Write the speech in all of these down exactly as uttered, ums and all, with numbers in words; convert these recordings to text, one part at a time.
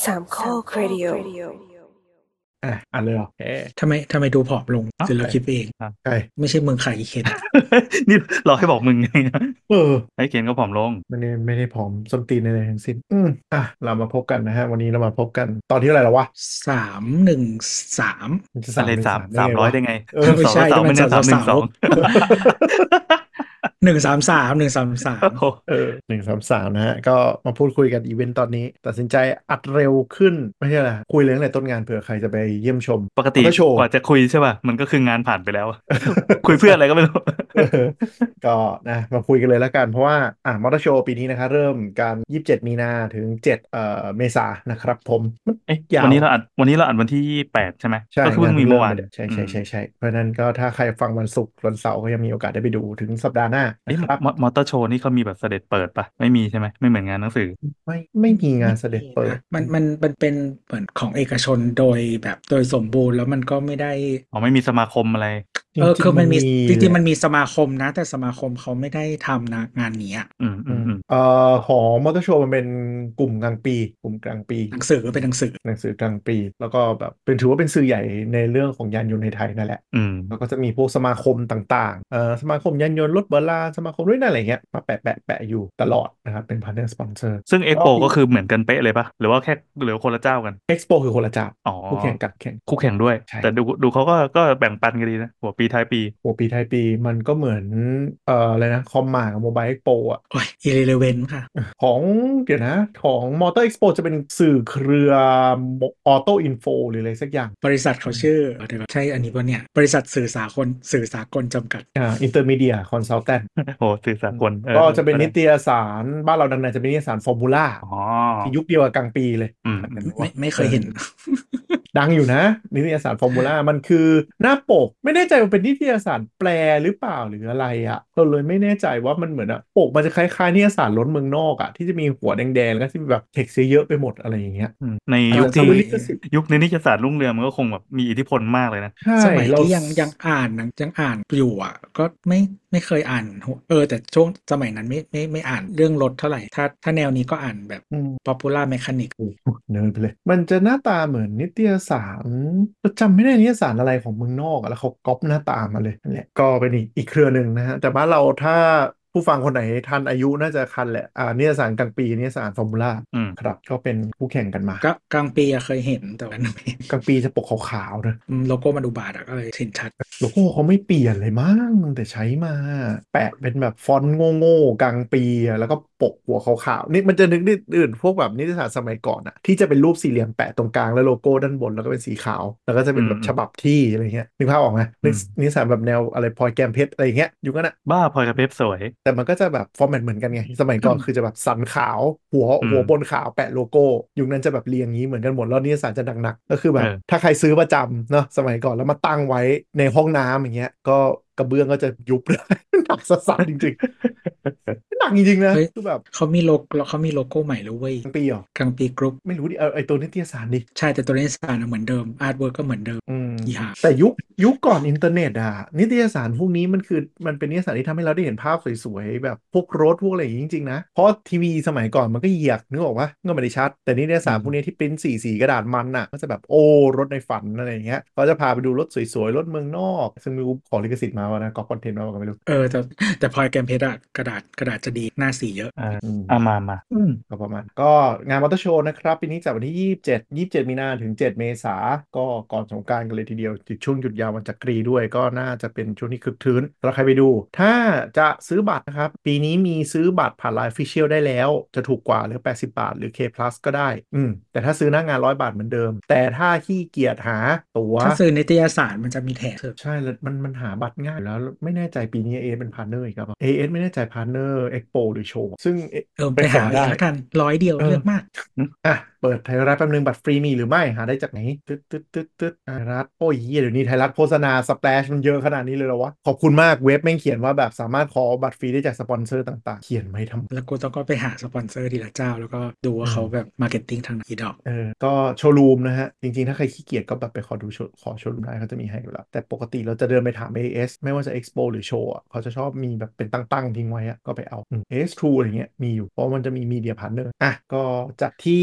สามข้อครดิโออ่ะอ่านเลยเหรอเอ๊ะทำไมทำไมดูผอมลงอ้าวคือเราคิดเองใช่ไม่ใช่เมืองขายอีเคนนี่รอให้บอกมึงไงเออไอ้เคนก็ผอมลงไม่ได้ไม่ได้ผอมส้นตีนอะไรทั้งสิ้นอืมอ่ะเรามาพบกันนะฮะ วันนี้เรามาพบกันตอนที่เท่าไหร่แล้ววะสามหนึ่งสามมันจะอะไรหนึ่งสามได้สามไงร้อยวะได้ไงเออไม่สองใช่สองนี่ไม่มันใช่สามหนึ่งสองหนึ่งสามสามหนึ่งสามสามโอ้เออหนึ่งสามสามนะฮะ ก็มาพูดคุยกันอีเวนต์ตอนนี้ ตัดสินใจอัดเร็วขึ้น ไม่ใช่อะไรคุยเลยตั้งแต่ต้นงานเผื่อใครจะไปเยี่ยมชมปกติมอเตอร์โชว์กว่าจะคุยใช่ป่ะ มันก็คืองานผ่านไปแล้ว คุยเพื่ออะไรก็ไม่รู้เออก็นะมาคุยกันเลยแล้วกัน เพราะว่าอ่ามอเตอร์โชว์ปีนี้นะคะเริ่มการยี่สิบเจ็ดมีนาถึงเจ็ดเอ่อเมษายนนะครับผมมันเอ๊ะยาววันนี้เราอัดวันนี้เราอัดวันที่แปดใช่ไหมใช่ก็คือเพิ่งมีงานเมื่อวานริ่ไปยใช่อืใช่มใช่ใช่เพราะฉะนั้นก็ถ้าใครฟังวันศุกร์วันเสาร์ก็ยังมีโอกาสได้ไปดูถึงสัปดาห์หน้าเอ๊ะนะครับมอมอเตอร์โชว์นี่เขามีแบบเสด็จเปิดป่ะ ไม่มีใช่ไหมไม่เหมือนงานหนังสือไม่ไม่มีงานเสด็จเปิดมันมันมันเป็นเหมือนของเอกชนโดยแบบโดยสมบูรณ์แล้วมันก็ไม่ได้อ๋อไม่มีสมาคมอะไรเออคือมันมีจริงๆมันแหละมีสมาคมนะ แต่สมาคมเขาไม่ได้ทำนะงานนี้อะอืมอืมอืมเอ่อของมอเตอร์โชว์มันเป็นกลุ่มกลางปี กลุ่มกลางปีหนังสือก็เป็นหนังสือหนังสือกลางปี แล้วก็แบบเป็นถือว่าเป็นสื่อใหญ่ในเรื่องของยานยนต์ในไทยนั่นแหละอืมแล้วก็จะมีพวกสมาคมต่างๆเอ่อสมาคมยานยนต์รถโบราณสมาคมด้วยนั่นอะไรเงี้ยมาแปะแปะแปะอยู่ตลอดนะครับเป็นพาร์ทเนอร์สปอนเซอร์ซึ่งเอ็กโปก็คือเหมือนกันเป๊ะเลยป่ะ หรือว่าแค่หรือคนละเจ้ากันเอ็กซ์โปคือคนละเจ้าอ๋อคู่แข่งกันแข่งคู่แข่งด้วยใช่แต่ดูดูเขาก็ก็แบ่งปันกันดีนะ หัวปีท้ายปีหัวปีท้ายปีมันก็เหมือนเอ่ออะไรนะคอมมากับโมบายเอ็กโปอ่ะโอ้ยอีเลเวนค่ะของเดี๋ยวนะของมอเตอร์เอ็กซ์โปจะเป็นสื่อเครือออโต้อินโฟหรืออะไรสักอย่างบริษัทเขาชื่อเดี๋ยวก่อนใช่อันนี้ป่ะเนี่ย บริษัทสื่อสากลสื่อสากลจำกัดอ่าอินเตอร์มีเดียคอนซัลแทนโหสื่อสากลออก็จะเป็นนิตได้ยสารบ้านเราดังๆจะเป็นนิตยสารฟอร์มูล่าอ๋อที่ยุคเดียวกับกลางปีเลยอืมไม่ไม่เคยเห็นดังอยู่นะนิตยสารฟอร์มูล่ามันคือหน้าปกไม่แน่ใจว่าเป็นนิตยสารแปลหรือเปล่าหรืออะไรอะ่ะเราเลยไม่แน่ใจว่ามันเหมือนอะปกมันจะคล้ายๆนิตยสารล้นเมืองนอกอะ่ะที่จะมีหัวแดงๆแล้วก็ที่มีแบบเท็กซ์เยอะๆไปหมดอะไรอย่างเงี้ยอืมในเออยุคที่สมัยยุคนี้นิตยสารรุ่งเรืองมันก็คงแบบมีอิทธิพลมากเลยนะใช่สมัยเราที่ยังยังอ่านหนังยังอ่านอยู่อ่ะ ก็ไม่ไม่เคยอ่านหัวเออ แต่ช่วงสมัยนั้นไม่ไม่ไม่อ่านเรื่องรถเท่าไหร่ ถ้าถ้าแนวนี้ก็อ่านแบบอืม popular mechanic โอ้โหเนิร์ดไปเลย มันจะหน้าตาเหมือนนิตยสารเราจำไม่ได้นิตยสารอะไรของเมืองนอกอะแล้วเขาก๊อปหน้าตามาเลยนั่นแหละก็เป็นอีกอีกเครือหนึ่งนะฮะ แต่บ้านเราถ้าผู้ฟังคนไหนทันอายุน่าจะคันแหละอ่านิตยสารกลางปีนิตยสารฟอร์มูล่าอืมครับก็เป็นคู่แข่งกันมาก็กลางปีอะเคยเห็นแต่ว่าไม่กลางปีจะปกขาวๆนะอืมโลโก้มันอุบาทอะก็เลยเห็นชัดโลโก้เขาไม่เปลี่ยนเลยมั้งแต่ใช้มา แปะเป็นแบบฟอนต์โง่ๆกลางปีอะแล้วก็ปกหัวขาวๆนี่มันจะนึกนิดอื่นพวกแบบนิตยสารสมัยก่อนอะที่จะเป็นรูปสี่เหลี่ยมแปะตรงกลางแล้วโลโก้ด้านบนแล้วก็เป็นสีขาว แล้วก็จะเป็นแบบฉบับที่อะไรเงี้ยนึกภาพออกไหมนึกนิตยสารแบบแนวอะไรพลอยแกมเพชรอะไรเงี้ยอยู่กันอะบ้าพลอยกับเพชรสวยแต่มันก็จะแบบฟอร์แมตเหมือนกันไงสมัยก่อนคือจะแบบสันขาวหัวอืมหัวบนขาวแปะโลโก้ยุคนั้นจะแบบเรียงงี้เหมือนกันหมดแล้วนิตยสารจะหนักๆก็คือแบบเออถ้าใครซื้อประจำเนาะสมัยก่อนแล้วมาตั้งไว้ในห้องน้ำอย่างเงี้ยก็กระเบื้องก็จะยุบเลย หนักสัสๆจริงๆ หนักจริงๆนะเฮ้ยคือแบบเขามีโลโก้เขามีโลโก้ใหม่แล้วเว้ยทั้งปีเหรอกลางปีกรุ๊ปไม่รู้ดิเอาไอตัวนิตยสารดิใช่แต่ตัวนิสสานอะเหมือนเดิมอาร์ตเวิร์กก็เหมือนเดิมอืมอีห่าแต่ยุคยุคก่อนอินเทอร์เน็ตอะนิตยสารพวกนี้มันคือมันเป็นนิตยสารที่ทำให้เราได้เห็นภาพสวยๆแบบพวกรถพวกอะไรอย่างงี้จริงๆนะเพราะทีวีสมัยก่อนมันก็เหยียกนึกออกปะก็ไม่ได้ชัดแต่นิตยสารพวกนี้ที่ปริ้นสีสีกระดาษมันอะก็จะแบบโอ้รถในฝันอะไรอย่างเงี้ยเขาจะพาไปดูรถสวยๆรถเมืองนอกซึ่งไม่รู้ขอลิขสิทธิ์มาวะนะก็คอนเทนต์มาก็ไม่รู้เออแต่แต่พลอยแกมเพชรอะกระดาษกระดาษจะดีหน้าสีเยอะอ่าอืมอ่ามามาอืมก็ประมาณก็งานมอเตอร์โชว์นะครับปีนี้จัดวันที่ยี่สิบเจ็ด ยี่สิบเจ็ดมีนาถึงเจ็ดเมษาก็ก่อนสงกรานต์กันเลยทีเดียวติดช่วงหยุดยาววันจักรีด้วยก็น่าจะเป็นช่วงที่คึกคืนสำหรับใครไปดู ถ้าจะซื้อบัตรนะครับปีนี้มีซื้อบัตรผ่านไลน์ Official ได้แล้วจะถูกกว่าเหลือแปดสิบบาทหรือ K Plus ก็ได้อืมแต่ถ้าซื้อหน้างานร้อยบาทเหมือนเดิม แต่ถ้าขี้เกียจหาตั๋วถ้าซื้อนิตยสารมันจะมีแถมใช่แล้วมันมันหาบัตรง่ายอยู่แล้วไม่แน่ใจปีนี้ เอ เอส เป็นพาร์ทเนอร์อีกครับ เอ เอส ไม่แน่ใจพาร์ทเนอร์เอ็กโปหรือโชว์ซึ่งเออไปหาขเองแล้วกันร้อยเดียวเออเลือกมากอ่ะเปิดไทยรัฐแป๊บนึงบัตรฟรีมีหรือไม่หาได้จากไหนตึ๊ดตึ๊ดตึ๊ดตึ๊ดไทยรัฐโอ้ยเหี้ยเดี๋ยวนี้ไทยรัฐโฆษณาสแปลชมันเยอะขนาดนี้เลยเหรอวะขอบคุณมากเว็บแม่งเขียนว่าแบบสามารถขอบัตรฟรีได้จากสปอนเซอร์ต่างๆ เขียนไม่ทำแล้วกูต้องก็ไปหาสปอนเซอร์ทีละเจ้า แล้วก็ดูว่าเขาแบบมาร์เก็ตติ้งทางไหนอีดอกเออก็โชว์รูมนะฮะ จริงๆ ถ้าใครขี้เกียจก็แบบไปขอดูโชว์ขอโชว์รูมได้เขาจะมีให้อยู่แล้ว แต่ปกติเราจะเดินไปถาม เอ เอส ไม่ว่าจะ Expo หรือโชว์อะเขาจะชอบมีแบบเป็นตั้งๆ ทิ้งไว้อะก็ไปเอาอืม เอ เอส True อะไรเงี้ยมีอยู่ เพราะมันจะมี Media Partner อ่ะก็จัดที่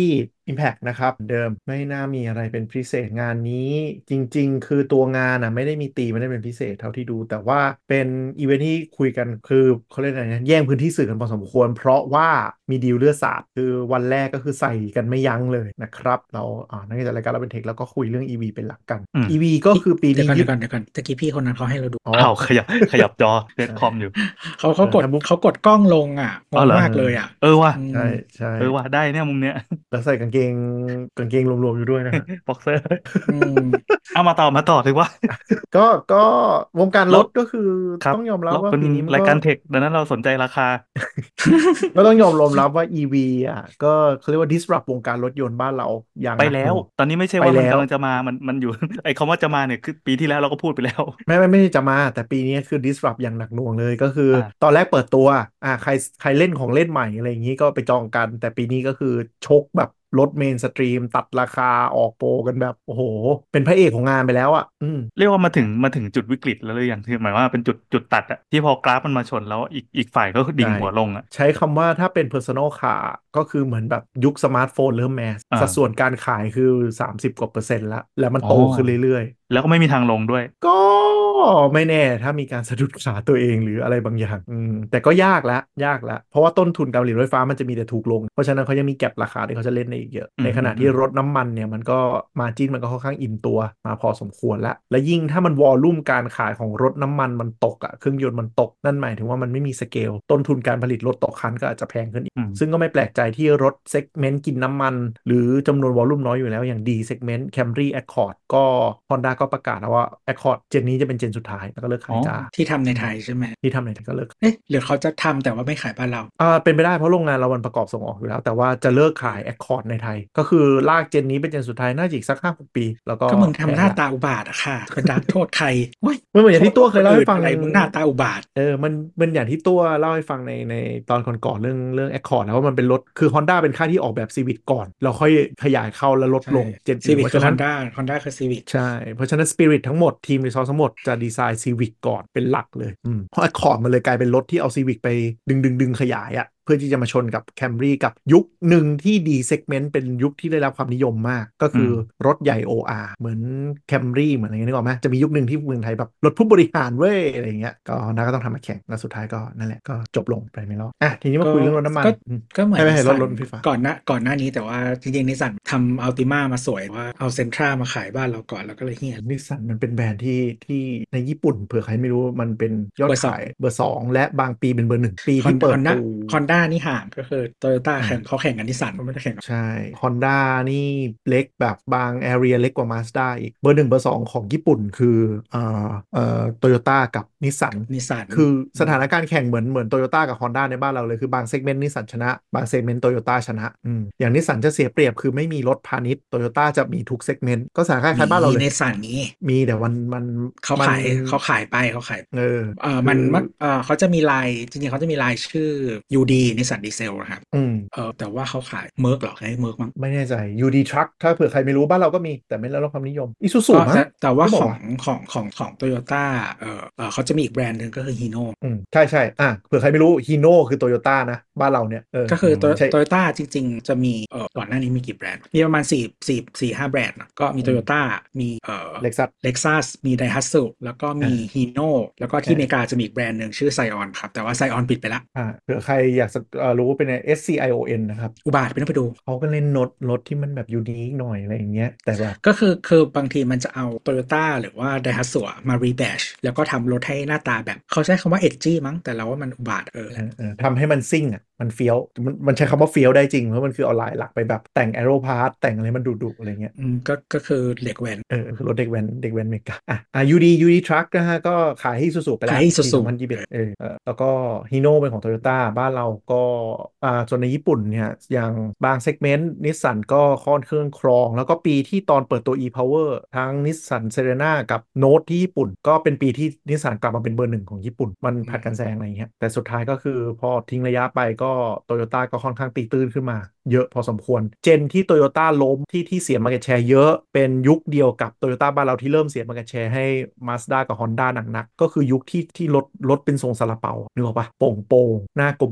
Impact นะครับเดิมไม่น่ามีอะไรเป็นพิเศษงานนี้จริงๆคือตัวงานอ่ะไม่ได้มีตีไม่ได้เป็นพิเศษเท่าที่ดูแต่ว่าเป็นอีเวนท์ที่คุยกันคือเขาเรียกอะไรนะแย่งพื้นที่สื่อกันพอสมควรเพราะว่ามีดีลเลือดสาดคือวันแรกก็คือใส่กันไม่ยั้งเลยนะครับเราอ่านักจัดรายการเราเป็นเทคแล้วก็คุยเรื่อง อี วี เป็นหลักกันอืมอี วี ก็คือปีเดี๋ยวก่อนนี้ยึดเดี๋ยวก่อนเดี๋ยวก่อนตะกี้พี่คนนั้นเขาให้เราดูอ๋ออ้าวขยับขยับจอเล่นคอมอยู่เขาเขากดเออถ้าบุ๊กเขากดกล้องลงอ่ะงอ๋องเหรอมากเลยอ่ะเออว่ะอืมใช่ใช่เออว่ะได้เนี่ยมุมเนี้ยแล้วใส่กางเกงกางเกงรวมๆอยู่ด้วยนะฮะบ็อกเซอร์อืมเอามาต่อมาต่อถือว่าก็ก็วงการรเราถก็คือครับต้องยอมรับเราเป็นว่าปีนี้มันรายก็การเทคดังนั้นเราสนใจราคาก็ต้องยอมรับว่า อี วี อ่ะก็เขาเรียกว่า disrupt วงการรถยนต์บ้านเราอย่างไปแล้วหนักหน่วงตอนนี้ไม่ใช่ไปว่ามันแล้วกำลังจะมามันมันอยู่ ไอ้คำว่าจะมาเนี่ยคือปีที่แล้วเราก็พูดไปแล้วไม่ไม่ไม่ได้จะมาแต่ปีนี้คือ disrupt อย่างหนักหน่วงเลยก็คืออ่าตอนแรกเปิดตัวอ่าใครใครเล่นของเล่นใหม่อะไรอย่างนี้ก็ไปจองกันแต่ปีนี้ก็คือชกแบบรถเมนสตรีมตัดราคาออกโปรกันแบบโอ้โหเป็นพระเอกของงานไปแล้วอ่ะอืมเรียกว่ามาถึงมาถึงจุดวิกฤตแล้วเลยอย่างที่หมายว่าเป็นจุดจุดตัดอะที่พอกราฟมันมาชนแล้วอีกอีกฝ่ายก็ดิ่ใช่งหัวลงอะใช้คำว่าถ้าเป็น personal car ก็คือเหมือนแบบยุคสมาร์ทโฟนเริ่มแมสอ่าสัดส่วนการขายคือสามสิบกว่าเปอร์เซ็นต์ละแล้วมันอ๋อโตขึ้นเรื่อยแล้วก็ไม่มีทางลงด้วยๆ ก็ไม่แน่ถ้ามีการสะดุดขาตัวเองหรืออะไรบางอย่างอืมแต่ก็ยากแล้วยากแล้วเพราะว่าต้นทุนการผลิตรถไฟฟ้ามันจะมีแต่ถูกลง เพราะฉะนั้นเขายังมีแก็บราคาที่เขาจะเล่นในอีกเยอะอืในขณะมอืมอืมที่รถน้ำมันเนี่ยมันก็มาจิ้นมันก็ค่อนข้างอิ่มตัวมาพอสมควรแล้วและยิ่งถ้ามันวอลลุ่มการขายของรถน้ำมันมันตกอะเครื่องยนต์มันตกนั่นหมายถึงว่ามันไม่มีสเกลต้นทุนการผลิตรถต่อคันก็อาจจะแพงขึ้นอีกอืมซึ่งก็ไม่แปลกใจที่รถเซกเมนต์กินน้ำมันหรือจำนวนวอลลุ่มน้อยอยู่แล้วอย่าง D segment Camry Accord ก็ Honda ก็ประกาศแล้วว่า Accord เจนนี้จะเป็นเจนสุดท้ายแล้วก็เลิกอ๋อขายจ้าที่ทำในไทยใช่ไหมที่ทำไหนก็เลิกเอ๊ะหรือเขาจะทำแต่ว่าไม่ขายบ้านเราอ่าเป็นไปได้เพราะโรงงานเรามันประกอบส่งออกอยู่แล้วแต่ว่าจะเลิกขาย Accord ในไทยก็คือลากเจนนี้เป็นเจนสุดท้ายน่าจะอีกสักห้าหกปีแล้วก็ก็มึงแพงทำหน้าละตาอุบาทอะค่ะจะดักโทษใครโอ้ยมันเหมือนอย่างที่ตัวเคยเล่าให้ฟังอะไรมึงหน้าตาอุบาทเออมันมันอย่างที่ตัวเล่าให้ฟังในในตอนก่อนๆเรื่องเรื่อง Accord นะว่ามันเป็นรถคือ Honda เป็นค่ายที่ออกแบบ Civic ก่อนแล้วค่อยขยายเข้าแล้วลดใช่ลงเจนซีอื่นวิ c คือเพราะฉะนั้น Honda Honda คือ Civic ใช่ เพราะฉะนั้น Spirit ทั้งหมดทีม Resource ทั้งหมดจะดีไซน์ Civic ก่อนเป็นหลักเลยอืมเพราะ Accord มันเลยกลายเป็นรถที่เอา Civic ไปดึงดึงดึงขยายอะเพื่อที่จะมาชนกับ Camry กับยุคหนึ่งที่ D segment เป็นยุคที่ได้รับความนิยมมาก ก็คืออืมรถใหญ่ โอ อาร์ เหมือน Camry เหมือนอะไรเงี้ยนึกออกไหมจะมียุคหนึ่งที่เมืองไทยแบบรถผู้บริหารเว้ยอะไรเงี้ยก็น่าก็ต้องทำมาแข่งแล้วสุดท้ายก็นั่นแหละก็จบลงไปไม่รอดอ่ะทีนี้มาก็คุยเรื่องรถน้ำมันก็อืมก็เหมือนไม่ไม่นิสสันใช่รถรถไฟฟ้าก่อนหน้าก่อนหน้านี้แต่ว่าจริงๆนิสสันทำอัลติมามาสวยว่าเอาเซนทรามาขายบ้านเราก่อนแล้วก็เลยเฮียนิสสันมันเป็นแบรนด์ที่ที่ในญี่ปุ่นเผื่อใครไม่รู้มันเป็นยอดเบอร์สองขายเบอร์สองและบางปีเป็นเบอร์หนึ่งปีฮอที่นฮอนด้าเปิดตูฮอนด้านี่ห่างก็คือโตโยต้าอ่าแข่งเขาแข่งกับนิสสันเขาไม่ได้แข่งกับใช่ Honda นี่เล็กแบบบาง area เล็กกว่า Mazda อีกเบอร์หนึ่งเบอร์สองของญี่ปุ่นคือเอ่อเอ่อโตโยต้ากับนิสสันนิสสันคือสถานการณ์แข่งเหมือนเหมือนโตโยต้ากับ Honda ในบ้านเราเลยคือบางเซกเมนต์นิสสันชนะบางเซกเมนต์โตโยต้าชนะอืมอย่างนิสสันจะเสียเปรียบคือไม่มีรถพาณิชย์โตโยต้าจะมีทุกเซกเมนต์ก็สถานการณ์คมีล้ายบ้านเราเลยนิสสันนี้มีแต่มันมันมันเขาขายเขาขายไปเขาขายเออเออคือมันมันเออเขาจะมีลายจริงๆเขาจะมีลายชื่อ ยู ดี นิสสันดีเซลนะครับอืมเออแต่ว่าเขาขายเมิร์กหรอไอ้เมิร์กมั้งไม่แน่ใจ ยู ดี Truck ถ้าเผื่อใครไม่รู้บ้านเราก็มีแต่ไม่ได้รับความนิยมอีซูซูก็มั้งแต่แต่ว่าของหรือเปล่าวะของของของโตโยต้าเออเออเขาจะมีอีกแบรนด์หนึ่งก็คือฮีโน่อืมใช่ใช่อ่ะเผื่อใครไม่รู้ฮีโน่คือโตโยต้านะบ้านเราเนี่ยเออก็คือโตใช่โตโยต้าจริงๆจะมีเออก่อนหน้านี้มีกี่แบรนด์มีประมาณสี่สี่สี่ห้าแบรนด์นะก็มีอืมโตโยต้ามีเอ่อเล็กซัสเล็กซัสมีไดฮัตสึแล้วก็มีอ่าฮีโน่แล้วก็ที่อเมริใช่กาจะมีอีกแบรนด์หนึ่งชื่อไซออนครับแต่ว่าไซออนปิดไปละอ่าเผื่อใครอยากจะเอ่อรู้เป็นไง เอส ซี ไอ โอ เอ็น นะครับอุบาทไปต้องไปดูเขาก็เล่นรถรถที่มันแบบยูนิคหน่อยอะไรอย่างเงี้ยแต่แบบก็คือคือบางทีมันจะเอาโตโยต้าหรือว่าไดฮัตสึมารีแบชแล้วก็ทำรถให้หน้าตาแบบเขาใช้คำว่าเอ จีมั้งแต่เราว่ามันอุบาทเออแหละเออเออทำให้มันซิ่งอ่ะมันเฟี้ยวมันมันใช้คำว่าเฟี้ยวได้จริงเพราะมันคือเอาลายหลักไปแบบแต่งแอโรพาร์ตแต่งอะไรมันดุๆอะไรเงี้ยอืมก็ก็คือเหล็กแวนเออคือรถเด็กแว้นเด็กแว้นเมกาอ่ะอ่ะยูดียูดีทรัคนะฮะก็ขายให้ซูซูไปแล้วขายให้ซูปีซูสองพันยี่สิบเอ็ดเออเออแล้วก็ฮีโน่เป็นของโตโยต้าบ้านเราก็อ่าส่วนในญี่ปุ่นเนี่ยอย่างบางเซกเมนต์นิสสันก็ค่อนเครื่องครองแล้วก็ปีที่ตอนเปิดตัว e-power ทั้งนิสสันเซเรนากับโน้ตที่ญี่ปุ่นก็เป็นปีที่นิสสันกลับมาเป็นเบอร์หนึ่งของญี่ปุ่นมันผัดกันแซงอะไรอย่างเงี้ยแต่สุดท้ายก็คือพอทิ้งระยะไปก็โตโยต้าก็ค่อนข้างตีตื้นขึ้นมาเยอะพอสมควรเจนที่โตโยต้าล้มที่ที่เสีย market share เยอะเป็นยุคเดียวกับโตโยต้าบ้านเราที่เริ่มเสีย market share ให้ Mazda กับ Honda หนักๆก็คือยุคที่ที่รถรถเป็นทรงซาลาเปานึกออกปะโป่งโป่งหน้ากลม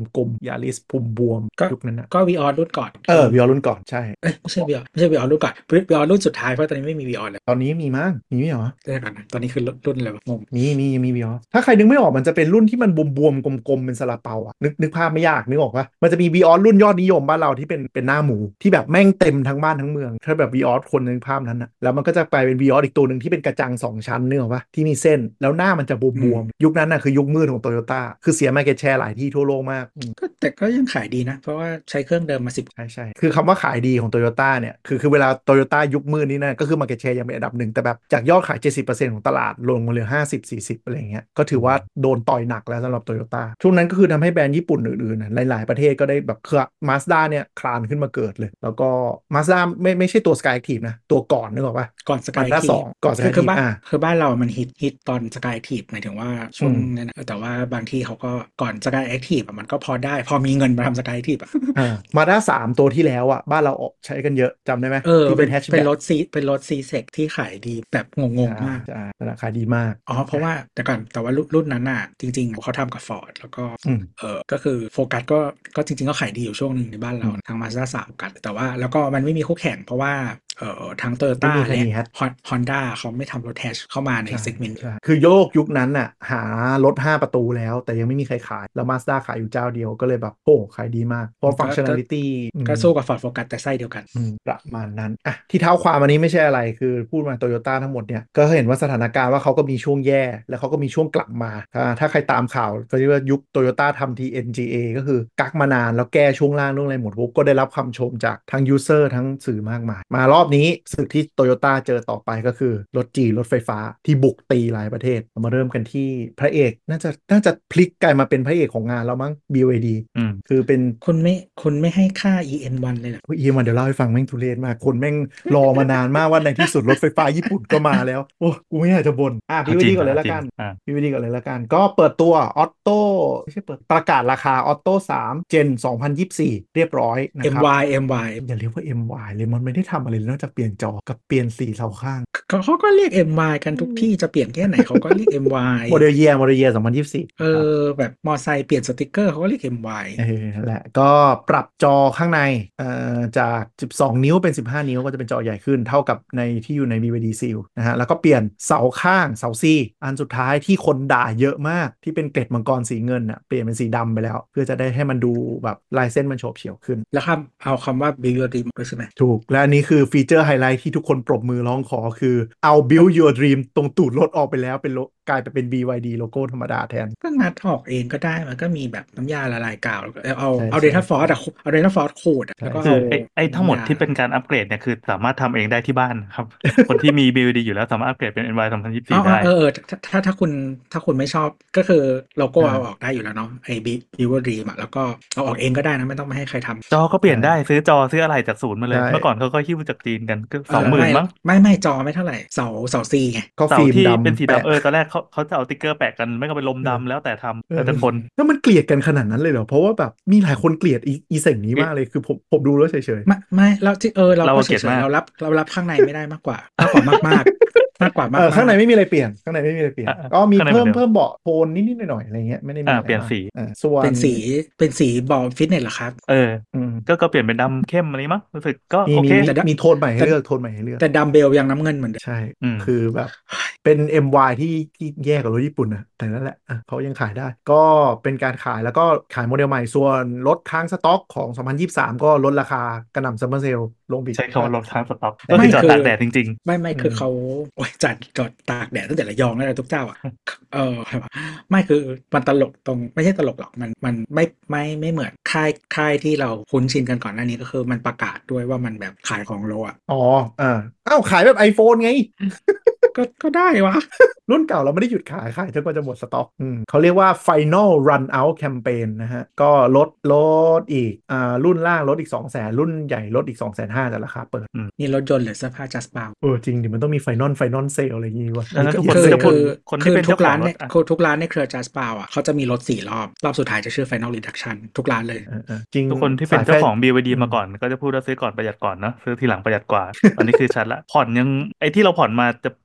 ยาริสพุ่มบวมก็ยุคนั้นนะก็วีออรุ่นก่อนเออที่วิออรุ่นก่อนใช่เอ้ยไม่ใช่วีออไม่ใช่วีออรุ่นก่อนวีออรุ่นสุดท้ายเพราะตอนนี้ไม่มีวีออแล้วตอนนี้มีมั้งมีไหมเหรอได้ก่อนนะตอนนี้คือรุ่นอะไรวะงงมีมีมีวิออถ้าใครนึกไม่ออกมันจะเป็นรุ่นที่มันบวมๆกลมๆเป็นซาลาเปาอ่ะนึกนึกภาพไม่ยากนึกออกปะมันจะมีวิออรุ่นยอดนิยมบ้านเราที่เป็นเป็นหน้าหมูที่แบบแม่งเต็มทั้งบ้านทั้งเมืองถ้าแบบวิออคนนึกภาพนั้นนะแล้วมันก็จะไปเป็นวิอออีกตัวหนึ่งที่เป็นกระจังสองชั้นนึกออกปะที่มีเส้นแล้วหน้ามันจะบอืมวมๆยุคนั้นน่ะคือยุคมืดของโตโยต้าคือเสีย market share หลายที่ทั่วโลกมากก็แต่ก็ยังขายดีนะเพราะว่าใช้เครื่องเดิมมาสิบใช่ใช่คือคำว่าขายดีของโตโยต้าเนี่ยคือคือเวลาโตโยต้ายุคมืดนี่นะก็คือ market share ยังเป็นอันดับหนึ่งแต่แบบจากยอดขาย เจ็ดสิบเปอร์เซ็นต์ ของตลาดลงมาเหลือห้าสิบ สี่สิบอะไรเงี้ยก็ถือว่าโดนต่อยหนักแล้วสำหรับโตโยต้าช่วงนั้นก็คือทำให้แบรนด์ญี่ปุ่นอื่นๆนะหลายๆประเทศก็ได้แบบคือมาสด้าเนี่ยคลานขึ้นมาเกิดเลยแล้วก็มาสด้าไม่ไม่ใช่ตัว Sky Active นะตัวก่อนนึกออกปะก่อนสมากายทีสด้าสองก่อนคื Sky อคือ Active บ้านอ่าคือบ้านเรามันฮิตฮิตตอนสกายทีหมายถึงว่าช่วงอืมนั้นนะแต่ว่าบางที่เขาก็ก่อนสกายแอคทีฟมันก็พอได้พอมีเงินมาทำสกายทีฟอ่ะอ่ามาด้าสามตัวที่แล้วอ่ะบ้านเราออกใช้กันเยอะจำได้ไหมเออที่เป็เป็นนแฮชแบ็กเป็นรถซีเป็นรถซีเซกที่ขายดีแบบงงใช่ๆมากใช่ราคาดีมากอ๋อเพราะว่าแต่ก่อนแต่ว่ารุ่นรุ่นนั้นน่ะจริงๆเขาทำกับ Ford แล้วก็อืมเออก็คือโฟกัสก็ก็จริงๆก็ขายดีอยู่ช่วงหนึ่งในบ้านเราอืมทาง Mazda สามกันแต่ว่าแล้วก็มันไม่มีคู่แข่งเพราะว่าเออทั้งไม่ Toyota มีใครและมีแฮช Honda เขาไม่ทำรถแฮชเข้ามาในใช่เซกเมนต์ใช่คือโยกยุคนั้นน่ะหารถห้าประตูแล้วแต่ยังไม่มีใครขายแล้วมาสด้าขายอยู่เจ้าเดียวก็เลยแบบโอ้ขายดีมากเพราะฟังก็ก์ชันก็ a l i t y อืมก็สู้กับ Ford Focus แต่ไส้เดียวกันอืมประมาณนั้นอ่ะที่เท้าความอันนี้ไม่ใช่อะไรคือพูดมาโตโยต้าทั้งหมดเนี่ยก็เห็นว่าสถานการณ์ว่าเขาก็มีช่วงแย่แล้วเขาก็มีช่วงกลับมาถ้าถ้าใครตามข่าวก็เรียกว่ายุคโตโยต้าทำที เอ็น จี เอ ก็คือกักมานานแล้วแก้ช่วงล่างเรื่องอะไรหมดปุ๊บก็ได้รับคำชมจากทั้งยูเซอร์ทั้งสื่อมากมายมารอบนี้สึกที่โตโยต้าเจอต่อไปก็คือรถจีนรถไฟฟ้าที่บุกตีหลายประเทศเรามาเริ่มกันที่พระเอกน่าจะน่าจะพลิกกลายมาเป็นพระเอกของงานแล้วมั้ง บี วาย ดีอืมคือเป็นคุณไม่คุณไม่ให้ค่า อี เอ็น วัน เลยเหรอเอียมันเดี๋ยวเล่าให้ฟังแม่งทุเรศมากคนแม่งรอมานานมากว่าในที่สุดรถไฟฟ้าญี่ปุ่นก็มาแล้วโอ้กูไม่อยากจะบ่นอ่ะพีเอาจริงวีดีก่อนเลยเอาจริงละกันอ่าพีวีดีก่อนเลยละกันก็เปิดตัวออโต้ไม่ใช่เปิดประกาศราคาออโต้สามเจนสองพันยี่สิบสี่เรียบร้อยนะครับเอ็ม วาย เอ็ม วายอย่าเรียกว่า เอ็ม วาย เลยมันไม่ได้ทำอะไรเลยนอกจากเปลี่ยนจอกับเปลี่ยนสีเสาข้างเขาเขาก็เรียก เอ็ม วาย กันทุกที่จะเปลี่ยนแค่ไหนเขาก็เรียก เอ็ม วายโมเดลเยียโมเดลเยียสองพันยี่สิบสี่เอครับอแบบมอไซค์เปลี่ยนสติกเกอร์เขาก็เรียก เอ็ม วายเออนั่นแหละก็ปรับจอข้างในเอ่อจากสิบสองนิ้วเป็นสิบห้านิ้วก็จะเป็นจอใหญ่ขึ้นเท่ากับในที่อยู่ใน บี วาย ดี Seal นะฮะแล้วก็เปลี่ยนเสาข้างเสาซีอันสุดท้ายที่คนด่าเยอะมากที่เป็นเกล็ดมังกรสีเงินอ่ะเปลี่ยนเป็นสีดำไปแล้วเพื่อจะได้ให้มันดูแบบลายเส้นมันโฉบเฉี่ยวขึ้นแล้วคำเอาคำว่า build your dream ด้วยใช่ไหมถูกและอันนี้คือฟีเจอร์ไฮไลท์ที่ทุกคนปรบมือร้องขอคือเอา build your dream ตรงตูดรถออกไปแล้วเป็นโลกลายไปเป็น บี วาย ดี โลโก้ธรรมดาแทนก็งัดออกเองก็ได้มันก็มีแบบน้ำยาละลายกาวแล้วก็เอาเอาใช่เอาเดใช่ต้าฟอร์ดอะเอาเดต้าฟอร์ดขูดอะใช่แล้วก็เอาคือไอ้ไอ้ทั้งหมดน้ำยาที่เป็นการอัปเกรดเนี่ยคือสามารถทำเองได้ที่บ้านครับ คนที่มี บี วาย ดี อยู่แล้วสามารถอัปเกรดเป็น เอ็น วายอ๋อสองพันยี่สิบสี่อ๋อได้เออเออถ้าถ้าถ้าคุณถ้าคุณไม่ชอบก็คือโลโก้อ่าเอาออกได้อยู่แล้วเนาะไอ้บิบิวดรีมอะแล้วก็เอาออกเองก็ได้นะไม่ต้องมาให้ใครทำจอก็เปลี่ยนได้ใช่ซื้อจอซื้ออะไรจากศูนย์มาเลยใช่เมื่อก่อนเขาก็หิ้วจากจีนกันก็เอสองหมื่นอไม่มั้งไม่ไม่จอไม่เท่าไหร่เสาเสาซีไงก็เสาฟิล์มที่เป็นสีดำแปะดำเออตอนแรกเขาเขาจะเอาติ๊กเกอร์แปะกันไม่ก็เป็นลมเออดำแล้วแต่ทำเออแล้วแต่คนแล้วมันเกลียดกันขนาดนั้นเลยเหรอ เพราะว่าแบบมีหลายคนเกลียดอีอีสิ่งนี้มากเลย คือผมผมดูแล้วเฉยไม่ไม่เราที่เออเราเราก็เฉเกลียดมากยๆเรารับเรารับข้างในไม่ได้มากกว่ามากกว่ามากมากมากกว่าๆเอมากมากอข้างในไม่มีอะไรเปลี่ยน ข้างในไม่มีอะไรเปลี่ยนอ่ะอ่ะก็มีข้างในเหมือนเดิมเพิ่มเพิ่มเบาะโทนนิดๆหน่อยๆอะไรเงี้ยไม่ได้มีอ่าอะไรมากเปลี่ยนสีอ่าส่วนเป็นสีเป็นสีบอลฟิตเนสเหรอครับเอออืมก็ก็เปลี่ยนเป็นดำเข้มอะไรมั้งรู้สึกก็มีโอเคมีมีแต่ดะมีโทนใหม่ให้แต่เลือกโทนใหม่ให้เลือกแต่ดัมเบลยังน้ำเงินเหมือนเดิมใช่อืมคือแบบเป็น เอ็ม วาย ที่ที่แย่กว่ารถญี่ปุ่นนะแต่นั่นแหละอ่ะเขายังขายได้ ก็เป็นการขายแล้วก็ขายโมเดลใหม่ ส่วนรถค้างสต็อกของสองพันยี่สิบสามก็ลดราคากระหน่ำซัมเมอร์เซลลงบิดใช้คำว่าลดค้างสต็อกแต่ก็ไม่คือคือจอดตากแดดจริงไม่ไม่อืมคือเขาโอ้ยจัดจอดตากแดดตั้งแต่ระยองแล้วนะทุกเจ้าอ่ะเออไม่คือมันตลกตรงไม่ใช่ตลกหรอกมันมันไม่ไม่ไม่เหมือนค่ายค่ายที่เราคุ้นชินกันก่อนหน้านี้ก็คือมันประกาศด้วยว่ามันแบบขายของโลอ่ะอ๋ออ่าอ้าวขายแบบ iPhone ไงก็ก็ได้วะรุ่นเก่าเราไม่ได้หยุดขายขายจนกว่าจะหมดสต็อกอืมเขาเรียกว่า Final Run Out Campaign นะฮะ ก็ลดลดอีกอ่ารุ่นล่างลดอีก สองแสน รุ่นใหญ่ลดอีก สองแสนห้าพัน แต่ราคาเปิดนี่รถยนต์หรือเสื้อผ้า just b o w เออจริงดิมันต้องมี Final Final Sale อะไรอย่างงี้วะๆดังนั้นทุกคนคือก็จะพูดคือคนคืที่อเป็นทุเจ้าก ของร้านรในถอ่ะคือทุกร้านในเครือ just b o w อ่ะเขาจะมีรถสี่รอบรอบสุดท้ายจะชื่อ final reduction ทุกร้านเลยเออเออจริงทุกคนที่เป็สาน ยแฟเจ้าของ บี วาย ดีอืมมาก่อนก็จะพูดว่าซื้อก่อนประหยัดก่อนเนอะซื้อทีหลังประหยัดกว่า ตอนนี้คือชัดละผ่อนยังไอ้ที่เราผ่อนมาจะ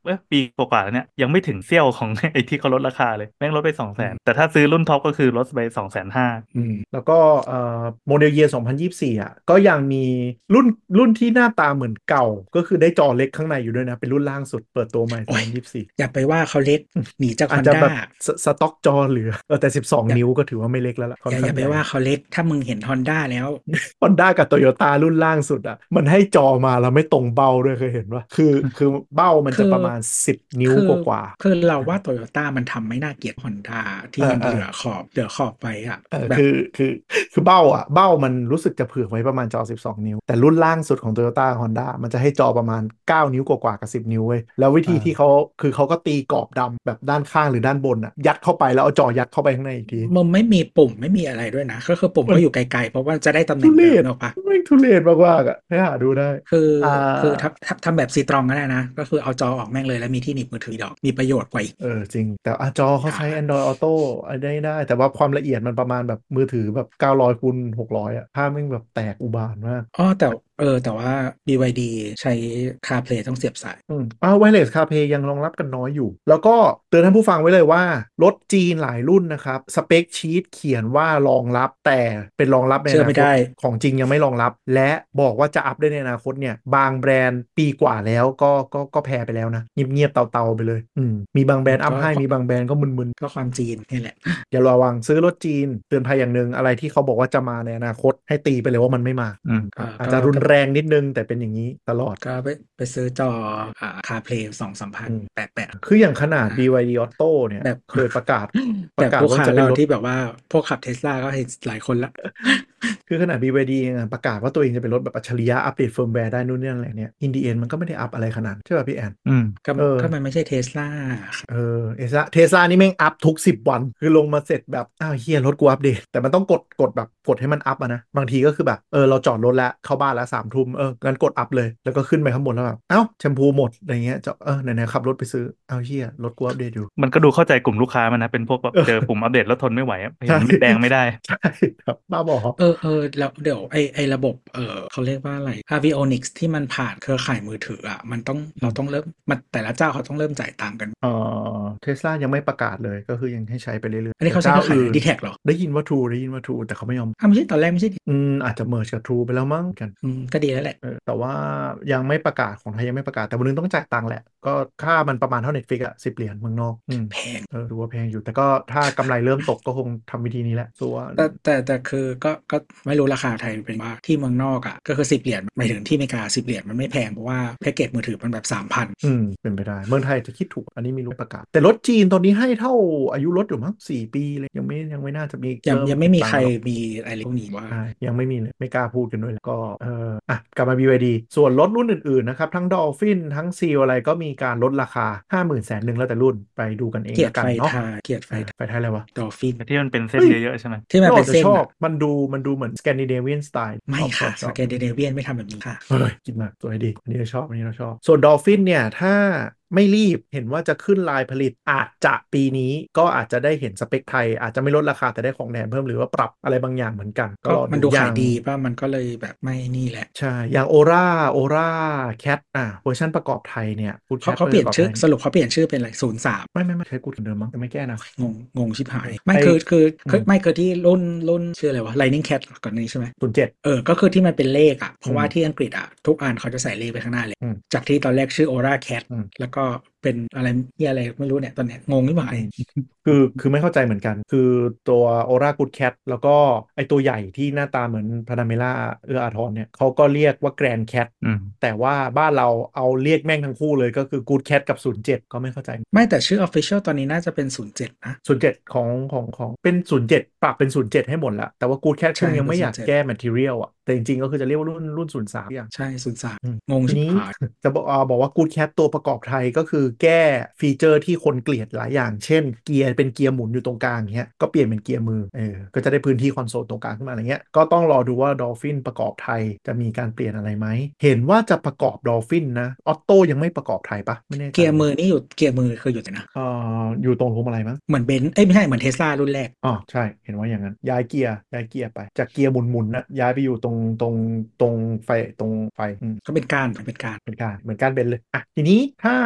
เอ้ยปีกว่าๆแล้วเนี่ยยังไม่ถึงเสี้ยวของ ไอ้ที่เขาลดราคาเลยแม่งลดไปสองแสนแต่ถ้าซื้อรุ่นท็อปก็คือลดไปสองแสนห้าอืมแล้วก็เอ่อโมเดลเยียร์สองพันยี่สิบสี่อ่ะก็ยังมีรุ่นรุ่นที่หน้าตาเหมือนเก่าก็คือได้จอเล็กข้างในอยู่ด้วยนะเป็นรุ่นล่างสุดเปิดตัวใหม่โอ้ยสองพันยี่สิบสี่อย่าไปว่าเขาเล็กหนีจากฮอนด้าอาจจะแบบสสต็อกจอเหลือเออแต่สิบสองอย่านิ้วก็ถือว่าไม่เล็กแล้วล่ะค่อย่าอย่าไปอนข้างใหญ่ว่าเขาเล็กถ้ามึงเห็นฮอนด้าแล้วฮอนด้ากับโตโยต้ารุ่นล่างสุดอ่ะมันให้จอมาแล้วไม่ตรงเบ้าด้วยเคยเห็นว่าคือคือเบ้ามันคือจะประมาณสิบนิ้วคือกว่าคือเราว่าโตโยต้ามันทำไม่น่าเกลียดฮอนด้าๆเออเออที่มันเหลือขอบเหลือขอบไปอ่ะเออแบบคือคือคือเบ้าอ่ะเบ้ามันรู้สึกจะเผื่อไว้ประมาณจอสิบสองนิ้วแต่รุ่นล่างสุดของ Toyota Honda มันจะให้จอประมาณเก้านิ้วกว่าๆกับสิบนิ้วเว้ยแล้ววิธีที่อ่าเขาคือเขาก็ตีกรอบดำแบบด้านข้างหรือด้านบนอ่ะยัดเข้าไปแล้วเอาจอยัดเข้าไปข้างในอีกทีมันไม่มีปุ่มไม่มีอะไรด้วยนะก็คือปุ่มมันก็อยู่ไกลๆเพราะว่าจะได้ตำแหทุเรน่งเดิมศเนกอะปะไม่งทุเรศมากๆอ่ะให้หาดูได้คืออ่าคือทำทำทำแบบซีตรองก็ได้นะก็คือเอาจอออกแม่งเลยแล้วมีที่หนีบมือถือดอกมีประโยชน์กว่าอีกเออจริงแต่อ่ะจอเขาอย่าใช้ Android Auto อะไรได้ได้แต่ว่าความละเอียดมันประมาณแบบมือถือแบบเก้าร้อยคูณหกร้อยอ่ะภาพมันแบบแตกอุบาทมากอ๋อแต่เออแต่ว่า บี วาย ดี ใช้ CarPlay ต้องเสียบสายอืมอ้าวไวเลสคาเพย์ยังรองรับกันน้อยอยู่ แล้วก็เตือนท่านผู้ฟังไว้เลยว่ารถจีนหลายรุ่นนะครับสเปคชีตเขียนว่ารองรับแต่เป็นรองรับในอนาคตเชื่อไม่ได้ของจริงยังไม่รองรับและบอกว่าจะอัพได้ในอนาคตเนี่ยบางแบรนด์ปีกว่าแล้วก็ก็ก็แพ้ไปแล้วนะเงียบๆเตาๆไปเลยอืมมีบางแบรนด์อัพก็ให้มีบางแบรนด์ก็มึนก็ความจีนนี่แหละอย่าระวังซื้อรถจีนเตือนภัยอย่างหนึ่งอะไรที่เขาบอกว่าจะมาในอนาคตให้ตีไปเลยว่ามันไม่มาอืมก็อ่ะอาจก็จะรุนก็แรงนิดนึงแต่เป็นอย่างนี้ตลอดก็ไปไปซื้อจออ่า CarPlay สองสามพันอืมแปดแปดคืออย่างขนาดอ่าบี วาย ดี Auto เนี่ยแบบเคยประกาศปแบบระกาศลูกค้าเราว่าจะเป็นรถที่แบบว่าพวกขับเทสลาก็เห็นหลายคนละคือขนาด บี วาย ดี เองอะประกาศว่าตัวเองจะเป็นรถแบบอัจฉริยะอัปเดตเฟิร์มแวร์ได้นู่นนี่อะไรเนี่ยอินดีเอ็นมันก็ไม่ได้อัพอะไรขนาดนั้นใช่ป่ะพี่แอนอืมก็เออก็มันไม่ใช่เทสลาเออเทสลาเทสลานี่แม่งอัพทุกสิบวันคือลงมาเสร็จแบบอ้าวเฮียรถกูอัปเดตแต่มันต้องกดกดแบบกดให้มันอัพอะนะบางทีก็คือแบบเออเราจอดรถแล้วเข้าบ้านแล้วสามทุ่มเอองั้นกดอัพเลยแล้วก็ขึ้นไปข้างบนแล้วแบบเอ้าแชมพูหมดอะไรเงี้ยจะเออไหนๆขับรถไปซื้อเอ้าเฮียรถกูอัปเดตอยู่มันก็ดูเข้าใจกลุ่มลูกค้ามันนะเป็นพวกแบบเออเจอปุ่มอัปเดตแล้วทนไม่ไหวอะเห็ใช่นแดงไม่ได้ใช่ครับบ้าบอเออเออแล้วเดี๋ยวไอไอระบบเออเขาเรียกว่าอะไร Avionics ที่มันผ่านเครือข่ายมือถืออ่ะมันต้องเราต้องเริ่มมันแต่ละเจ้าเขาต้องเริ่มจ่ายตังค์กันเออเทสลายังไม่ประกาศเลยก็คือยังให้ใช้ไปเรื่อยอันนี้ๆแต่เจ้าเขาใช้เครือข่ายอื่นดีแท็กเหรอได้ยินว่า True ได้ยินว่า True แต่เขาไม่ยอมอ้าวไม่ใช่ตอนแรกไม่ใช่ดิอืมอาจจะเมิร์กับ True ไปแล้วมั้งกันอืมก็ดีแล้วแหละเออแต่ว่ายังไม่ประกาศของไทยยังไม่ประกาศแต่วันนึงต้องจ่ายตังค์แหละก็ค่ามันประมาณเท่า Netflix อะสิบเหรียญเมืองนอกอืมแพงเออดูว่าแพงอยู่แต่ก็ถ้ากำไรเริ่มตกก็คงทำวิธีนี้แหละส่วนแต่แต่แต่คือก็ก็ไม่รู้ราคาไทยเป็นว่าที่เมืองนอกอ่ะก็คือสิบเหรียญหมายถึงที่อเมริกาสิบเหรียญมันไม่แพงเพราะว่าแพ็กเกจมือถือมันแบบสามพันอืมเป็นไปได้เมืองไทยจะคิดถูกอันนี้ไม่รู้ประกาศแต่รถจีนตอนนี้ให้เท่าอายุรถอยู่มั้งสี่ปีเลยยังไม่ยังไม่น่าจะมียังเริ่มยังไม่มีใครเก็บตังค์กันหรอกมีอะไรพวกนี้ว่าใช่ยังไม่มีเลยไม่กล้าพูดกันด้วยแล้วก็เอออ่ะกลับมา บี วาย ดี ส่วนรถรุ่นอื่นๆนะครับทั้ง Dolphin ทั้ง Seal อะไรก็มีการลดราคาห้าหมื่นแสนหนึ่งแล้วแต่รุ่นไปดูกันเองเกียรติไฟแล้วกันเนาะทายเกียรติไฟเออทายไปไทยอะไรวะดอฟฟินแต่ที่มันเป็นเส้นเฮ้ยเยอะๆใช่ไหมที่มันเราเป็นเส้นอ่ะจะชอบมันดูมันดูเหมือน Scandinavian style ชไม่อบชอค่ะบชอบสแกนดิเนเวียนไม่ทำแบบนี้ค่ะเฮ้ยกินมากสวยดีอันนี้เราชอบอันนี้เราชอบส่วนดอลฟินเนี่ยถ้าไม่รีบเห็นว่าจะขึ้นลายผลิตอาจจะปีนี้ก็อาจจะได้เห็นสเปคไทยอาจจะไม่ลดราคาแต่ได้ของแถมเพิ่มหรือว่าปรับอะไรบางอย่างเหมือนกันก็ก็รอมันดูอย่างขายดีป่ะมันก็เลยแบบไม่นี่แหละใช่อย่างโอราโอราแคทอ่ะเวอร์ชันประกอบไทยเนี่ยพูดแคเขาทเวอร์เขาเปลี่ยนชื่อประกอบไทยสรุปเขาเปลี่ยนชื่อเป็นอะไรศูนย์สามไม่ไม่ไม่ใช้กูดเหมือนเดิมมั้งแต่ไม่แก้นะงงงงชิบหาเออยไม่ไอคือคืออืมคือไม่คือที่รุ่นรุ่นชื่ออะไรวะ Lightning Cat ก่อนนี้ใช่ไหมศูนย์เจ็ดเออก็คือที่มันเป็นเลขอ่ะเพอืราะว่ามที่อังกฤษอ่ะทุกอันเขาจะใส่เลขไปข้างหน้าเลยอืมจากที่ตอนแรกชื่อ Aura Cat อืมแล้วก็เป็นอะไรเหียอะไรไม่รู้เนี่ยตอนเนี้ยงงไม่หมายอืม คือคือไม่เข้าใจเหมือนกัน คือตัวโอรากูดแคทแล้วก็ไอตัวใหญ่ที่หน้าตาเหมือนพานาเมล่าเอื้ออาทรเนี่ยเขาก็เรียกว่าแกรนแคทอืมแต่ว่าบ้านเราเอาเรียกแม่งทั้งคู่เลยก็คือกูดแคทกับศูนย์เจ็ดก็ไม่เข้าใจไม่แต่ชื่อ Official ตอนนี้น่าจะเป็นศูนย์เจ็ดนะศูนย์เจ็ดของของของเป็นศูนย์เจ็ดปรับเป็นศูนย์เจ็ดให้หมดแล้วแต่ว่ากูดแคทคใช่งยังเป็นศูนย์เจ็ดไม่อยากแก้ material อ่ะแต่จริงๆก็คือจะเรียกว่ารุ่นรุ่นศูนย์สามอย่างใช่ศูนย์สามอืมงงทีนี้ชิบหายจะบอกอาบอกว่า Good Cat ตัวประกอบไทยก็คือแก้ฟีเจอร์ที่คนเกลียดหลายอย่าง เช่นเกียร์เป็นเกียร์หมุนอยู่ตรงกลางเงี้ยก็เปลี่ยนเป็นเกียร์มือเออก็จะได้พื้นที่คอนโซลตรงกลางขึ้นมาอะไรเงี้ยก็ต้องรอดูว่า Dolphin ประกอบไทยจะมีการเปลี่ยนอะไรไหมเห็นว่าจะประกอบ Dolphin นะออโต้ยังไม่ประกอบไทยปะไม่แน่ใจเกียร์เหมือนกันมือนี่อยู่เกียร์มือคืออยู่ไหนนะเอ่ออยู่ตรงพวงมาลัยมั้งเหมือนเบนซ์เอ้ยไม่ใช่เหมือนเทสลารุ่นแรกอ๋อใช่เห็นว่าอย่างนั้นย้ายเกียร์ย้ายเกียร์ไปจากเกียร์หมุนๆนะย้ายไปอยู่ตรงตรงตรงไฟตรงไฟอืมก็เป็นการเป็นการเหมือนกันเหมือนกันเป็นเลยอ่ะทีนี้ถ้าถ้าเทสท่านผู้ลา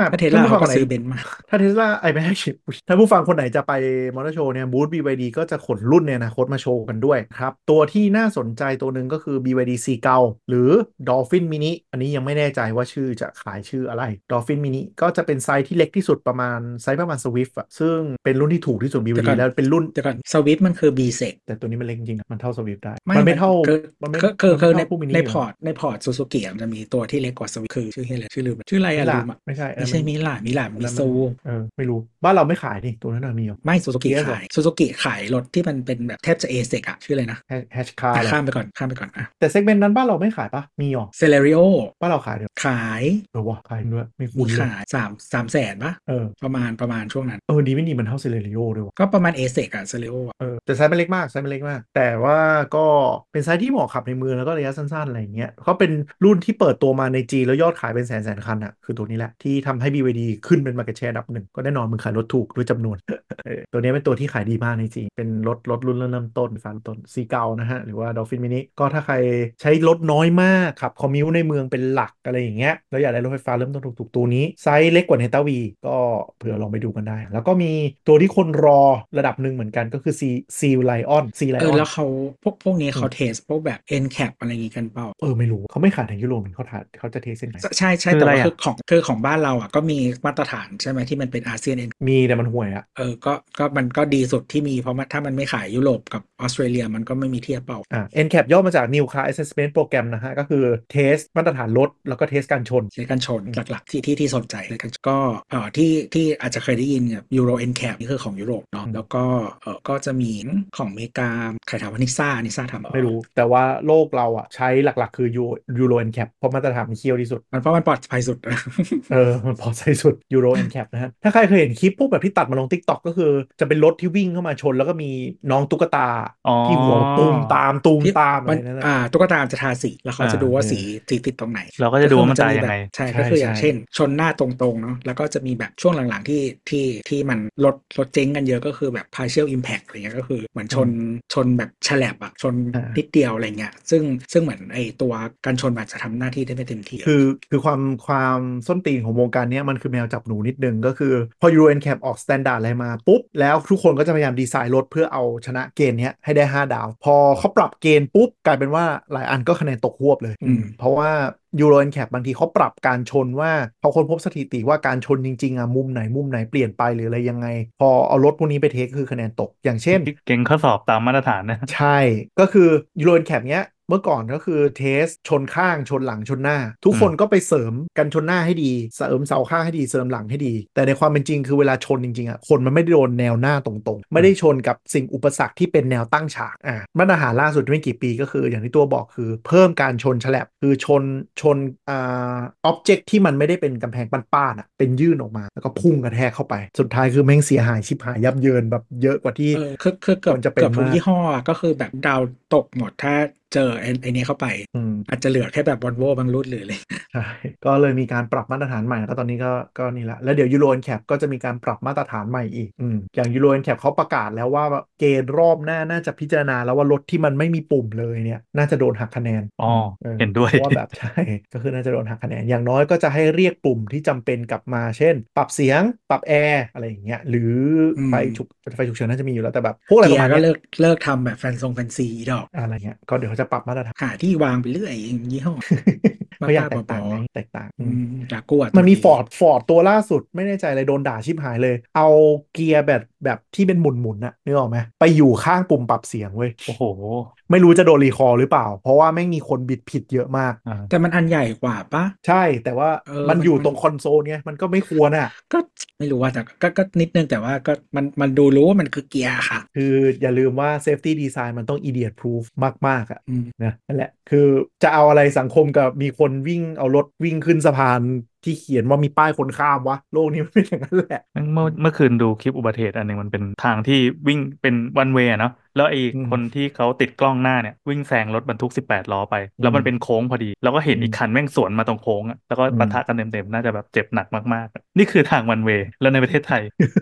เขาก็ผู้ฟังคนไหนซื้อเบนซ์มาถ้าเทสลาไอ้ไม่ใช่ถ้าผู้ฟังคนไหนจะไปมอเตอร์โชว์เนี่ยบูธ บี วาย ดี ก็จะขนรุ่นในอนาคตมาโชว์กันด้วยครับตัวที่น่าสนใจตัวหนึ่งก็คือ บี วาย ดี ซี เก้า หรือ Dolphin Mini อันนี้ยังไม่แน่ใจว่าชื่อจะขายชื่ออะไร Dolphin Mini ก็จะเป็นไซส์ที่เล็กที่สุดประมาณไซส์ประมาณ Swift อะซึ่งเป็นรุ่นที่ถูกที่สุดแต่บี วาย ดีก่อนแล้วเป็นรุ่นแต่ก่อนสวิตมันคือ B เซกแต่ตัวนี้มันเล็กจริงๆอะมันเท่า Swift ได้ไม่มันมันไม่เท่าคือมันไม่คือคือมันคือในไม่เท่าพวกมินิในอยู่พอร์ตในพอร์ตซูซูกิมันจะมีตัวที่เล็กกว่าสวิตคือชื่ออะไรชื่อลืมชื่ออะไรมิลาอะลืมอ่ะไม่ใช่อันไม่นั้นมันใช่มิลามิลามิอันนั้นมันซูเออไม่รู้บ้านเราไม่ขายนี่ตัวนั้นนะมีเหรอไม่ซูซูกิที เอส เหรอขายซูซูกิขายรถที่มันเป็นแบบแทบจะเอเซกอะชื่ออะไรนะแฮชคาร์เหรออ่ะข้ามไปก่อนข้ามไปก่อนอ่ะแต่เซกเมนต์นั้นบ้านเราไม่ขายปะมีเหรอเซเลริโอบ้านเราขายเดี๋ยวขายเออวะขายด้วยไม่มีคุ้นเลยขายสามสามแสนปะเออประมาณประมาณช่วงนั้นเออดีไม่ดีมันเท่าเซเลริโอด้วยวะก็ประมาณเอเซกอะเซเลริโออะเออแต่ไซส์มันเล็กมากไซส์มันเล็กมากแต่ว่าก็เป็นไซส์ที่เหมาะขับในเมืองแล้วก็ระยะสั้นๆอะไรอย่างเงี้ยเขาเป็นรุ่นที่เปิดตัวมาในจีนแล้วยอดขายเป็นแสนแสนคันอ่ะคือตัวนี้แหละที่ทำให้ บี วาย ดี ขึ้นเป็น market share อันดับหนึ่งก็แน่นอนมึงขายรถถูกด้วยจำนวน เออตัวนี้เป็นตัวที่ขายดีมากในจีนเป็นรถรถรุ่นเริ่มต้นฟันต้นซีเกานะฮะหรือว่า Dolphin Mini ก็ถ้าใครใช้รถน้อยมากขับคอมมิวในเมืองเป็นหลักอะไรอย่างเงี้ยแล้วอยากได้รถไฟฟ้าเริ่มต้นถูกๆตัวนี้ไซส์เล็กกว่าเนต้าวีก็เผื่อลองไปดูกันได้แล้วก็มีตัวที่คนรอระดับหนึ่งเหมือนกันก็คือ C C Lion C เออ Lion แล้วเขาพวกพวกนี้อืมเขาเทสพวกแบบ เอ็น แคป อะไรอย่างงี้กันเปล่าเออไม่รู้เขาไม่ขายทางยุโรปเหมือนเขาถ่ายเขาจะเทสเส้นไหนใช่ใช่แต่ว่าคือของคือของบ้านเราอ่ะก็มีมาตรฐานใช่ไหมที่มันเป็นอาเซียนเอ็นมีแต่มันห่วยอะเออก็ก็มันก็ดีสุดที่มีเพราะมันถ้ามันไม่ขายยุโรปกับออสเตรเลียมันก็ไม่มีเทียบเปล่าอ่า เอ็น แคป ย่อมาจาก New Car Assessment Program นะฮะก็คือเทสมาตรฐานรถแล้วก็เทสการชนเรื่องการชนหลักๆที่ที่ที่สนใจเลยกันก็เอ่อที่ที่อาจจะเคยได้ยินเนี่ยยูโรเอ็นแคปนี่คือของยุโรปเนาะแล้วก็เออก็จะมีของอเมริกาใครถามว่านิซ่านิซ่าทำไม่รู้แต่ว่าโลกเราอ่ะใช้หลักๆคือยูยูโร เอ็น แคป เพราะมาตรฐานมันเคี่ยวที่สุดมันเพราะมันปลอดภัยสุดเออมันพอใช้สุดยูโร เอ็น แคป นะฮะถ้าใครเคยเห็นคลิปพวกแบบที่ตัดมาลง TikTok ก็คือจะเป็นรถที่วิ่งเข้ามาชนแล้วก็มีน้องตุ๊กตาที่หัวตูมตามตูมที่ตามอะมันไรนั่นแหละอ่าตุ๊กตาจะทาสีแล้วเขาจะดูว่าสีสีติดตรงไหนเราก็จะดูว่ามันตายยังไงใช่ก็คืออย่างเช่นชนหน้าตรงๆเนาะแล้วก็จะมีแบบช่วงหลังๆที่ที่ที่มันลดลดเจ๊งกันเยอะก็คือแบบ partial impact อะไรเงี้ยก็คือเหมือนชนชนแบบฉลับอะชนนิดเดียวอะไรเงี้ยซึ่งซึ่งเหมือนไอตัวการชนอาจจะทำหน้าที่ได้ไม่เต็มที่คือคือความความส้นตีนของวงการนี้มันคือแมวจับหนูนิดนึงก็คือพอ Euro เอ็น แคป ออก Standard อะไรมาปุ๊บแล้วทุกคนก็จะพยายามดีไซน์รถเพื่อเอาชนะเกณฑ์นี้ให้ได้ห้าดาวพอเขาปรับเกณฑ์ปุ๊บกลายเป็นว่าหลายอันก็คะแนนตกหวบเลยเพราะว่า Euro เอ็น แคป บางทีเขาปรับการชนว่าเขาค้นพบสถิติว่าการชนจริงๆอ่ะมุมไหนมุมไหนเปลี่ยนไปหรืออะไรยังไงพอเอารถพวกนี้ไปเทสคือคะแนนตกอย่างเช่นเก่งข้อสอบตามมาตรฐานนะใช่ก็คือ Euro เอ็น แคป เนี้ยเมื่อก่อนก็คือเทสชนข้างชนหลังชนหน้าทุกคนก็ไปเสริมกันชนหน้าให้ดีเสริมเสาข้างให้ดีเสริมหลังให้ดีแต่ในความเป็นจริงคือเวลาชนจริงๆอ่ะคนมันไม่ได้โดนแนวหน้าตรงๆไม่ได้ชนกับสิ่งอุปสรรคที่เป็นแนวตั้งฉากอ่ะมาตรฐานล่าสุดไม่กี่ปีก็คืออย่างที่ตัวบอกคือเพิ่มการชนฉลับคือชนชนอ่าอ็อบเจกต์ที่มันไม่ได้เป็นกำแพงป้านๆอ่ะเป็นยื่นออกมาแล้วก็พุ่งกระแทกเข้าไปสุดท้ายคือแม่งเสียหายชิบหายยับเยินแบบเยอะกว่าที่เออคือคือเกือบเกือบทุกยี่ห้อก็คือแบบดาวตกหมดถ้าเจอไอ้ไอ้นี้เข้าไปอาจจะเหลือแค่แบบวอลโว่บางรุ่นหรือเลยใช่ก็เลยมีการปรับมาตรฐานใหม่แล้วก็ตอนนี้ก็ก็นี่แหละแล้วเดี๋ยวยูโร เอ็น แคป ก็จะมีการปรับมาตรฐานใหม่อีกอืมอย่างยูโร เอ็น แคป เขาประกาศแล้วว่าเกณฑ์รอบหน้าน่าจะพิจารณาแล้วว่ารถที่มันไม่มีปุ่มเลยเนี่ยน่าจะโดนหักคะแนนอ๋อเห็นด้วยเพราะว่าแบบใช่ก็คือน่าจะโดนหักคะแนนอย่างน้อยก็จะให้เรียกปุ่มที่จำเป็นกลับมาเช่นปรับเสียงปรับแอร์อะไรอย่างเงี้ยหรือไฟฉุกไฟฉุกเฉินน่าจะมีอยู่แล้วแต่แบบพวกอะไรประมาณนี้ก็เลิกเลิกทำแบบแฟนทรงแฟนซีดอกอะไรเงี้ยก็เดี๋ยวเขาจะปรับมาตรฐานหาที่วางไปเรื่อยยี่ห้อเขาอยากแตกต่างไงแตกต่างอยากกวดมันมีฟอร์ดฟอร์ดตัวล่าสุดไม่แน่ใจเลยโดนด่าชิบหายเลยเอาเกียร์แบบแบบที่เป็นหมุนหมุนอะนึกออกไหมไปอยู่ข้างปุ่มปรับเสียงเว้ยโอ้โหไม่รู้จะโดนรีคอร์หรือเปล่าเพราะว่าไม่มีคนบิดผิดเยอะมากแต่มันอันใหญ่กว่าปะใช่แต่ว่ามันอยู่ตรงคอนโซลเนี้ยมันก็ไม่ควรอะก็ไม่รู้ว่าแต่ก็ก็นิดนึงแต่ว่าก็มันมันดูรู้ว่ามันคือเกียร์ค่ะคืออย่าลืมว่า safety design มันต้อง idiot proof มากๆอะนะนั่นแหละคือจะเอาอะไรสังคมกับมีคนวิ่งเอารถวิ่งขึ้นสะพานที่เขียนว่ามีป้ายคนข้ามวะโลกนี้มันเป็นอย่างนั้นแหละเมื่อเมื่อคืนดูคลิปอุบัติเหตุอันหนึ่งมันเป็นทางที่วิ่งเป็นวันเวย์เนาะแล้วไอ้คนที่เขาติดกล้องหน้าเนี่ยวิ่งแซงรถบรรทุกสิบแปดล้อไปแล้วมันเป็นโค้งพอดีแล้วก็เห็นอีกคันแม่งสวนมาตรงโค้งแล้วก็ปะทะกันเต็มๆน่าจะแบบเจ็บหนักมากๆนี่คือทางวันเวย์แล้วในประเทศไทย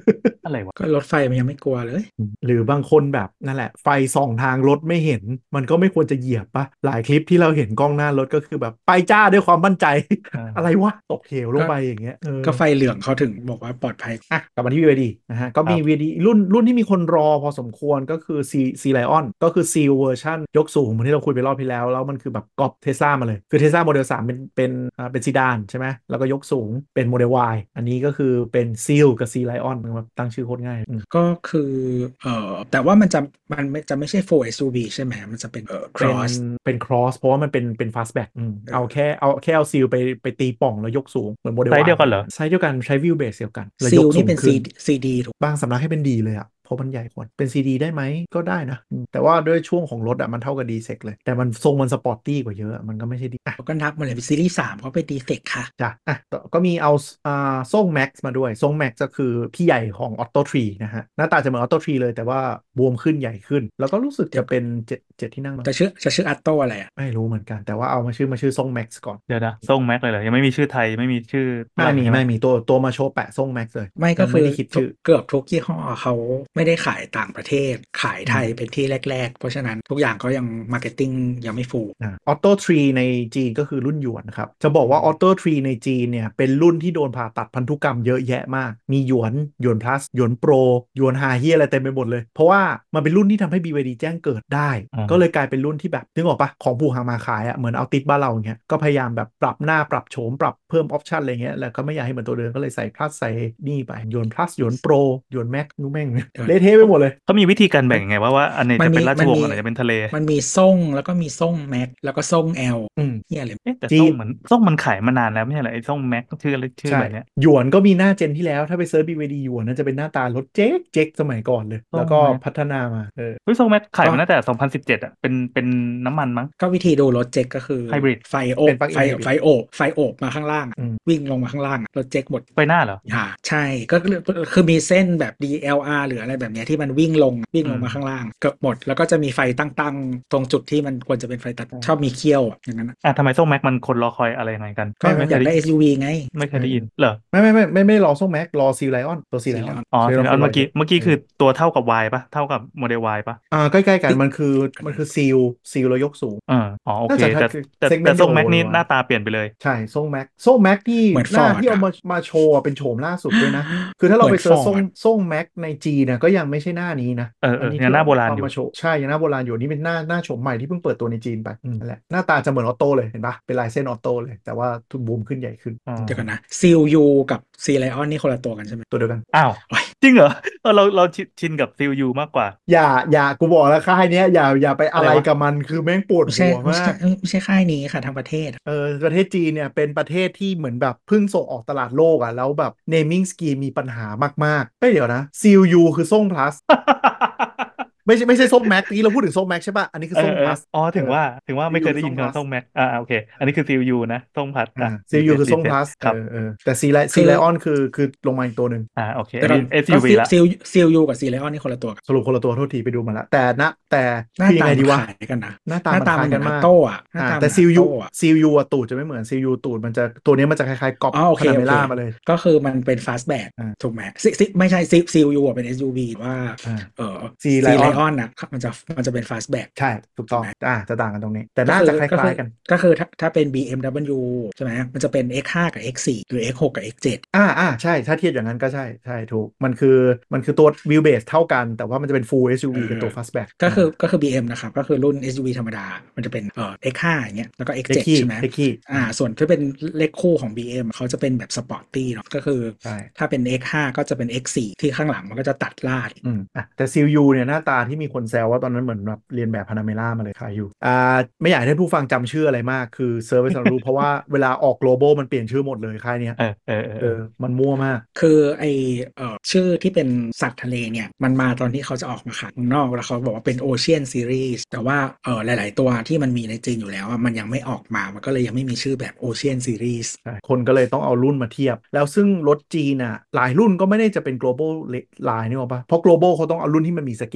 อะไรวะก็รถไฟมันยังไม่กลัวเลยหรือบางคนแบบนั่นแหละไฟส่องทางรถไม่เห็นมันก็ไม่ควรจะเหยียบปะหลายคลิปที่เราเห็นกล้องหน้ารถก็คือแบบไปจ้าด้วยความมั่นใจอ่าอะไรวะตกเหวลงก็ไปอย่างเงี้ยเออก็ไฟเหลืองเขาถึงบอกว่าปลอดภัยอ่ะกลับมาที่ วี วาย ดี นะฮะก็มีครับวี วาย ดี รุ่นรุ่นที่มีคนรอพอสมควรก็คือ C C Lion ก็คือ Seal เวอร์ชันยกสูงเหมือนที่เราคุยไปรอบที่แล้วแล้วมันคือแบบก๊อปเทสลามาเลย คือเทสลาโมเดลสามเป็นเป็นอ่าเป็นซีดานใช่ไหมแล้วก็ยกสูงเป็นโมเดล Y อันนี้ก็คือเป็น Seal กับ C Lion มันตั้งชื่อโคตรง่ายอืมก็คือเอ่อแต่ว่ามันจะมันไม่จะไม่ใช่ full เอส ยู วี ใช่ไหมมันจะเป็นเอ่อเป็น cross เป็น cross เพราะว่ามันเป็นเป็น fastback อืมเอาแค่เอาแค่เอาซีลไปไปตีป่องแล้วยกสูงเหมือนโมเดลไซส์ Y เดียวกันเหรอไซส์เดียวกันใช้วิวเบสเดียวกันแล้วย seal กสูนี่เป็นงขึ้นซี ดี ถูกบางสำนักให้เป็นดีเลยอะเพราะมันใหญ่กว่าเป็น ซี ดี ได้ไหมก็ได้นะอืมแต่ว่าด้วยช่วงของรถอะมันเท่ากับ D-Sec เลย แต่มันทรงมันสปอร์ตตี้กว่าเยอะมันก็ไม่ใช่ดีอ่ะเขาก็นับมาเลยเป็นซีรีส์สามเขาเป็น defect ค่ะจ้ะอ่ะต่อก็มีเอาอ่าทรง Max มาด้วยทรง Max ก็คือพี่ใหญ่ของ Auto ทรีนะฮะหน้าตาจะเหมือน Auto ทรีเลยแต่ว่าบวมขึ้นใหญ่ขึ้น แล้วก็รู้สึกจะเป็นเจ็ดเจ็ดที่นั่งมั้งจะชื่อจะชื่ออัตโตอะไรอ่ะไม่รู้เหมือนกันแต่ว่าเอามาชื่อมาชื่อทรง Max ก่อนเดี๋ยวนะส่งแม็กเลยเหรอยังไม่มีชื่อไทยไม่มีชื่อฝไม่รั่งใช่ไหมมีไม่มีตัวตัวมาโชว์แปะทรง Max เลยไม่ก็ยังคืไม่อได้คิดชื่อเกือบทุกยี่ห้อเขาไม่ได้ขายต่างประเทศ ขายไทยอืมเป็นที่แรก ๆ เพราะฉะนั้นทุกอย่างก็ยังมาร์เก็ตติ้งยังไม่ฟูออโต้ทรีในจีนก็คือรุ่นหยวนนะครับจะบอกว่าออโต้ทรีในจีนเนี่ยเป็นรุ่นที่โดนผ่าตัดพันธุกรรมเยอะแยะมากมีหยวนหยวนพลัสหยวนโปรหยวนไฮเฮียอะไรเต็มไปหมดเลย เพราะว่ามันเป็นรุ่นที่ทำให้ บี วาย ดี แจ้งเกิดได้อ่าก็เลยกลายเป็นรุ่นที่แบบนึกออกปะของผูหางมาขายอะ่ะเหมือนเอาติดบ้านเราอย่างเงี้ยก็พยายามแบบปรับหน้าปรับโฉมปรับเพิ่มออปชันอะไรเงี้ยแล้วก็ไม่อยากให้เหมือนตัวเดิมก็เลยใส่พลัสใส่นี่ไปหยวนพลัสหยวนโปรหยวนแม็กนู่นแม่งเละเทะไปหมดเลยเขามีวิธีการแบ่งยังไงว่าว่าอันไหนมันจะมีเป็นราชมันวงศ์มีอันไหนจะเป็นทะเลมันมีส่งแล้วก็มีส่งแม็กแล้วก็ส่งแอลอืมเฮียอะไรเอ๊ะแต่จีส่งนเหมือนส่งมันขายมานานแล้วไม่ใช่เหรอไอ้ส่งแม็กชื่ออะไรชื่อใช่แบบเนี้ยหยวนก็มีหน้าเจนที่แล้วถ้าไปเซิร์ช บี วาย ดี หยวนน่าจะเป็นหน้าตารถเจ๊กเจ๊กสมัยก่อนเลยส่งแล้วก็แม็กพัฒนามาเออเฮ้ยส่งแม็กขายมาตั้งแต่สองพันสิบเจ็ดอ่ะเป็นเป็นน้ำมันมั้งก็วิธีดูรถเจ็กก็คือไฮบริดไฟโอเป็บน plug-in ไฟ hybrid ไฟโอบไฟโอบมาข้างล่างอะอืมวิ่งลงมาข้างล่างอะรถเจ็กหมดไฟหน้าเหรออ่าใช่ก็คือคือมีเส้นแบบ ดี แอล อาร์ หรืออะไรแบบเนี้ยที่มันวิ่งลงวิ่งลงอืมมาข้างล่างเกือบหมด แล้วก็จะมีไฟตั้งๆตรงจุดที่มันควรจะเป็นไฟตัดชอบมีเขี้ยวอะอย่างนั้นอะอ่ะทำไมส่งแม็กมันคนรอคอยอะไรยังไงกันก็ไม่ไม่อเคยาย กได้ได้ เอส ยู วี ไงไม่เคยได้ยินเหรอไม่ไม่ไม่ไม่ไม่รอส่งแม็กรอซีไลออนตัวซีไลออน Lion อ๋อ Celeron แต่อันเมื่อกี้ Lion เมื่อกี้คือตัวเท่ากับ Y ปะเท่ากับโมเดล Y ปะอ่าใกล้ๆกันมันคือมันคือซีลซีลแล้วยกสูงอ่าอ๋อโอเคน่าจะแต่คือแต่ segment แต่ส่งแม็กเดียวกับนี่ Y หน้าตาเปลี่ยนไปเลยใช่ส่งแม็กส่งแม็กที่เหมือนหน้า Ford ที่เอาอะมามาโชว์อะเป็นโฉมล่าสุดด้วยนะ คือถ้าเราเหมืไปอนเซิร์ช Ford ส่งส่งแม็กในจีนะก็ยังไม่ใช่หน้านี้นะเออเออนี้ยังหน้าโบราณเออยู่มาโชว์ใช่ยังหน้าโบราณอยู่นี่เป็นหน้าหน้าโฉมใหม่ที่เพิ่งเปิดตัวในจีนไปอืมนั่นแหละหน้าตาจะเหมือนออโต้เลยเห็นปะเป็นลายเส้นออโต้เลยแต่ว่าทุนบูมขึ้นใหญ่ขึ้นอ๋อเดี๋ยวกันนะซีลยูกับซีไลออนนี่คนละตัวกันใช่ไหมตัวเดียวกันอ้าวโอ้ยจริงเหรอเออเราเราชิชินกับซิลยูมากกว่าอย่าอย่ากูบอกแล้วค่ายเนี้ยอย่าอย่าไปอะไรอะไรวะกับมันคือแม่งปวดไม่ใช่หัวไม่มาใช่กไม่ใช่ค่ายนี้ค่ะทั้งประเทศเออประเทศจีนเนี่ยเป็นประเทศที่เหมือนแบบเพิ่งส่งออกตลาดโลกอ่ะแล้วแบบ naming scheme มีปัญหามากๆเฮ้ยเดี๋ยวนะ ซี แอล ยู คือส่ง plus ไม่ใช่ไม่ใช่ส้มแม็กที่เราพูดถึงส้มแม็กใช่ป่ะอันนี้คือเอส้อมเออ plus อ๋อถึงเออว่าถึงว่าไม่เคยได้ซี แอล ยูยินคือคำว่า Plus ส่งแม็กอ่าโอเค อันนี้คือซิลยูนะส่งพัดอ่าอ่ะซี แอล ยู คือส้มรีเซ็ต plus คเอรับอเออแต่ซีไลซีไลออนคือคือลงมาอีกตัวหนึ่งอ่าโอเคแต่อันนี้ก็เอส ยู วี ละซีลซีลยูกับซีไลออนนี่คนละตัวกันสรุปคนละตัวโทษทีไปดูมาแล้วแต่นะแต่หน้าคือยัตางไงมันดีวะขายกันนะหน้าตาหน้ามันตาคล้ามันยเหมืกัอนนอัมาตกโต้อะหน้าอ่าตาเหมืแต่อนซีอัลตยูโต้อะซี แอล ยู อะตูดจะไม่เหมือน ซี แอล ยู ตูดมันจะตัวนี้มันจะคล้ายๆก๊อปอ๋อโอเคพานาโอเมเคล่ามาเลยก็คือมันเป็นฟาสต์แบ็กอ่าถูกไหมซิซิไม่ใช่ซิซีลยูเป็น เอส ยู วี ว่าอ่าเออ C ซีไล Lion ออนนะมันจะมันจะเป็นฟาสต์แบ็กใช่ถูกต้องอ่าจะต่างกันตรงนี้ แต่ก็น่าคือจะคก็ล้าคืยอๆกันก็คือถ้าถ้าเป็น บี เอ็ม ดับเบิลยู ใช่ไหมมันจะเป็น เอ็กซ์ ไฟว์ กับ เอ็กซ์ โฟร์ หรือ เอ็กซ์ ซิก กับ เอ็กซ์ เซเว่นอ่าอ่าใช่ถ้าเทียบอย่างนั้นก็ใช่ใช่ถูกมันคือมันคือตัว wheel base เท่ากันแต่ว่ามันจะเป็น full เอส ยู วี กับตัว fastback ก็คือก็คือ บี เอ็ม นะครับก็คือรุ่น เอส ยู วี ธรรมดา มันจะเป็นเอ่อ เอ็กซ์ ไฟว์ อย่างเงี้ยแล้วก็ เอ็กซ์เอ็กเซเว่นคีใช่ไหมเอ็กคีอ่าส่วนที่เป็นเลขคู่ของ บี เอ็ม เขาจะเป็นแบบสปอร์ตตี้เนาะก็คือใช่ถ้าเป็น เอ็กซ์ ไฟว์ ก็จะเป็น เอ็กซ์ โฟร์ ที่ข้างหลังมันก็จะตัดลาดอืมอ่ะแต่ซี แอล ยูเนี่ยหน้าตาที่มีคนแซวว่าตอนนั้นเหมือนแบบเรียนแบบพานาเมล่ามาเลยขายอยู่อ่าไม่อยากให้ท่านผู้ฟังจำชื่ออะไรมากคือเซิร์ฟไว้สำหรับรู้ เพราะว่าเวลาออก global มันเปลี่ยนชื่อหมดเลยค่ายเนี้ยเออเออเออเออมันมั่วมากคือไอเอ่อชื่อที่เป็นสัตว์ทะเลเนี่ยมันมาตอนที่เขาจะออกมาขายข้างนอกแล้วเขาบอกว่าเป็น Ocean Series แต่ว่าเออหลาย ๆ ตัวที่มันมีในจีนอยู่แล้วอะมันยังไม่ออกมามันก็เลยยังไม่มีชื่อแบบ Ocean Series ใช่คนก็เลยต้องเอารุ่นมาเทียบ แล้วซึ่งรถจีนอ่ะหลายรุ่นก็ไม่ได้จะเป็น global line นี่หรอกปะเพราะ global เขาต้องเอารุ่นที่มันมีสเกลหน่อย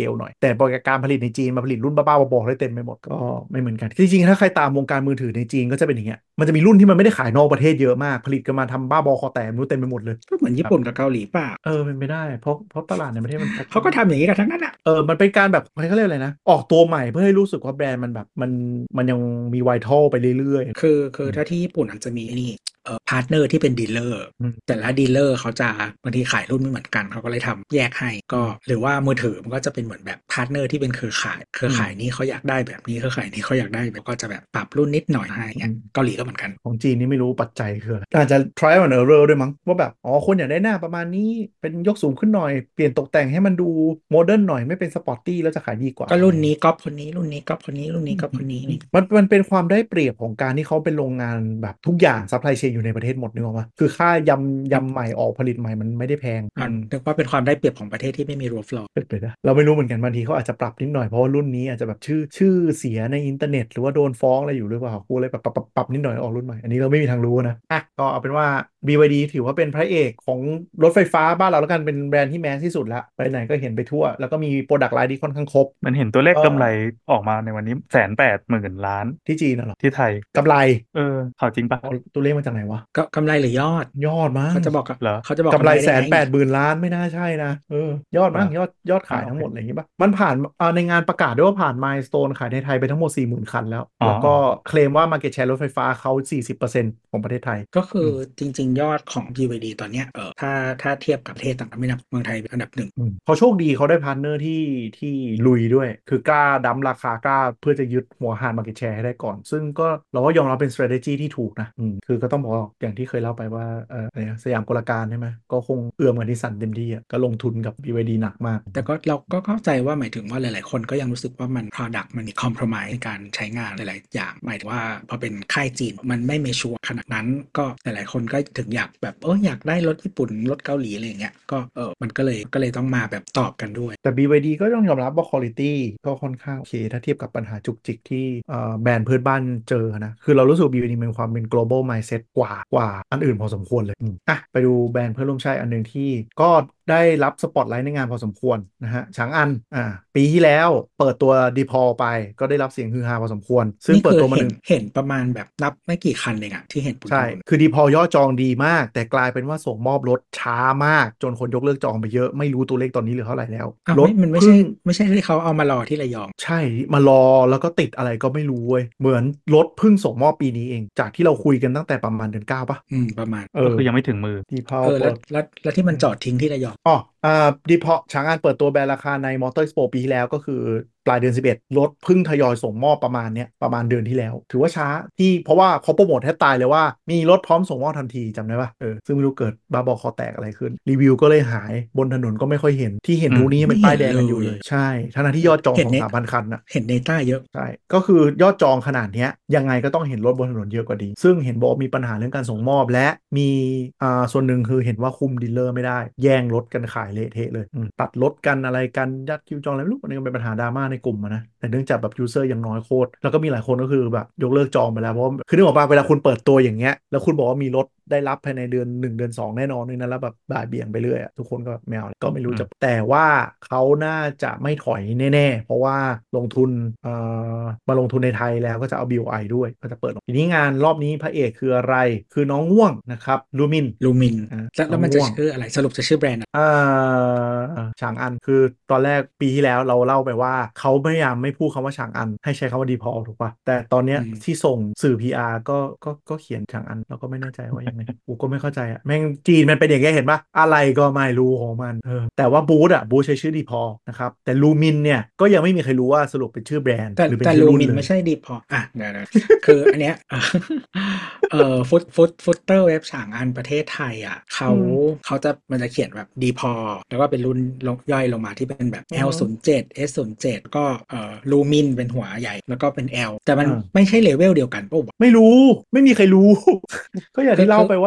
แต่บริการผลิตในจีนมาผลิตรุ่นบ้าๆบอๆได้เต็มไปหมดก็ไม่เหมือนกันจริงๆถ้าใครตามวงการมือถือในจีนก็จะเป็นอย่างเงี้ยมันจะมีรุ่นที่มันไม่ได้ขายนอกประเทศเยอะมากผลิตกันมาทำบ้าบอคอแตกไม่รู้เต็มไปหมดเลยก็เหมือนญี่ครับปุ่นกับเกาหลีเปล่าเออเป็นไปได้เพราะเพราะตลาดในประเทศมันแพ็คเขาก็ทำอย่างนี้กันทั้งนั้นอ่ะเออมันเป็นการแบบเขาเรียกอะไรนะออกตัวใหม่เพื่อให้รู้สึกว่าแบรนด์มันแบบมันมันยังมีไวทัลไปเรื่อยคือคือๆถ้าที่ญี่ปุ่นอาจจะมีไอ้นี่เอ่อพาร์ทเนอร์ที่เป็นดีลเลอร์อืมแต่ละดีลเลอร์เขาจะบางทีขายรุ่นไม่เหมือนกันเขาก็เลยทำแยกให้อืก็มหรือว่ามือถือมันก็จะเป็นเหมือนแบบพาร์ทเนอร์ที่เป็นเครือข่ายเครืออืมข่ายนี้เขาอยากได้แบบนี้เครือข่ายนี้เขาอยากได้แบบก็จะแบบปรับรุ่นนิดหน่อยให้เงี้ยอืมเกาหลีก็เหมือนกันของจีนนี่ไม่รู้ปัจจัยคืออะไรอาจจะ trial and error ด้วยมั้งว่าแบบอ๋อคนอยากได้หน้าประมาณนี้เป็นยกสูงขึ้นหน่อยเปลี่ยนตกแต่งให้มันดูโมเดิร์นหน่อยไม่เป็นสปอร์ตตี้แล้วจะขายดีกว่าก็รุ่นอะไรเงี้ยนี้ก๊อปคนนี้รุ่นนี้ก๊อปคนนี้รุ่นนี้ก๊อปคนนี้นี่มันมันเป็นความได้เปรียบของการที่เขาเป็นโรงงานแบบทุกอย่างซัพพลายเชนอยู่ในประเทศหมดนึกออกปะคือค่ายำอ่ะยำใหม่ออกผลิตใหม่มันไม่ได้แพงอือ่ะมนึกว่าเป็นความได้เปรียบของประเทศที่ไม่มี rule of law เป็นไปได้เราไม่รู้เหมือนกันบางทีเขาอาจจะปรับนิดหน่อยเพราะว่ารุ่นนี้อาจจะแบบชื่อชื่อเสียในอินเทอร์เน็ตหรือว่าโดนฟ้องอะไรอยู่หรือเปล่ากูเลยปรับปรับปรับปรับนิดหน่อยออกรุ่นใหม่อันนี้เราไม่มีทางรู้นะอ่ะก็เอาเป็นว่า บี วาย ดี ถือว่าเป็นพระเอกของรถไฟฟ้าบ้านเราแล้วกันเป็นแบรนด์ที่แมสที่สุดละไปไหนก็เห็นไปทั่วแล้วก็มีโปรดักต์ไลน์ที่ค่อนข้างครบมันเห็นตัวเลขก็กำไรออกมาในวันนี้แสนแปดหมื่นล้านที่จีนน่ะเหรอที่ไทยกำไรเออข่าวจริงปะเอาตัวเลขมาจากไหนวะก็กำไรหรือยอดยอดมั้งเขาจะบอกกับเหรอเขาจะบอกกำไรกำไรได้ไงแสนแปดหมื่นล้านไม่น่าใช่นะเออยอดเหรอมั้งยอดยอดอ่าโอเคขายทั้งหมดอะไรอย่างงี้ป่ะมันผ่านอ่าในงานประกาศด้วยว่าผ่านมายสโตนขายในไทยไปทั้งหมดสี่หมื่นคันแล้วแล้วก็อ๋ออ๋อเคลมว่า Market Share รถไฟฟ้าเขาสี่สิบเปอร์เซ็นต์ของประเทศไทยก็คืออืมจริงๆยอดของ บี วาย ดี ตอนเนี้ยเออถ้าถ้าเทียบกับประเทศต่างๆไม่นับเมืองไทยเป็นอันดับหนึ่งอืมเขาโชคดีเขาได้พาร์ทเนอร์ที่ที่ลุยด้วยคือกล้าดั้มราคากล้าเพื่อจะยึดหัวหาด Market Share ให้ได้ก่อนซึ่งก็เราก็ยอมรับเป็น strategy ที่ถูกนะอืมคือก็ต้องบอกอย่างที่เคยเล่าไปว่าเอออะไรนะสยามกลการใช่ไหมก็คงเอื้อมกับนิสสันเต็มที่อ่ะก็ลงทุนกับ บี วาย ดี หนักมากแต่ก็เราก็เข้าใจว่าหมายถึงว่าหลายๆคนก็ยังรู้สึกว่ามัน product มันมี compromise ในการใช้งานหลายๆอย่างหมายถึงว่าพอเป็นค่ายจีนมันไม่เมชัวร์ขนาดนั้นก็หลายๆคนก็ถึงอยากแบบเอออยากได้รถญี่ปุ่นรถเกาหลีอะไรอย่างเงี้ยก็เออมันก็เลยก็เลยต้องมาแบบตอบกันด้วยแต่ บี วาย ดี ก็ต้องยอมรับว่า quality ก็ค่อนข้างโอเคถ้าเทียบกับปัญหาจุกจิกที่เอ่อแบรนด์เพื่อนบ้านเจอนะ คือเรารู้สึก บี วาย ดี มีความเป็น global mindset กว่ากว่าอันอื่นพอสมควรเลยอืมอ่ะไปดูแบรนด์เพื่อนร่วมชาติอันหนึ่งที่ก็ได้รับสปอตไลท์ในงานพอสมควรนะฮะฉางอันอ่าปีที่แล้วเปิดตัวดีพอไปก็ได้รับเสียงฮือฮาพอสมควรซึ่งนี่คือเห็นเปิดตัวมาหนึ่งเห็นประมาณแบบนับไม่กี่คันเองอะที่เห็นบนใช่ถนนคือดีพอยอดจองดีมาก แต่กลายเป็นว่าส่งมอบรถช้ามาก จนคนยกเลิกจองไปเยอะ ไม่รู้ตัวเลขตอนนี้เหลือเท่าไหร่แล้วอ้าวรถไม่มันไม่ใช่เพิ่งไม่ใช่ที่เขาเอามารอที่ระยองใช่ มารอแล้วก็ติดอะไรก็ไม่รู้เว้ย เหมือนรถเพิ่งส่งมอบปีนี้เอง จากที่เราคุยกันตั้งแต่ประมาณเดือนเก้าป่ะอืมประมาณเออก็คือยังไม่ถึงมือดีพอเออแล้วเปิดแล้วแล้วที่มันจอดทิ้งที่ระยองอ๋ออ่าดีพอช้างอันเปิดตัวแบรนด์ราคาในมอเตอร์ e อ p โ ปีที่แล้วก็คือปลายเดือนสิบเอ็ดรถเพิ่งทยอยส่งมอบประมาณเนี้ยประมาณเดือนที่แล้ว ถือว่าช้าที่เพราะว่าเขาโปรโมทแทบตายเลยว่ามีรถพร้อมส่งมอบทันทีจำได้ปะเออซึ่งไม่รู้เกิดบ้าบอคอแตกอะไรขึ้นรีวิวก็เลยหายบนถนนก็ไม่ค่อยเห็นที่เห็นอืมทุกนี้ยังไม่เป็นป้ายแดงเห็นเลยกันอยู่เลยใช่ทั้งที่ยอดจองเห็นในสองสามพันคันนะเห็นในต้าเยอะใช่ก็คือยอดจองขนาดเนี้ยยังไงก็ต้องเห็นรถบนถนนเยอะกว่าดี ซึ่งเห็นบอกว่ามีปัญหาเรื่องการส่งมอบและมีอ่าส่วนหนึ่งคือเห็นว่าคุมดีลเลอร์ไม่ได้แย่งรถกันขายเละเทะเลยอืมตัดรถกันอะไรกันยัดคิวจองอะไรไม่รู้อันนี้ก็เป็นปัญหาดราม่าในกลุ่มอะนะแต่เนื่องจากแบบยูเซอร์ยังน้อยโคตรแล้วก็มีหลายคนก็คือแบบยกเลิกจองไปแล้วเพราะว่าคือนึกออกป่ะเวลาคุณเปิดตัวอย่างเงี้ยแล้วคุณบอกว่ามีรถได้รับภายในเดือนหนึ่งเดือนสองแน่นอนนี่นะแล้วแบบบ่ายเบี่ยงไปเรื่อยอะทุกคนก็ไม่เอาก็ไม่รู้อืมจะแต่ว่าเขาน่าจะไม่ถอยแน่ๆเพราะว่าลงทุนเอ่อมาลงทุนในไทยแล้วก็จะเอา บี โอ ไอ ด้วยก็จะเปิดทีนี้งานรอบนี้พระเอกคืออะไรคือน้องง่วงนะครับลูมินลูมินอ่าแล้วแล้วมันจะน้องง่วงชื่ออะไรสรุปจะชื่อแบรนด์อะเอ่อฉางอันคือตอนแรกปีที่แล้วเราเล่าไปว่าเขาพยายามไม่พูดคำว่าฉางอันให้ใช้คำว่าดีพอถูกปะแต่ตอนเนี้ยอืมที่ส่งสื่อ พี อาร์ ก็ก็ก็เขียนฉางอันเราก็ไม่แน่ใจว่ายังไงกูก็ไม่เข้าใจอะแม่งจีนมันเป็นอย่างเงี้ยเห็นปะอะไรก็ไม่รู้ของมันเออแต่ว่าบูธอะบูธใช้ชื่อดีพอนะครับแต่ลูมินเนี่ยก็ยังไม่มีใครรู้ว่าสรุปเป็นชื่อแบรนด์แต่หรือเป็นแต่ลูชื่อรุ่นเลยมินไม่ใช่ดีพออ่ะเดี๋ยวนะคืออันเนี้ยเอ่อฟุตฟุตฟุตเตอร์เว็บฉางอันประเทศไทยอ่ะเขาอืมเขาจะมันจะเขียนแบบดีพอแล้วก็เป็นรุ่นลงย่อยลงมาที่เป็นแบบอือ L ฮึศูนย์เจ็ด S ศูนย์เจ็ดก็เอ่อลูมินเป็นหัวใหญ่แล้วก็เป็น L แต่มันอ่าไม่ใช่เลเวลเดียวกันป่ะวะไม่รู้ไม่มีใครรู้ ก็อย่างที่เล่าคือคือไปว่าแบบ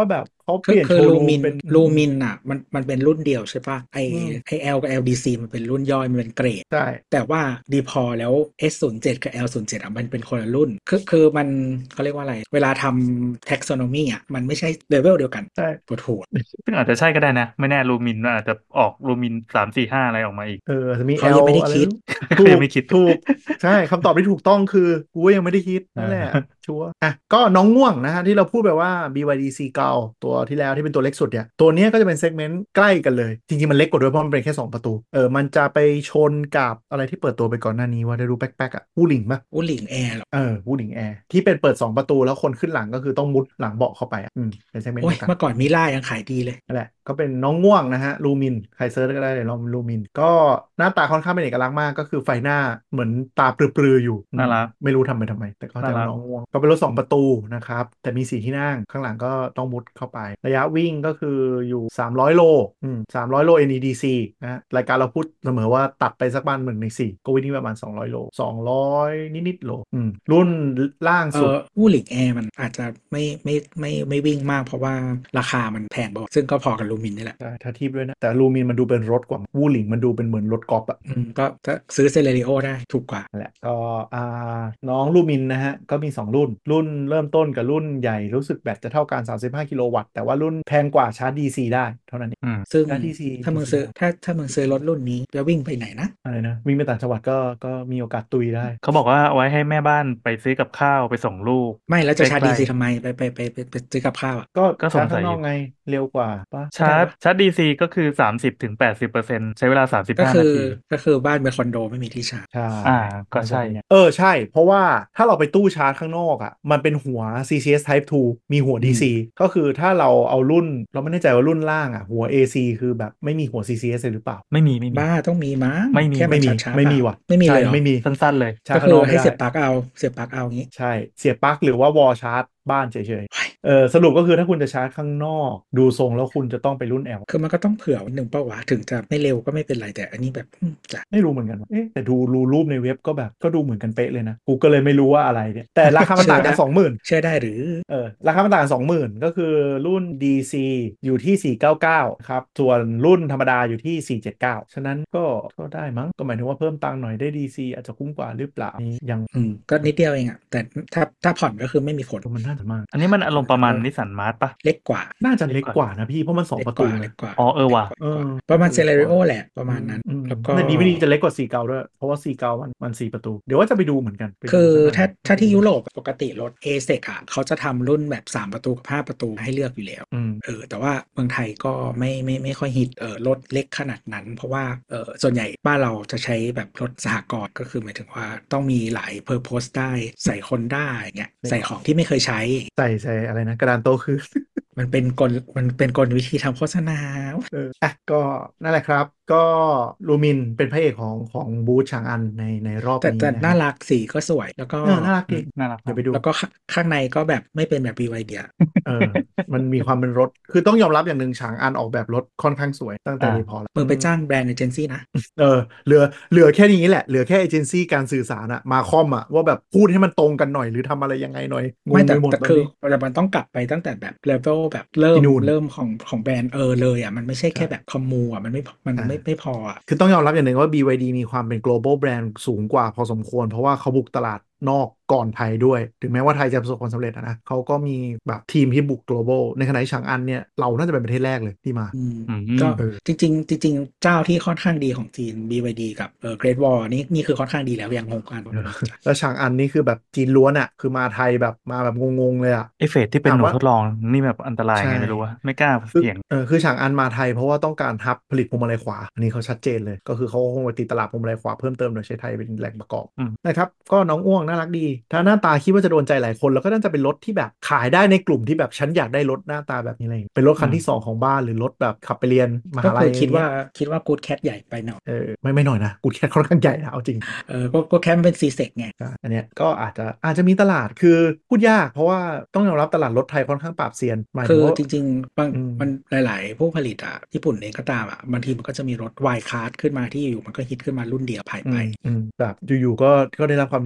เขาเปคือลี่ยนคือลูโชว์รูมมินเป็นลูมินอ่ะมันมันเป็นรุ่นเดียวใช่ปะไออืมไอ L กับ แอล ดี ซี มันเป็นรุ่นย่อยมันเป็นเกรดใช่แต่ว่าดีพอแล้ว เอส ศูนย์ เจ็ด กับ แอล ศูนย์ เจ็ด อ่ะมันเป็นคนละรุ่นคือคือมันเขาเรียกว่าอะไรเวลาทำ taxonomy อ่ะมันไม่ใช่เลเวลเดียวกันใช่ปวดหัวซึ่งอาจจะใช่ก็ได้นะไม่แน่ลูมินอาจจะออกลูมินสามสี่ห้าอะไรออกมาอีกเออจะมีเขายั L งไม่ได้อะไรคิดถูก็ยักงไม่คิดถูกใช่คำตอบที่ถูกต้องคือกูก็ยังไม่ได้คิดเอนั่นแหละอชัวร์อ่ะก็น้องง่วงนะฮะที่เราพูดไปว่า บี วาย ดี ซี เก่าตัวที่แล้วที่เป็นตัวเล็กสุดเนี่ยตัวเนี้ยก็จะเป็นเซกเมนต์ใกล้กันเลยจริงๆมันเล็กกว่าด้วยเพราะมันเป็นแค่สองประตูเออมันจะไปชนกับอะไรที่เปิดตัวไปก่อนหน้านี้ว่าได้รู้แป๊กๆอ่ะวูหลิงปะอู้หลิงแอร์หรอเออวูหลิงแอร์ที่เป็นเปิดสองประตูแล้วคนขึ้นหลังก็คือต้องมุดหลังเบาะเข้าไปอ่ะอืมเป็นเซกเมนต์โอ้ยเดียวกันเมื่อก่อนมิล่ายังขายดีเลยนั่นแหละก็เป็นน้องง่วงนะฮะลูมินใครเซิร์ชก็ได้เลยลองลูมินก็หน้าตาค่อนข้างเป็นเอกลักษณ์มากก็คือไฟหน้าเหมือนตาปลือๆอยู่อืมน่ารักไม่รู้ทำไปทำไมแต่เข้าใจน่ารักว่าน้องง่วงก็เป็นรถสองประตูนะครับแต่มีสี่ที่นั่งข้างหลังก็ต้องมุดเข้าไประยะวิ่งก็คืออยู่สามร้อยโลอืมสามร้อยโล เอ็น อี ดี ซี นะฮะรายการเราพูดเสมอว่าตัดไปสักประมาณหนึ่งในสี่ก็วิ่งที่ประมาณสองร้อยโลสองร้อยนิดๆโลอืมรุ่นล่างเอสุดออู้หลิงแอร์มันอาจจะไม่ไม่ไม่ไม่วิ่งมากเพราะว่าราคามันแพงเบาซึ่งก็พอกับลูมินนี่แหละใช่ถ้าเทียบด้วยนะแต่ลูมินมันดูเป็นรถกว่าวูหลิงมันดูเป็นเหมือนรถกอล์ฟอะอืมก็ถ้าซื้อเซเลริโอได้ถูกกว่านั่นแหละก็อ่าน้องลูมินนะฮะก็มีสองรุ่นรุ่นเริ่มต้นกับรุ่นใหญ่รู้สึกแบตจะเท่ากันสามสิบห้ากิโลวัตต์แต่ว่ารุ่นแพงกว่าชาร์จ ดี ซี ได้เท่านั้นเองอืมซึ่งชาร์จ ดี ซีถ้ามึงดี ซีซื้อได้ถ้าถ้ามึงซื้อรถรุ่นนี้จะวิ่งไปไหนนะอะไรนะวิ่งไปต่างจังหวัดก็ก็มีโอกาสตุยได้เขาบอกว่าเอาไว้ให้แม่บ้านไปซื้อกับข้าวไปส่งลูกไม่แล้วใกจะชาร์จดีล้ซีทำไมไปไปไปไปไปซื้อกับข้าวอ่ะก็ๆก็สชาร์จงสัยอยู่ข้างนอกไงเร็วกว่าปะชาร์จก็ได้ปะชาร์จดีซีก็คือสามสิบถึงแปดสิบเปอร์เซ็นต์ใช้เวลาสามสิบก็คือห้านาทีก็คือบ้านเป็นคอนโดไม่มีที่ชาร์จใช่อ่าก็ใช่น่าจะเป็นอย่างเออใช่เพราะว่าถ้าเราไปตู้ชาร์จข้างนอกอ่ะมันเป็นหัว ซี ซี เอส Type ทูมีหัวอืดี ซีมก็คือถ้าเราเอารุ่นเราไม่แน่ใจว่ารุ่นล่างอ่ะหัว เอ ซี คือแบบไม่มีหัว ซี ซี เอส เลยหรือเปล่าไม่มีไม่มีบ้าต้องมีมั้งไม่มีแค่มันไม่มีชาร์จช้าเปล่าไม่มีว่ะไม่มีใช่เลยเหรอไม่มีสั้นๆเลยชาร์ก็คือจข้างนอกไม่ได้ให้เสียบปลั๊กเอาเสียบปลั๊กเอางี้ใช่เสียบปลั๊กหรือว่าวอลชาร์จบ้านเฉยเฮ้ยๆเออสรุปก็คือถ้าคุณจะชาร์จข้างนอกดูทรงแล้วคุณจะต้องไปรุ่น L คือมันก็ต้องเผื่อวันหนึ่งเป้าวะถึงจะไม่เร็วก็ไม่เป็นไรแต่อันนี้แบบอืมจ้ะไม่รู้เหมือนกันว่าเอ๊ะแต่ดูรูรูปในเว็บก็แบบก็ดูเหมือนกันเป๊ะเลยนะกูก็เลยไม่รู้ว่าอะไรเนี่ยแต่ราคามันเชื่อได้ต่างกันสองหมื่นเชื่อได้หรือเออราคามันต่างกันสองหมื่นก็คือรุ่น ดี ซี อยู่ที่สี่ร้อยเก้าสิบเก้าครับส่วนรุ่นธรรมดาอยู่ที่สี่ร้อยเจ็ดสิบเก้าฉะนั้นก็ก็ได้มั้งก็หมายถึงว่าเพิ่มตังค์หน่อยได้ ดี ซี อาจจะคุ้มกว่าหรือเปล่านี่ยังอืมก็นิดเดียวเองอะแต่ถ้าถ้าผ่อนก็คือไม่มีผลมันน่าจะมากอันนี้มันอารมณ์ประมาณนิสสันมาร์ทปะเล็กกว่าน่าจะเล็กกว่าเล็กกว่านะพี่เพราะมันสองเล็กกประตูไงว่าเล็กกว่าอ๋อเออว่ะเล็กกว่าเออประมาณเซเลริเล็กกว่าโอแหละประอืมมาณนั้นอืมแล้วก็แต่ดีไม่ดีจะเล็กกว่าซีเกาด้วยเพราะว่าซีเกามันมันสี่ประตูเดี๋ยวว่าจะไปดูเหมือนกันไปดูคือสักหน่อยถ้าถ้าไปดูที่ยุโรปปกติรถ เอ เซก อ่ะเขาจะทำรุ่นแบบสามประตูกับห้าประตูให้เลือกอยู่แล้วอืมเออแต่ว่าเมืองไทยก็ไม่ไม่ไม่ค่อยฮิตเออรถเล็กขนาดนั้น เพราะว่าเออส่วนใหญ่บ้านเราจะใช้แบบรถสหกรณ์ก็คือหมายถึงว่าต้องมีหลายเพอร์โพสได้ใส่คนได้เงี้ยใส่ของที่ไม่เคยใช้ใส่ใส่อะไรนะกระดานโต๊ะคือมันเป็นกลมันเป็นกลวิธีทำโฆษณาเอออ่ะก็นั่นแหละครับก็ลูมินเป็นพระเอกของของบูธชางอันในในรอบแต่แต่นี้นะฮะน่ารักสีก็สวยแล้วก็เออน่ารักดีน่ารักมากเดี๋ยวไปดูแล้วก็ข้าข้างในก็แบบไม่เป็นแบบ บี วาย ดีเออมันมีความเป็นรถคือต้องยอมรับอย่างหนึ่งฉางอันออกแบบรถค่อนข้างสวยตั้งแต่อ่าเดพอแล้วมึงไปจ้างแบรนด์เอเจนซี่นะเออเหลือเหลือแค่นี้แหละเหลือแค่เอเจนซี่การสื่อสารอะมาคอมอะว่าแบบพูดให้มันตรงกันหน่อยหรือทำอะไรยังไงหน่อยงไม่งไปแต่แต่คือหมดตอนนี้แต่มันต้องกลับไปตั้งแต่แบบเลเวลแบบเริ่มที่นู่นเริ่มของของแบรนด์เออเลยอ่ะมันไม่ใช่ใช่แค่แบบคอมมูอ่ะมันไม่มันอ่าไม่ไม่พออ่ะคือต้องยอมรับอย่างหนึ่งว่า บี วาย ดี มีความเป็น global brand สูงกว่าพอสมควรเพราะว่าเขาบุกตลาดนอกก่อนไทยด้วยถึงแม้ว่าไทยจะประสบความสำเร็จอะนะเขาก็มีแบบทีมที่บุก global ในขณะที่ฉางอันเนี่ยเราน่าจะเป็นประเทศแรกเลยที่มาอืมอืก็มเออจริงๆจริงๆเจ้าที่ค่อนข้างดีของจีน บี วาย ดี กับเออ Great Wall นี่นี่คือค่อนข้างดีแล้วอย่างงงกันเออแล้วฉางอันนี่คือแบบจีนล้วนอะคือมาไทยแบบมาแบบงงๆเลยอะไอเฟสที่เป็นถามว่าหนูทดลองนี่แบบอันตรายใช่ไงไม่รู้ว่าไม่กล้าคือเสี่ยงเออคือฉางอันมาไทยเพราะว่าต้องการฮับผลิตพวงมาลัยขวาอันนี้เขาชัดเจนเลยก็คือเขาคงไปตีตลาดพวงมาลัยขวาเพิ่มเติมโดยใช้ไทยเป็นแหล่งประกอบอืมนะครับก็น้องอ้วงน่ารักดีถ้าหน้าตาคิดว่าจะโดนใจหลายคนแล้วก็น่าจะเป็นรถที่แบบขายได้ในกลุ่มที่แบบฉันอยากได้รถหน้าตาแบบนี้อะไรอย่างเงี้ยเป็นรถคันอืมที่สองของบ้านหรือรถแบบขับไปเรียนมก็หาลัคือคิดว่ายอย่างเงี้ยคิดว่า Good Cat ใหญ่ไปหน่อยเออไม่ไม่หน่อยนะกูแค่ค่อนข้างใหญ่นะเอาจริงเออก็ก็แค่มันเป็น ซี เซก ไงอ่ะอันเนี้ยก็อาจจะอาจจะมีตลาดคือพูดยากเพราะว่าต้องยอมรับตลาดรถไทยค่อนข้างปราบเซียนหมายถึคืองว่าจริงๆบางอืมมันหลายๆ ผู้ผลิตอ่ะญี่ปุ่นเองก็ตามอ่ะบางทีมันก็จะมีรถวายคาร์ดขึ้นมาที่อยู่มันก็ฮิตขึ้นมารุ่นเดียวผ่านไปอืมอืมแบบอยู่ๆก็ก็ได้รับความนิยมด้วย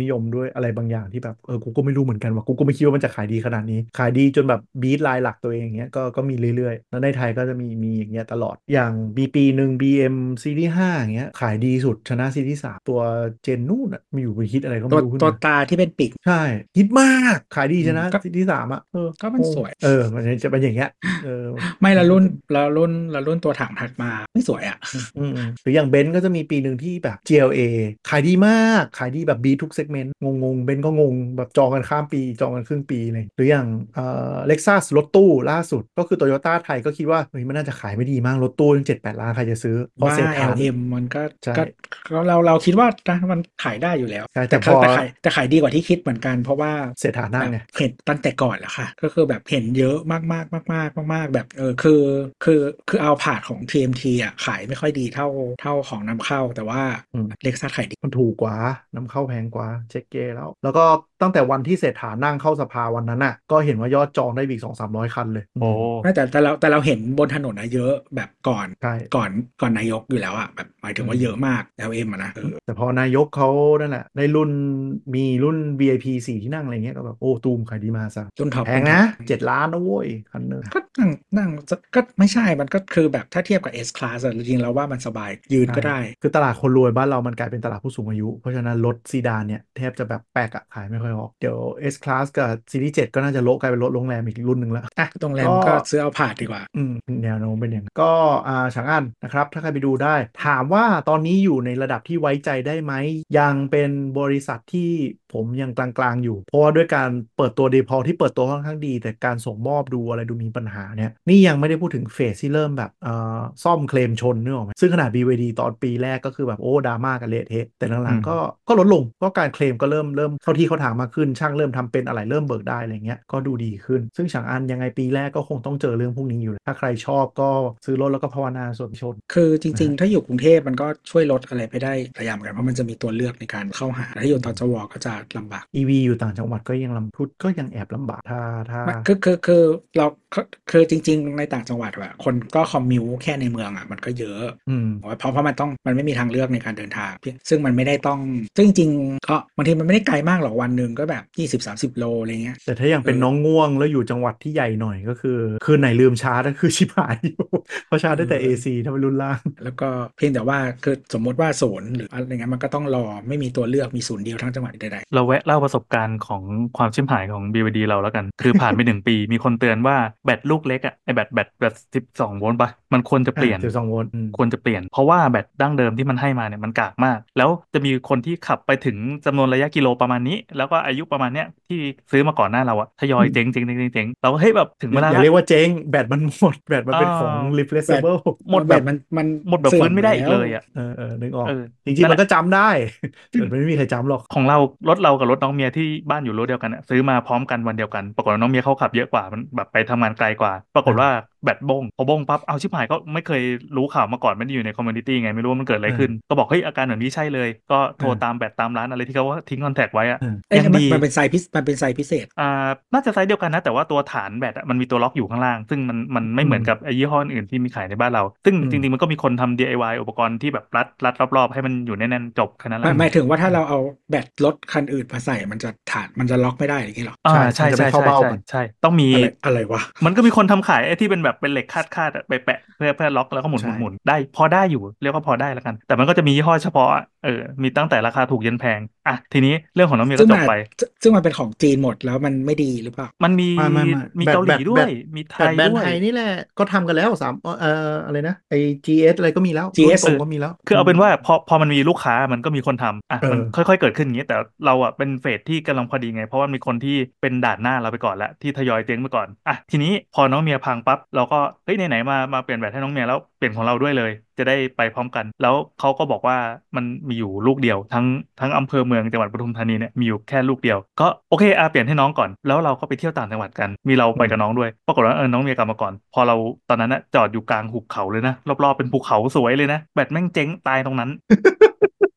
อะไรบางอย่างที่แบบเออกูก็ไม่รู้เหมือนกันว่ากูก็ไม่คิดว่ามันจะขายดีขนาดนี้ขายดีจนแบบบีทไลน์หลักตัวเองอย่างเงี้ยก็ก็มีเรื่อยๆแล้วในไทยก็จะมีมีอย่างเงี้ยตลอดอย่างปีปีหนึ่ง บี เอ็ม ซีรีส์ ห้าอย่างเงี้ยขายดีสุดชนะซีรีส์สามตัวเจนนู่นอ่ะมีอยู่ไปฮิตอะไรก็ตัวไม่รู้ขึ้นมาตัวตาที่เป็นปีกใช่ฮิตมากขายดีชนะอืมก็ซีรีส์สามอ่ะเออก็มัโอ้นสวยเออมันจะเป็นอย่างเงี้ยเออไม่ละรุ่นมันก็จะละรุ่นละรุ่นตัวถังถัดมาไม่สวยอ่ะอืมอืมอืมหรืออย่างเบนซ์ก็จะมีปีหนึ่งที่แบบ จี แอล เอ ขายดีมากขายดีแบบบีทุกเซกเมนต์งงงเบนซ์ก็งงแบบจองกันข้ามปีจองกันครึ่งปีเลยหรืออย่างเอ่อเล็กซัสรถตู้ล่าสุดก็คือโตโยต้าไทยก็คิดว่าเฮ้ยมันน่าจะขายไม่ดีมากรถตู้ตั้งเจ็ดแปดล้านใครจะซื้อพอบ้าเศรษฐานแอล เอ็ม มันก็ใช่ก็ก็เราเราคิดว่านะมันขายได้อยู่แล้วแต่ใช่แต่พอแต่ขายแต่ขายดีกว่าที่คิดเหมือนกันเพราะว่าเศรษฐานั่แบบงไงเห็นตั้งแต่ก่อนแล้วค่ะก็คือแบบเห็นเยอะมากมากมากมากมากมากแบบเออคือคือคือเอาผาดของ ที เอ็ม ที อ่ะขายไม่ค่อยดีเท่าเท่าของนำเข้าแต่ว่าอืมเล็กซัสขายดีมันถูกกว่านำเข้าแพงกว่าเช็คเกแล้วแล้วก็ตั้งแต่วันที่เศรษฐานั่งเข้าสภาวันนั้นน่ะก็เห็นว่ายอดจองได้อีกสองสามร้อยคันเลยอืโอ้มไม่แต่แต่เราแต่เราเห็นบนถนนนะเยอะแบบก่อนใช่ก่อนก่อนนายกอยู่แล้วอ่ะแบบหมายถึอืงว่าเยอะมมาก แอล เอ็ม อลเอ็มอะนะเออแต่พอนายกเขานั่นแหละได้รุ่นมีรุ่น วี ไอ พี สี่ที่นั่งอะไรเงี้ยก็แบบโอ้ตูมขายดีมาซะรุ่นท็อแพงนะปรุ่นท็อปเจ็ดล้านนะโว้ยคันหนึงก็นั่งนั่งก็ไม่ใช่มันก็คือแบบถ้าเทียบกับ S Class อะจริงๆแล้วว่ามันสบายยืนใช่ก็ได้คือตลาดคนรวยบ้านเรามันกลายเป็นตลาดผู้สูงอายุเพราะฉะนั้นรถซีดานเนี่ยแทบจะแบบแปลกอะขายไม่ค่อยออกเดี๋ยว S Class กับซีรีส์เจ็ดก็น่าจะโละกลายเป็นรถโรงแรมอีกรุ่นหนึ่งแล้วอ่ะโรงแรก็มก็ซื้อเอาผาดดีกว่าอืมแนวโน้มเป็นอย่างนั้นก็อ่าฉางอันนะครับถ้าใครไปดูได้ถามว่าตอนนี้อยู่ในระดับที่ไว้ใจได้ไหมยังเป็นบริษัทที่ผมยังกลางๆอยู่เพราะว่าด้วยการเปิดตัว Depol ที่เปิดตัวค่อนข้างดีแต่การส่งมอบดูอะไรดูมีปัญหาเนี่ยนี่ยังไม่ได้พูดถึงเฟสที่เริ่มแบบเอ่อซ่อมเคลมชนนึกออกไหมซึ่งขนาด บี วาย ดี ตอนปีแรกก็คือแบบโอ้ดราม่ากันเละเทะแต่หลังๆก็อืมก็ลดลงก็การเคลมก็เริ่มเริ่มเข้าที่เข้าทางมากขึ้นช่างเริ่มทำเป็นอะไรเริ่มเบิกได้อะไรเงี้ยก็ดูดีขึ้นซึ่งฉางอันยังไงปีแรกก็คงต้องเจอเรื่องพวกนี้อยู่แล้วถ้าใครชอบก็ซื้อรถแล้วก็ภาวนาส่วนชนคือจนะฮะริงๆถ้าอยู่กรุงเทพมันก็ช่วยลดอะไรไปได้หลายอย่างเหมือนกันเพราะมันจะมีตัวเลือกในการเข้าหาถ้าอยู่ต่อจวก็จะลำบากอี วี อยู่ต่างจังหวัดก็ยังลำพุดก็ยังแอบลำบากถ้าถ้าไม่คือคือคือเราคือคือจริงๆในต่างจังหวัดอะคนก็คอมมิวแค่ในเมืองอะมันก็เยอะอืมเพราะเพราะมันต้องมันไม่มีทางเลือกในการเดินทางซึ่งมันไม่ได้ต้องซึ่งจริงๆก็บางทีมันไม่ได้ไกลมากหรอกวันหนึ่งก็แบบยี่สิบสามสิบโลอะไรเงี้ยแต่ถ้าอย่างเออเป็นน้องง่วงแล้วอยู่จังหวัดที่ใหญ่หน่อยก็คือคืนไหนลืมชาร์จก็คือชิบหายอยู่เพราะชาร์จเอได้แต่อเอ ซี ถ้าเป็นรุ่นล่างแล้วก็เพียงแต่ว่าคือสมมติว่าศูนย์หรืออะไรเงี้ยมันก็ต้องรอไม่มีตัวเลือกมีศูนย์เดียวทั้งจังหวัดใดเราแวะเล่าประสบการณ์ของความชิมหายของ บี วาย ดี เราแล้วกันคือผ่านไปหนึ่งปีมีคนเตือนว่าแบตลูกเล็กอะไอแบตแบตแบตสิบสองโวลต์ปะมันควรจะเปอ่าลี่ยนสิบสองโวลต์อืมควรจะเปลี่ยนเพราะว่าแบตดั้งเดิมที่มันให้มาเนี่ยมันกากมากแล้วจะมีคนที่ขับไปถึงจำนวนระยะกิโลประมาณนี้แล้วก็อายุประมาณเนี้ยที่ซื้อมาก่อนหน้าเราอะทยอยเจ๊งเจ๊งเจ๊งเจ๊งเจ๊งเราก็เฮ้ยแบบถึงอย่าอย่าเวลาละเรียกว่าเจ๊งแบตมันหมดแบตมันอ่เป็นของาๆแบบ replaceable หมดแบบเออแบบมันมันหมดแบบเสื่อฟื้นไม่ได้อีกมแล้วเลยอะเออเออนึกออเออกจริงนั่นแหละๆมันก็จำได้แต่ซึ่งไม่มีใครจำหรอกของเรารถเรากับรถน้องเมียที่บ้านอยู่รถเดียวกันอะซื้อมาพร้อมกันวันเดียวกันปรากฏว่าน้องเมียเขาขับเยอะกว่ามันแบบไปทำงานไกลกว่าปรากฏว่าอ่าแบตบงพอบงปั๊บเอาชิบหายก็ไม่เคยรู้ข่าวมาก่อนไม่ได้อยู่ในคอมมูนิตี้ไงไม่รู้ว่ามันเกิดอะไรขึ้นอ่าก็บอกเฮ้ยอาการแบบนี้ใช่เลยก็โทรตาอ่ามแบตตามร้านอะไรที่เขาทิ้งคอนแทคไว้อะอ่าเอ้ยยังดีมันมันเป็นไซส์พิมันเป็นไซส์พิเศษอ่าน่าจะไซส์เดียวกันนะแต่ว่าตัวฐานแบตอะมันมีตัวล็อกอยู่ข้างล่างซึ่งมันมันไม่อืมเหมือนกับไอ้ยี่ห้ออื่นที่มีขายในบ้านเราซึ่งอืมจริงๆมันก็มีคนทำ ดี ไอ วาย อุปกรณ์ที่แบบรัดรัดรอบๆให้มันอยู่แน่นๆจบแค่นั้นแหละหมายหมายถึงว่าถ้าเราเอาแบตรถคันอื่นมาใส่มันจะฐานมันจะล็อกไม่ได้อย่างนี้เหรออ่าใช่ใช่มันจะไม่เข้าใช่ใช่ใช่เบ้ากันใช่ต้องมีอะไรอะไรวะมันก็มีคนทำขายไอ้ที่เป็นแบบเป็นเหล็กคาดคาดไปแปะเพื่อเพื่อล็อกแล้วก็หมุนหใช่มุนหมุนได้พอได้อยู่เรียกว่าพอได้แล้วกันแต่มันก็จะมียี่ห้อเฉพาะอะเออมีตั้งแต่ราคาถูกยันแพงอ่ะทีนี้เรื่องของน้องเมียซึ่งมันอาจก็จบไปซึ่งมันเป็นของจีนหมดแล้วมันไม่ดีหรือเปล่ามันมีไม่ไม่ไม่มีแบตเกาหลีด้วยแบตแบตมีไทแบตแบรนด์ไทยด้วยยนี่แหละก็ทำกันแล้วสามเอ่ออะไรนะไอ จี เอส อสอะไรก็มีแล้วรุ่นตจี เอสเออรงก็มีแล้วคืออืมเอาเป็นว่าพอพอมันมีลูกค้ามันก็มีคนทำอ่ะเออมันค่อยๆเกิดขึ้นอย่างนี้แต่เราอ่ะเป็นเฟสที่กำลังพอดีไงเพราะว่ามีคนที่เป็นด่านหน้าเราไปก่อนแล้วที่ทยอยเจ๊งไปก่อนอ่ะทีนี้พอน้องเมียพังปั๊บเราก็เฮ้ยไหนๆมามาเปลี่ยนแบตให้น้องเมียแล้วเปลี่ยนของเราด้วยเลยจะได้ไปพร้อมกันแล้วเขาก็บอกว่ามันมีอยู่ลูกเดียวทั้งทั้งอำเภอเมืองจังหวัดปทุมธานีเนี่ยมีอยู่แค่ลูกเดียวก็โอเคอ่ะเปลี่ยนให้น้องก่อนแล้วเราก็ไปเที่ยวต่างจังหวัดกันมีเราไปอืมกับน้องด้วยปรากฏว่าเออน้องเมียกลับมาก่อนพอเราตอนนั้นนะจอดอยู่กลางหุบเขาเลยนะรอบๆเป็นภูเขาสวยเลยนะแบตแม่งเจ๊งตายตรงนั้น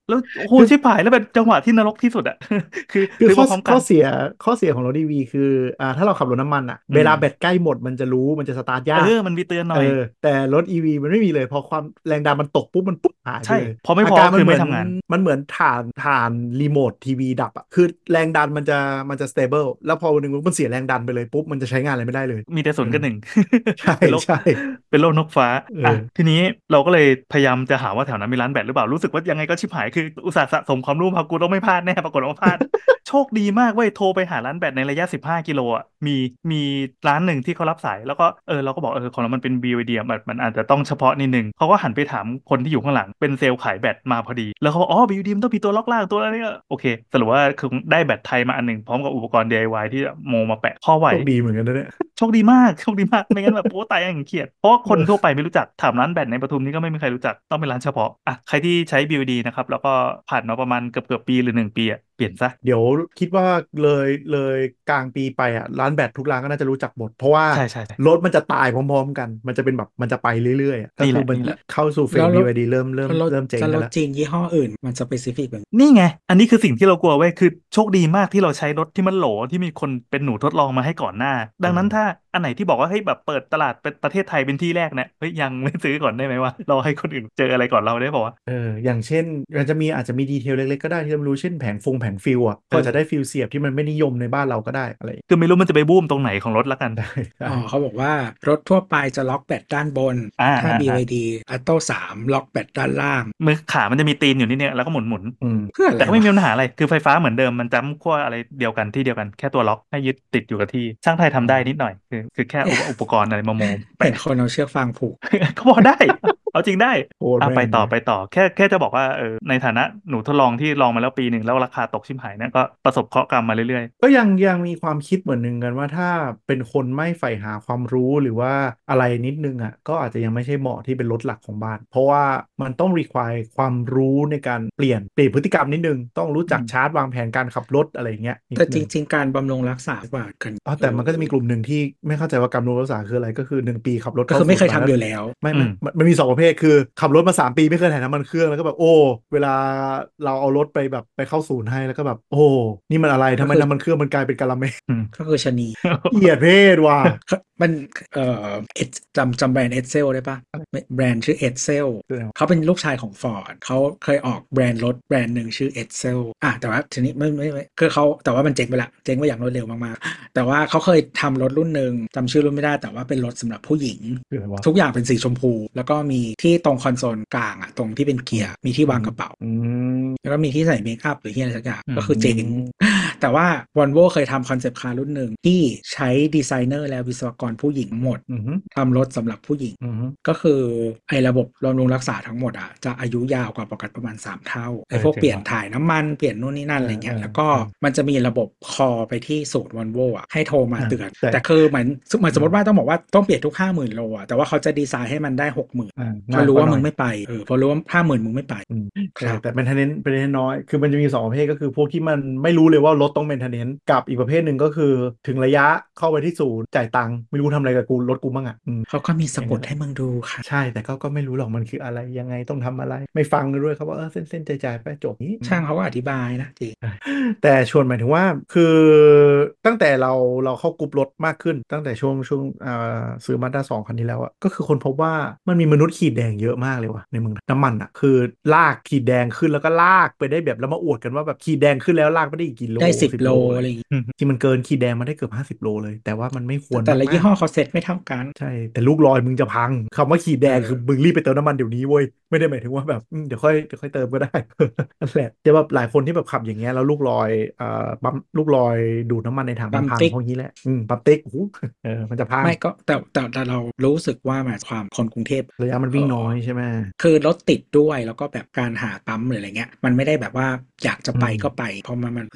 แล้วโอ้โหคือชิบหายแล้วเป็นจังหวะที่นรกที่สุดอะ คือคือข้อซื้อมาพร้อมกันข้อเสียข้อเสียของรถอีวีคืออ่าถ้าเราขับรถน้ำมันอ่ะอืมเวลาแบตใกล้หมดมันจะรู้มันจะสตาร์ทเออยากมันมีเตือนหเออน่อยแต่รถอีวีมันไม่มีเลยพอความแรงดันมันตกปุ๊บมันปุ๊บหายไปใช่เลยอาพอไม่พอการมันเหมือนคือไม่ทำงานมันเหมือนฐานฐานรีโมททีวีดับอ่ะคือแรงดันมันจะมันจะสเตเบิลแล้วพอวันหนึ่งมันเสียแรงดันไปเลยปุ๊บมันจะใช้งานอะไรไม่ได้เลยมีแต่เออศูนย์กับหนึ่งใช่เป็นโรคใช่เป็นโรคนกฟ้าเออ่ะอทีนี้เราก็เลยพยายามจะหาว่าแถวนั้นมีร้านแบตหรือเปล่ารู้สึกว่ายังไงก็ชิบหายคืออุตส่าห์สะสมความรู้มากูต้องไม่พลาดแน่ปรากฏว่าพลาดโชคดีมากเว้ยโทรไปหาร้านแบตในระยะสิบห้ากิโลอ่ะมีมีร้านหนึ่งที่เขารับสายแล้วก็เออเราก็บอกเออของเรามันเป็น บี วาย ดี อ่ะมันมันอาจจะต้องเฉพาะนิดนึงเขาก็หันไปถามคนที่อยู่ข้างหลังเป็นเซลล์ขายแบตมาพอดีแล้วเขาบอกอ๋อ บี วาย ดี มันต้องมีตัวล็อกล่างตัวอะไรเนี่ยโอเคสรุปว่าคือได้แบตไทยมาอันหนึ่งพร้อมกับอุปกรณ์ ดี ไอ วาย ที่โมมาแปะข้อไหวโชคดีเหมือนกันนะเนี่ยโชคดีมากโชคดีมากไม่งั้นแบบโอ้ตายอย่างเขียดเพราะว่าคนทั่วเออไปไม่รู้จักถามร้านแบตในปทุมนี่ก็ไม่มีใครรู้จักต้องเป็นร้านเฉพาะอ่ะใครที่ใช้ บี ว ดี นะครับแล้วก็ผ่านมาประมาณเกือบเกือบปีหรือหนึ่งปีอ่ะเปลี่ยนซะเดี๋ยวคิดว่าเลยเลยกลางปีไปอ่ะร้านแบตทุกร้านก็น่าจะรู้จักหมดเพราะว่าใช่ใช่ใช่รถมันจะตายพร้อมๆกันมันจะเป็นแบบมันจะไปเรื่อยๆอะก็นี่แหคือมันละนี่แหละเข้าสู่เฟสแล้วรถบี วาย ดี เริ่มเริ่มแล้วรถเริ่มเจ๊งจะรกันแล้วถจีนยี่ห้ออื่นมันสเปซิฟิกแบบนี่ไง อันนี้คือสิ่งที่เรากลัวไว้ยคือโชคดีมากที่เราใช้รถที่มันโหลที่มีคนเป็นหนูทดลองมาให้ก่อนหน้าเออดังนั้นถ้าอันไหนที่บอกว่าเฮ้ยแบบเปิดตลาดเป็นประเทศไทยเป็นที่แรกเนี่ยเฮ้ยยังไม่ซื้อก่อนได้ไหมวะรอให้คนอื่นเจออะไรก่อนเราได้ป่าวะเอออย่างเช่นมันจะมีอาจจะมีดีเทลเล็กๆก็ได้ที่เราไม่รู้เช่นแผงฟงแผงฟิลอ่ะก็เอออาจจะได้ฟิลเสียบที่มันไม่นิยมในบ้านเราก็ได้อะไรอย่างเงี้ยคือไม่รู้มันจะไปบูมตรงไหนของรถละกันใช่ใช่อ๋อเขาบอกว่ารถทั่วไปจะล็อกแบตด้านบนอ่าถ้าอ่าอ่าบี วาย ดี Atto สามล็อกแบตด้านล่างมือขามันจะมีตีนอยู่นิดเนี้ยแล้วก็หมุนหมุนอืมเพื่ออะไรวะแต่ก็ไม่มีปัญหาอะไร คือไฟฟ้าเหมือนเดิม มันจำขั้วอะไรเดียวกันที่เดียวกัน แค่ตัวล็อกให้ยึดติดอยู่กับที่ ช่างไทยอืทำได้มนิดหน่อย คือคือแค่อุปอุปกรณ์อะไรมาโมแปะเห็นคนเอาเชือกฟางผูกก็พอได้ เอาจริงได้โคตรอ่ะไปแม่งเลยต่อไปต่อ แค่แค่จะบอกว่าเออในฐานะหนูทดลองที่ลองมาแล้วปีหนึ่งแล้วราคาตกชิบหายเนี่ยก็ประสบเคราะห์กรรมมาเรื่อยก็ยังยังมีความคิดเหมือนหนึ่งกันว่าถ้าเป็นคนไม่ใฝ่หาความรู้หรือว่าอะไรนิดนึงอ่ะก็อาจจะยังไม่ใช่เหมาะที่เป็นรถหลักของบ้านเพราะว่ามันต้อง require ความรู้ในการเปลี่ยนเปลี่ยนพฤติกรรมนิดนึงต้องรู้ๆอืมจักชาร์จวางแผนการขับรถอะไรอย่างเงี้ยนิดแต่จนึงริงๆการบำรุงรักษาว่ากันอ๋อเอแต่มันก็จะมีอกลุ่มหนึ่งที่ไม่เข้าใจว่าการบำรุงรักษาคืออะไรก็คือหนึ่งปีขับรถก็คือไม่เคยเข้าศูนย์มาแล้วทำอยู่แล้วไม่อืมไม่มันมันมีสองประเภทคือขับรถมาสามปีไม่เคยถ่ายน้ำมันเครื่องแล้วก็แบบโอ้เวลาเราเอารถไปแบบไปเข้าศูนย์ให้แล้วก็แบบโอ้นี่มันอะไรทำก็คือไมน้ำมันเครื่องมันกลายเป็นกะละเมอืมก็คือชะนีเหยียดเพศว่ะมันเอ่อเอสจำจำแบรนด์เอสเซลได้ปะไม่แบรนด์ชื่อเอสเซลคืออะไรวะเขาเป็นลูกชายของฟอร์ดเขาเคยออกแบรนด์รถแบรนด์หนึ่งชื่อเอสเซลอ่ะแต่ว่าทีนี้ไม่ไม่ไม่คือเขาแต่ว่ามันเจ๊งไปละเจ๊งไปอย่างรวดเร็วมากๆแต่ว่าเขาเคยทำรถรุ่นหนึ่งจำชื่อรุ่นไม่ได้แต่ว่าเป็นรถสำหรับผู้หญิงคืออะไรวะทุกอย่างเป็นสีชมพู แล้วก็มีที่ตรงคอนโซลกลางอ่ะตรงที่เป็นเกียร์มีที่วางกระเป๋าอืมแล้วก็มีที่ใส่เมคอัพหรือที่อะไรสักอย่างอืมก็คือเจ๋ง แต่ว่า Volvo เคยทำคอนเซปต์คาร์รุ่นหนึ่งที่ใช้ดีไซเนอร์และวิศวกรผู้หญิงหมดอืมทำรถสำหรับผู้หญิงอืมก็คือไอ้ระบบบำรุงรักษาทั้งหมดอ่ะจะอายุยาวกว่าปกติประมาณ สาม เท่าไอ้พวกเออจริงว่ะเปลี่ยนถ่ายน้ำมันเปลี่ยนนู่นนี่นั่นอะไรเงี้ยเออแล้วก็เออมันจะมีระบบคอไปที่ศูนย์ Volvo อ่ะให้โทรมาอ่าเตือนแต่แต่คือเหมือนเหมือนสมมติว่าต้องบอกว่าต้องเปลี่ยนทุก ห้าหมื่น โลอ่ะแต่ว่าเขาจะดีไซน์ให้มันได้ หกหมื่นอ่าเขารู้ง่ายกว่าหน่อยว่ามึงไม่ไปเออพอรู้ว่า ห้าหมื่น มึงไม่ไปอืมคใช่รับแต่ maintenance maintenance น้อยคือมันจะมีสองประเภทก็คือพวกที่มันไม่รู้เลยว่ารถต้อง maintenance กับอีกประเภทหนึ่งก็คือถึงระยะเข้าไปที่ศูนย์จ่ายตังค์ไม่รู้ทำอะไรกับกูรถกูบ้างอ่ะอืมเขาก็มีสอย่างนั้นแหละมุดให้มึงดูค่ะใช่แต่ก็ก็ไม่รู้หรอกมันคืออะไรยังไงต้องทำอะไรไม่ฟังกันด้วยครับว่าเออเส้นเส้นใจใจายๆไปจบนี้อืมช่างเขาก็อธิบายนะจริงแต่ชวนหมายถึงว่าคือตั้งแต่เราเราเข้ากรุ๊ปรถมากขึ้นตั้งแต่ช่วงช่วงอ่าซื้อมาด้าสองคันนี้แล้วอะก็คือคนพบว่ามันมีมนุษย์ขีดแดงเยอะมากเลยว่ะในเมืองน้ำมันอะคือลากขีดแดงขึ้นแล้วก็ลากไปได้แบบแล้วมาอวดกันว่าแบบขีดแดงขึ้นแล้วลากไปได้อีกกี่โลได้สิบโลสิบโลเลยอะไรอย่างงี้อืมจริงมันเกินขีดแดงมาได้เกือบห้าสิบโลเลยแต่ว่ามันไม่ควรแต่แต่ละมากยี่ห้อเขาเซ็ตไม่เท่ากันๆใช่แต่ลูกลอยมึงจะพังคำว่าขีดแดเองคืออมึงรีบไปเติมน้ำมันเดี๋ยวนี้เว้ยไม่ได้หมายถึงว่าแบบอืมเดี๋ยวค่อยเดี๋ยวค่อยเติมก็ได้ นั่นแหละจะแบบหลายคนที่แบบขับอย่างเงี้ยแล้วลูกลอยเอ่อปั๊มลูกลอยดูดน้ำมันในถังมันพังปั๊มติ๊กเพราะงี้แหละอืมปั๊มติ๊กโอ้โหเออมันจะพังไม่ก็แต่แต่แต่เรารู้สึกว่าหมายความคนกรุงเทพระยะมันเอวิ่งน้ออยใช่ไหมคือรถติดด้วยแล้วก็แบบการหาปั๊มหรืออะไรเงี้ยมันไม่ได้แบบว่าอยากจะอืมไปก็ไปเพราะมันมันรถติดอ่ะ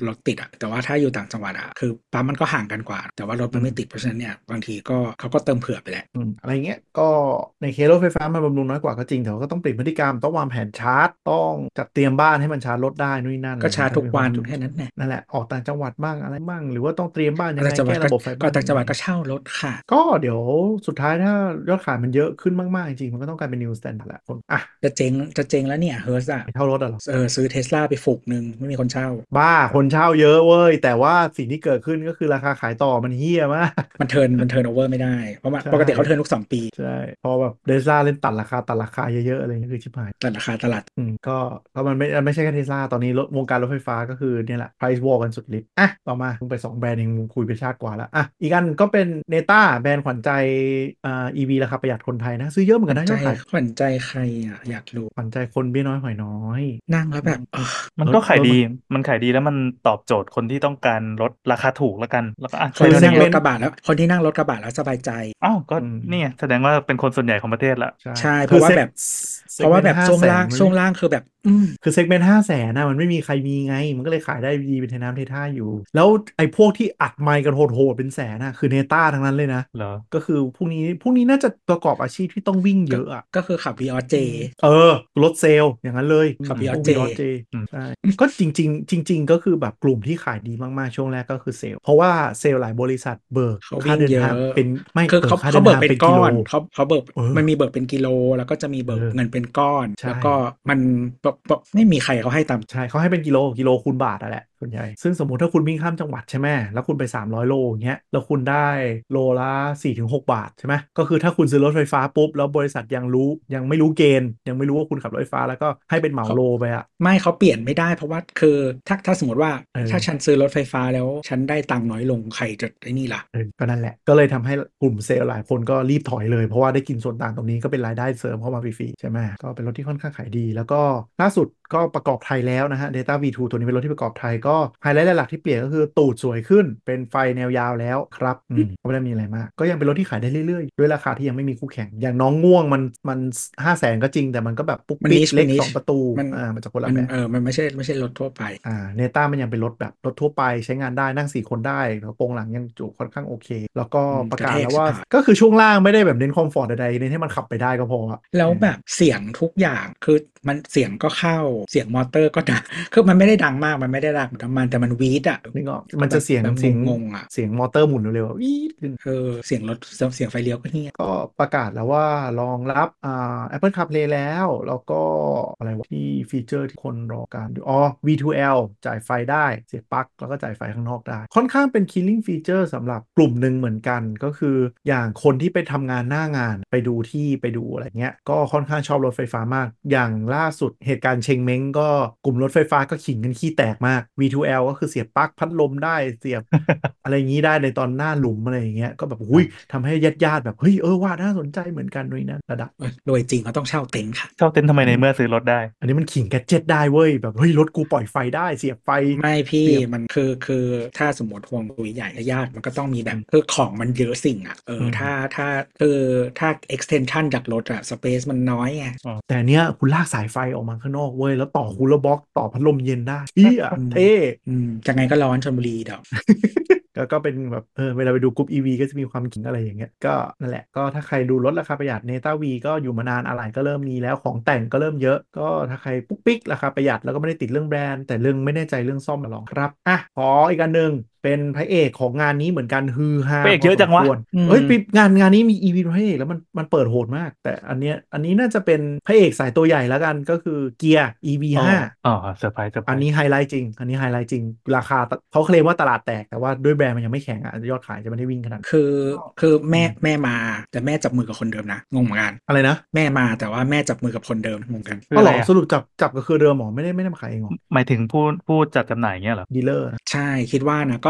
อะแต่ว่าถ้าอยู่ต่างจังหวัดอะคือปั๊มมันก็ห่างกันกว่าแต่ว่ารถอืมันไม่มติดเพราะฉะนั้นเนี่ยบางทีก็เขาก็เติมเผื่อไปแหละอืมอะไรเงี้ยก็ในเคสรถไฟฟ้ามันบำรุงน้อยกว่าก็จริงแต่ว่าก็ต้องเปลี่ยนพฤติกรรมต้องวางแผนชาร์จต้องจัดเตรียมบ้านให้มันชาร์จรถได้นู่นนนั่นอะไรก็ชาเงี้ยก็เป็นความร์จทุกวันจุกจิกแค่นั้นแหละนั่นแหละออกต่างจังหวัดบ้างอะไรบ้างหรือว่าต้องเตรียมบ้านก็ยังไงต่างจังหวัดก็แก้ระบบไฟก็ต่างจังหวัดบ้านยังไงก็เช่ารถค่ะก็เดี๋ยวสุดท้ายถ้ายอดขายมันเยอะขึ้นมากๆจริงๆมันก็ต้องกลายเป็น new standard แหละคนอ่ะจะเจ๊งจะเจ๊งแล้วเนี่ยเฮิร์สอะไปเช่ารถอะเหรอเออซื้อเทสลาไปฝูกหนึ่งไม่มีคนเช่าบ้าคนเช่าเยอะเว้ยแต่ว่าสิ่งที่เกิดขึ้นก็คือราคาขายต่อมันเฮี้ยมากมันเทิร์นมันเทิร์นโอเวอร์ไม่ได้เพราะมันใช่ปกติเขาเทิร์นทุกสองปีใช่พอแบบเดซ่าเล่นตัดราคาตัดราคาเยอะๆอะไรนี่คือชิบหายแต่ราคาตลาดอืมก็ก็มันไม่มันไม่ใช่แค่เทสลาตอนนี้รถวงการรถไฟฟ้าก็คือเนี่ยแหละ price war กันสุดฤทธิ์อ่ะต่อมาเพิ่งไปสองแบรนด์เองคุยไปชาติกว่าแล้วอ่ะอีกอันก็เป็นเนต้าแบรนด์ขวัญใจอ่า อี วี ราคาประหยัดคนไทยนะซื้อเยอะเหมือนกันนะยขวัญใจอดขายขวัญใจใครอะอยากรู้ขวัญใจคนเบี้ยน้อยหอยน้อยนั่งแล้วอืมแบบเออมันรถก็ขายดีรถมันมันขายดีแล้วมันตอบโจทย์คนที่ต้องการลดราคาถูกแล้วกันแล้วก็อ่ะคนที่นั่งซื้อได้เยอะรถกระบะแล้วคนที่นั่งรถกระบะแล้วสบายใจอ้าวก็อืมเนี่ยแสดงว่าเป็นคนส่วนใหญ่ของประเทศละใช่ใช่เพคือเซกราะว่าแบบเซเพราะว่ากเมนต์ห้าแสแบบช่วงล่านมันไม่งช่วงล่างคือแบบอืมคือเซกเมนต์ห้าแสนนะมันไม่มีใครมีไง มันก็เลยขายได้ดีเป็นเทน้ำเทท่าอยู่ แล้วไอ้พวกที่อัดไมค์กันโหดๆเป็นแสนนะคือเนต้าทั้งนั้นเลยนะเหรอก็คือพวกนี้พวกนี้น่าจะประกอบอาชีพที่ต้องวิ่งเยก็อะอ่ะก็คือขับ v ีออสเจอืมเออรถเซลล์อย่างนั้นเลยอืขับม v ีอพวกอสเจวีออสเจอืมใช่ก็จริงๆจริงๆก็คือแบบกลุ่มที่ขายดีมากๆช่วงแรกก็คือเซลล์เพราะว่าเซลล์หลายบริษัทเบิกเขาค่าวิ่งเยอะเดินทางเป็นไม่คือเขาเบิกค่าเดิเขาเบิกเป็นนทางเป็นกิโลก้อนเขาเขาเบิกเออมันมีเบิกเป็นกิโลแล้วก็จะมีเอเบิกอเงินเป็นก้อนใช่แล้วก็มันแบบแบบไม่มีใครเขาให้ตามใช่เขาให้เป็นกิโลกิโลคูณบาทอะแหละส่วนใหญ่ซึ่งสมมุติถ้าคุณวิ่งข้ามจังหวัดใช่ไหมแล้วคุณไปสามร้อยโลอย่างเงี้ยแล้วคุณได้โลละสี่ถึงหกบาทใช่ไหมก็คือถ้าคุณซื้อรถไฟฟ้าปุ๊บแล้วบริษัทยังรู้ยังไม่รู้เกณฑ์ยังไม่รู้ว่าคุณขับรถไฟฟ้าแล้วก็ให้เป็นเหมาเขาโลไปอะไม่เขาเปลี่ยนไม่ได้เพราะว่าคือถ้าถ้าสมมติว่าเออถ้าฉันซื้อรถไฟฟ้าแล้วฉันได้ตังค์น้อยลงใครจะไอ้นี่ล่ะเออก็นั่นแหละ ก็เลยทำให้กลุ่มเซลล์หลายคนก็รีบถอยเลย เพราะว่าได้กินส่วนต่างตรงนี้ก็เป็นรายได้เสริมเข้ามาฟรีๆใช่ไหมก็เป็นรถที่ค่อนข้างขายดี แล้วก็ล่าสุดก็ประกอบไทยแล้วนะฮะ Data วี ทู ตัวนี้เป็นรถที่ประกอบไทยก็ไฮไลท์หลักๆที่เปลี่ยนก็คือตูดสวยขึ้นเป็นไฟแนวยาวแล้วครับอืมก็ไม่ได้มีอะไรมากก็ยังเป็นรถที่ขายได้เรื่อยๆด้วยราคาที่ยังไม่มีคู่แข่งอย่างน้องง่วงมันมันห้าแสนก็จริงแต่มันก็แบบปุ๊กมันนิชมัปิ๊กเล็กนนิชสองประตูมันอ่ามันจะคนละมันแบบเออมันไม่ใช่ไม่ใช่รถทั่วไปอ่าเนต้ามันยังเป็นรถแบบรถทั่วไปใช้งานได้นั่งสี่คนได้แล้วโปร่งหลังยังจุค่อนข้างโอเคแล้วก็ประอืมกระแทกาศแล้วว่ากชิบหายก็คือช่วงล่างไม่ได้แบบเน้นคอมฟอร์ตใดๆเน้นให้มันขับไปได้ก็พออะแล้วเออแบบเสียงทุกอย่างคือมันเสียงก็เข้าเสียงมอเตอร์ก็ดังคือมันไม่ได้ดังมากมันไม่ได้ดังเหมือนน้ำมันแต่มันวีดอ่ะนึกออกก็แบบมันจะเสียงแบบเสียงงงๆอ่ะเสียงมอเตอร์หมุนเร็วๆวีดขึ้นเออเสียงรถเสียงไฟเลี้ยวก็เฮี้ยก็ประกาศแล้วว่ารองรับอ่า Apple CarPlay แล้วแล้วก็อะไรวะที่ฟีเจอร์ที่คนรอการดูอ๋อ วี ทู แอล จ่ายไฟได้เสียบปลั๊กแล้วก็จ่ายไฟข้างนอกได้ค่อนข้างเป็น killing feature สำหรับกลุ่มหนึ่งเหมือนกันก็คืออย่างคนที่ไปทำงานหน้างานไปดูที่ไปดูอะไรเงี้ยก็ค่อนข้างชอบรถไฟฟ้ามากอย่างล่าสุดเหตุการณ์เชงเม้งก็กลุ่มรถไฟฟ้าก็ขิงกันขี้แตกมาก วี ทู แอล ก็คือเสียบปลั๊กพัดลมได้เสียบ อะไรอย่างนี้ได้ในตอนหน้าหลุมอะไรอย่างเงี้ยก็แบบอุ้ยทำให้ญาติญาติแบบเฮ้ยเออว่าน่าสนใจเหมือนกันด้วยนะระดับเออโดยจริงเขาต้องเช่าเต็นท์ค่ะเช่าเต็นท์ทำไมอันนี้ในเมื่อซื้อรถได้อันนี้มันขิงแกดเจ็ตได้เว้ยแบบเฮ้ยรถกูปล่อยไฟได้เสียบไฟไม่พี่เสียบมันคือคือถ้าสมมติห่วงซุยใหญ่ญาติมันก็ต้องมีแบอืมบคือของมันเยอะสิ่งอ่ะเออืมอถ้าถ้าคือถ้า extension จากรถอ่ะ space มันน้อยไงอ๋อแต่เนี้ยคุณลากสายไฟออกมาข้างนอกเว้ยแล้วต่อคูลเลอร์บ็อกต่อพัดลมเย็นได้เฮียอืมเท่อืมจะไงก็ร้อนชลบุรีเดี๋ยวแล้วก็เป็นแบบเออเวลาไปดูกรุ๊ป อี วี ก็จะมีความขิงอะไรอย่างเงี้ยก็นั่นแหละก็ถ้าใครดูรถราคาประหยัดเนต้าวีก็อยู่มานานอะไรก็เริ่มมีแล้วของแต่งก็เริ่มเยอะก็ถ้าใครปุ๊กปิ๊กราคาประหยัดแล้วก็ไม่ได้ติดเรื่องแบรนด์แต่เรื่องไม่แน่ใจเรื่องซ่อมมาลองครับอ่ะขออีกอันหนึ่งเป็นพระเอกของงานนี้เหมือนกันฮือฮาพระเอกพอเยอะจังวะสมควรอืเอ้ยมปีงานงานนี้มี อี วี พระเอกแล้วมันมันเปิดโหดมากแต่อันเนี้ยอันนี้น่าจะเป็นพระเอกสายตัวใหญ่แล้วกันก็คือเกียร์ อี วีอ๋อห้าอ๋อเซอร์ไพรส์เซอร์ไพรส์อันนี้ไฮไลท์จริง อันนี้ไฮไลท์จริง ราคาตเขาเคลมว่าตลาดแตก แต่ว่าด้วยแบรนด์มันยังไม่แข็งอ่ะยอดขายจะไม่ได้วิ่งขนาดนั้นคือคือแม่อืมแม่มาแต่แม่จับมือกับคนเดิมนะงงเหมือนกันอะไรนะแม่มาแต่ว่าแม่จับมือกับคนเดิมงงกันก็คืออะไรอ่ะหรอสรุปจับจับก็คือเดิมหรอไม่ได้ไม่ได้มาขายเองหรอหมายถึงผู้ผู้จัดจำหน่ายเงี้ยเหรอดีลเลอร์นะใช่คิดว่านะก็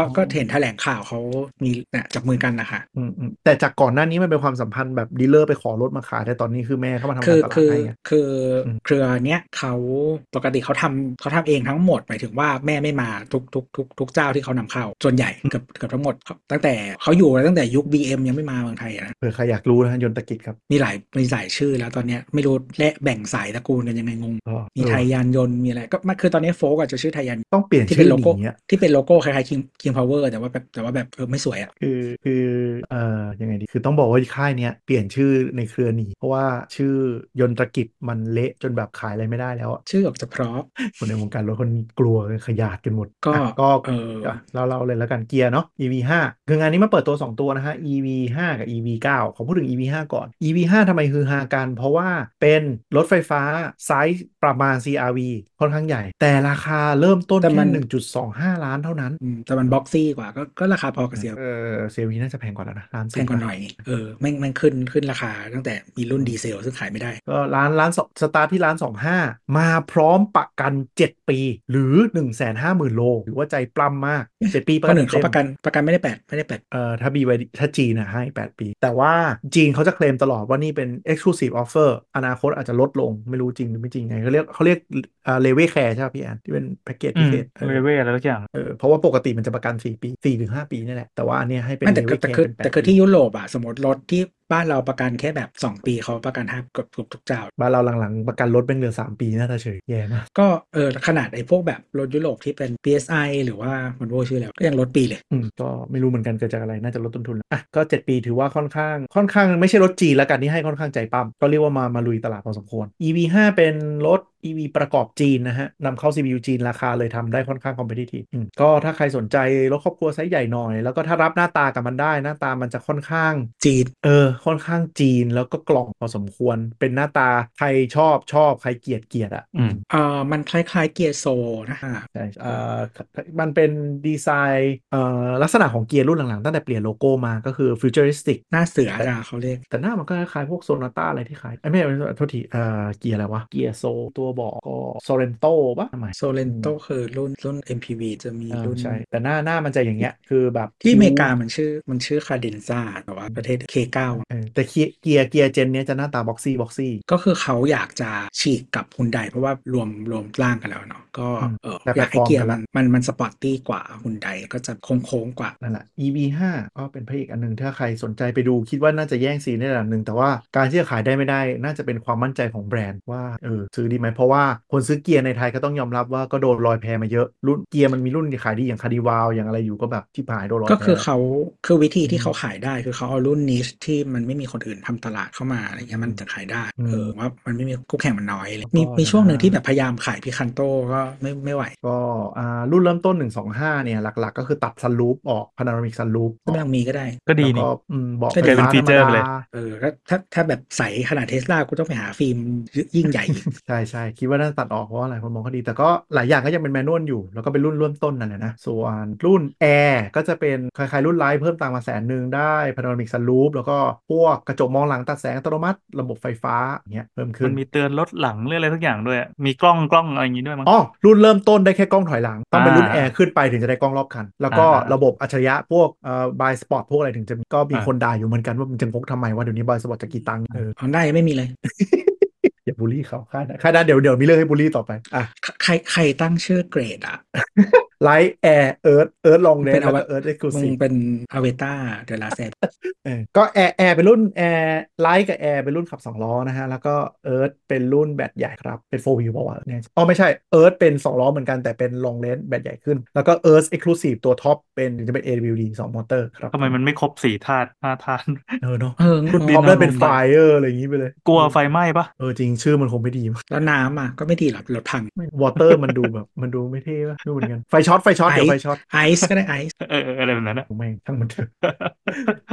ก็เห็นแถลงข่าวเขามีเนี่ยจับมือกันนะคะอืมอืมแต่จากก่อนหน้านี้มันเป็นความสัมพันธ์แบบดีลเลอร์ไปขอรถมาขายแต่ตอนนี้คือแม่เข้ามาทำคืงานอคือตลาดให้ไงคืออืมเครือเนี้ยเขาปกติเขาทำเขาทำเองทั้งหมดหมายถึงว่าแม่ไม่มาทุกทุกทุกทุกเจ้าที่เขานำเข้าส่วนใหญ่เกือบเกือบทั้งหมดตั้งแต่เขาอยู่มาตั้งแต่ยุค บี เอ็ม ยังไม่มาเมืองไทยนะเผื่อใครอยากรู้นะยนตกิจครับมีหลายมีหลายชื่อแล้วตอนเนี้ยไม่รู้และแบ่งสายตระกูลกันยังไงงงอ๋อเอมีไทอว่ะยยานยนต์มีอะไรก็มันคือตอนนี้โฟกอาจจะชื่อไทยยานต้องเปลี่ยนที่ชื่อเป็นโลโก้หนีอ่ะที่เป็นโลโก้คล้ายๆ King King Power แต่ว่าแบบแต่ว่าแบบเออไม่สวยอ่ะคือคือเอ่อยังไงดีคือต้องบอกว่าค่ายเนี้ยเปลี่ยนชื่อในเครือหนีเพราะว่าชื่อยนตกิจมันเละจนแบบขายอะไรไม่ได้แล้วอะชื่อออกจะเพราะคนในวงการรถคนกลัวเลยขยาดกันหมดก็อ่ะก็เอออ่ะเราเราเลยแล้วกันเกียร์เนาะ อี วี ห้าคืองานนี้มาเปิดตัวสองตัวนะฮะ อี วี ห้า กับ อี วี เก้า ขอพูดถึง อี วี ห้า ก่อน อี วี ห้า ทำไมฮือฮากันเพราะว่าเป็นรถไฟฟ้าไซส์ประมาณ ซี อาร์ วี ค่อนข้างใหญ่แต่ราคาเริ่มต้นแค่แต่มันหนึ่งจุดสองห้าล้านเท่านั้นอืมแต่มันบ็อกซี่กว่าก็ก็ราคาพอกับเซียเออเซลวีน่าจะแพงกว่าแล้วนะล้านสี่ป่ะแพงกว่าหน่อยเออแม่งแม่งขึ้นขึ้นราคาตั้งแต่มีรุ่นดีเซลซึ่งขายไม่ได้ก็ร้านร้านสตาร์ทที่ร้านสองห้ามาพร้อมประกันเจ็ดปีหรือหนึ่งแสนห้าหมื่นโลหรือว่าใจปล้ำมากเจ็ดปีประคนอื่นเขากันเต็มประกันประกันไม่ได้แปดไม่ได้แปดเอ่อถ้า บี วาย ดี ถ้าจีนนะให้แปดปีแต่ว่าจีนเขาจะเคลมตลอดว่านี่เป็น exclusive offer อนาคตอาจจะลดลงไม่รู้จริงหรือไม่จริงไงเขาเรียกเขาเรียกอ่าเลเว c แคร์ใช่ไหมพี่แอนที่เป็นแพ็กเกจอืมพิเศษเออเลเวลอะไรทุกอย่างเออเพราะว่าปกติมันจะประกันสี่ปีสี่ถึงห้าปีนี่แหละแต่ว่าอันเนี้ยให้เป็นไม่เลเวแต่คือ c แคแต่คือร์เป็นแปดปีแต่คือที่ยุโรปอะสมมติรถที่บ้านเราประกันแค่แบบสองปีเขาประกันให้เกือบทุกทุกเจ้าบ้านเราหลังๆประกันรถเป็นเหลือสามปีน่าจะเฉยแย่มากก็เออขนาดไอ้พวกแบบรถยุโรปที่เป็น พี เอส ไอ หรือว่ามันโวชื่อแล้วก็ยังลดปีเลยอืมก็ไม่รู้เหมือนกันเกิดจากอะไรน่าจะลดต้นทุนอ่ะก็เจ็ดปีถือว่าค่อนข้างค่อนข้างไม่ใช่รถจีนแล้วกันที่ให้ค่อนข้างใจปั้มก็เรียกว่ามามาลุยตลาดพอสมควร อี วี ห้า เป็นรถ อี วี ประกอบจีนนะฮะนำเข้า ซี พี ยู จีนราคาเลยทำได้ค่อนข้าง competitive อืมก็ถ้าใครสนใจรถครอบครัวไซส์ใหญ่หน่อยแล้วก็ถ้ารับหน้าตากับมันได้หน้าตามันจะค่อนข้างจีนเออค่อนข้างจีนแล้วก็กล่องพอสมควรเป็นหน้าตาใครชอบชอบใครเกลียดเกลียดอ่ะอืมเออมันคล้ายๆเกียร์โซนะฮะใช่เอเอ่ออมันเป็นดีไซน์เอ่อลักษณะของเกียร์รุ่นหลังๆตั้งแต่เปลี่ยนโลโก้มาก็คือฟิวเจอริสติกหน้าเสือแต่จ้ะเขาเรียกแต่หน้ามันก็คล้ายๆพวกโซนาต้าอะไรที่ขายไอ้ยไม่ไม่ไม่โทษทีเอ่อเกียร์อะไรวะเกียร์โซตัวบอกก็โซเรนโตป่ะทำไมโซเลอืมนโตคือรุ่นรุ่น เอ็ม พี วี จะมีอ่ารุ่นใช่แต่หน้าหน้ามันจะอย่างเงี้ยคือแบบที่อเมคิ้วริกามันชื่อมันชื่อคาเดนซ่าแต่ว่าประเทศ เค เก้าเออแต่เกียร์เกียร์เกียร์เจนเนี้ยจะหน้าตาบ็อกซี่บ็อกซี่ก็คือเขาอยากจะฉีกกับฮุนไดเพราะว่ารวมรวมร่างกันแล้วเนาะก็อืมเออแต่แพลตฟอยากให้เกียอร์มกันละร์มันมันมันสปอร์ตตี้กว่าฮุนไดก็จะโค้งโค้งกว่านั่นแหละ อี วี ห้า ก็เป็นพระเอกอันหนึ่งถ้าใครสนใจไปดูคิดว่าน่าจะแย่งซีนได้ระดับหนึ่งแต่ว่าการที่จะขายได้ไม่ได้น่าจะเป็นความมั่นใจของแบรนด์ว่าเออซื้อดีไหมเพราะว่าคนซื้อเกียร์ในไทยก็ต้องยอมรับว่าก็โดนรอยแพมาเยอะรุ่นเกียร์มันมีรุ่นที่ขายดีอย่างคาร์ดิวาลอย่างอะไรอยู่ก็แบบที่ผายโดนรอยก็แพคือเขาคือวิธีอืมที่เขาขายได้คือเขาเอารุ่นนิชที่มันไม่มีคนอื่นทำตลาดเข้ามาอะไรเงี้ยมันอืมจะขายได้อืมเออว่ามันไม่มีคู่แข่งมันน้อยเลยแล้วก็มีมีเดี๋ยวนะช่วงหนึ่งที่แบบพยายามขายพิคันโตก็ไม่ไม่ไหวก็อ่ารุ่นเริ่มต้นหนึ่ง สอง ห้าเนี่ยหลักๆก็คือตัดซันรูฟออกพานาโรมิกซันรูฟออกก็ไม่ต้องมีก็ได้แล้วก็ก็ดีนี่อืมเบาะก็ดีไฟฟ้ากลายเป็นฟีธรรมดาเจอร์ไปเลยเออถ้าถ้าถ้าแบบใสขนาดเทสลากูต้องไปหาฟิล์มยิ่งใหญ่อีกใช่ใช่คิดว่าน่าจะตัดออกเพราะว่าหลายคนมองเขาดีแต่ก็หลายอย่างก็ยังเป็นแมนนวลอยู่แล้วก็เป็นรุ่นเริ่มต้นนั่นแหละนะส่วนรุ่น Air ก็จะเป็นคล้ายๆรุ่นไลท์เพิ่มตังค์มาแสนหนึ่งได้พา n o รามิกซันรูฟแล้วก็พวกกระจกมองหลังตัดแสงอัตโนมัติระบบไฟฟ้าอย่างเงี้ยเพิ่มขึ้นมันมีเตือนรถหลังเรื่องอะไรทุกอย่างด้วยอะมีกล้องกล้องอะไรอย่างงี้ด้วยมั้งอ๋อรุ่นเริ่มต้นได้แค่กล้องถอยหลังต้ออ่งเป็นรุ่น Air าขึ้นไปถึงจะได้กล้องรอบคันแล้วอ่าก็อ่าระบบอัจฉริยะพวกเอ่อ บาย สปอต พวกอะไรถึงจะมีก็มีคนอ่าด่าอยู่เหมือนกันว่ามันจะงกทำไมว่าเดี๋ยวนี้ บาย สปอต จะกี่ตังค์เออฮอนด้ายังไม่มีเลยอย่าบูลลี่เขาค่ายนะค่ายนั้นเดี๋ยวเดี๋ยวมีเรื่องให้บูลลี่ต่อไปอ่ะใครใครตั้งชื่อเกรดอ่ะไลท์แอร์เอิร์ธเอิร์ธลองมึงเลเป็นอวนแล้วก็เอิร์ธเอ็กซ์คลูซีฟมึงเป็นอเวต้าเดลาเซเออก็แอร์แอร์เป็นรุ่นแอร์ไลท์กับแอร์เป็นรุ่นขับสองล้อนะฮะแล้วก็เอิร์ธเป็นรุ่นแบตใหญ่ครับเป็นโฟร์วิวป่าวะเนี่ยอ๋อไม่ใช่เอิร์ธเป็นสองล้อเหมือนกันแต่เป็นลองเลนแบตใหญ่ขึ้นแล้วก็เอิร์ธเอ็กซ์คลูซีฟตัวท็อปเป็นจะเป็น เอ ดับเบิลยู ดี สองมอเตอร์ครับทำไมมันไม่ครบสี่ธาตุห้าธาตุเออเนาะเออรุ่นงงท็อปได้เป็นไฟดินน้ำลมไฟเออร์อะไรอย่างงี้ไปเลยกลัวเออไฟไหม้ปะเออจริงชื่อมันคงไม่ดีแล้วน้ำอ่ะก็ไม่ดีหรอกรถพังวอเตอร์มันดูแบบมันดูไม่เท่ป่ะดูเหมือนกันไฟช็อตไฟช็อตไอเดี๋ยวไฟซ์ช็อตไอซ์ก็ได้ไอซ์เออเอออะไรแบบนั้นอะแม่งช่างมันเถอะ อ่ะ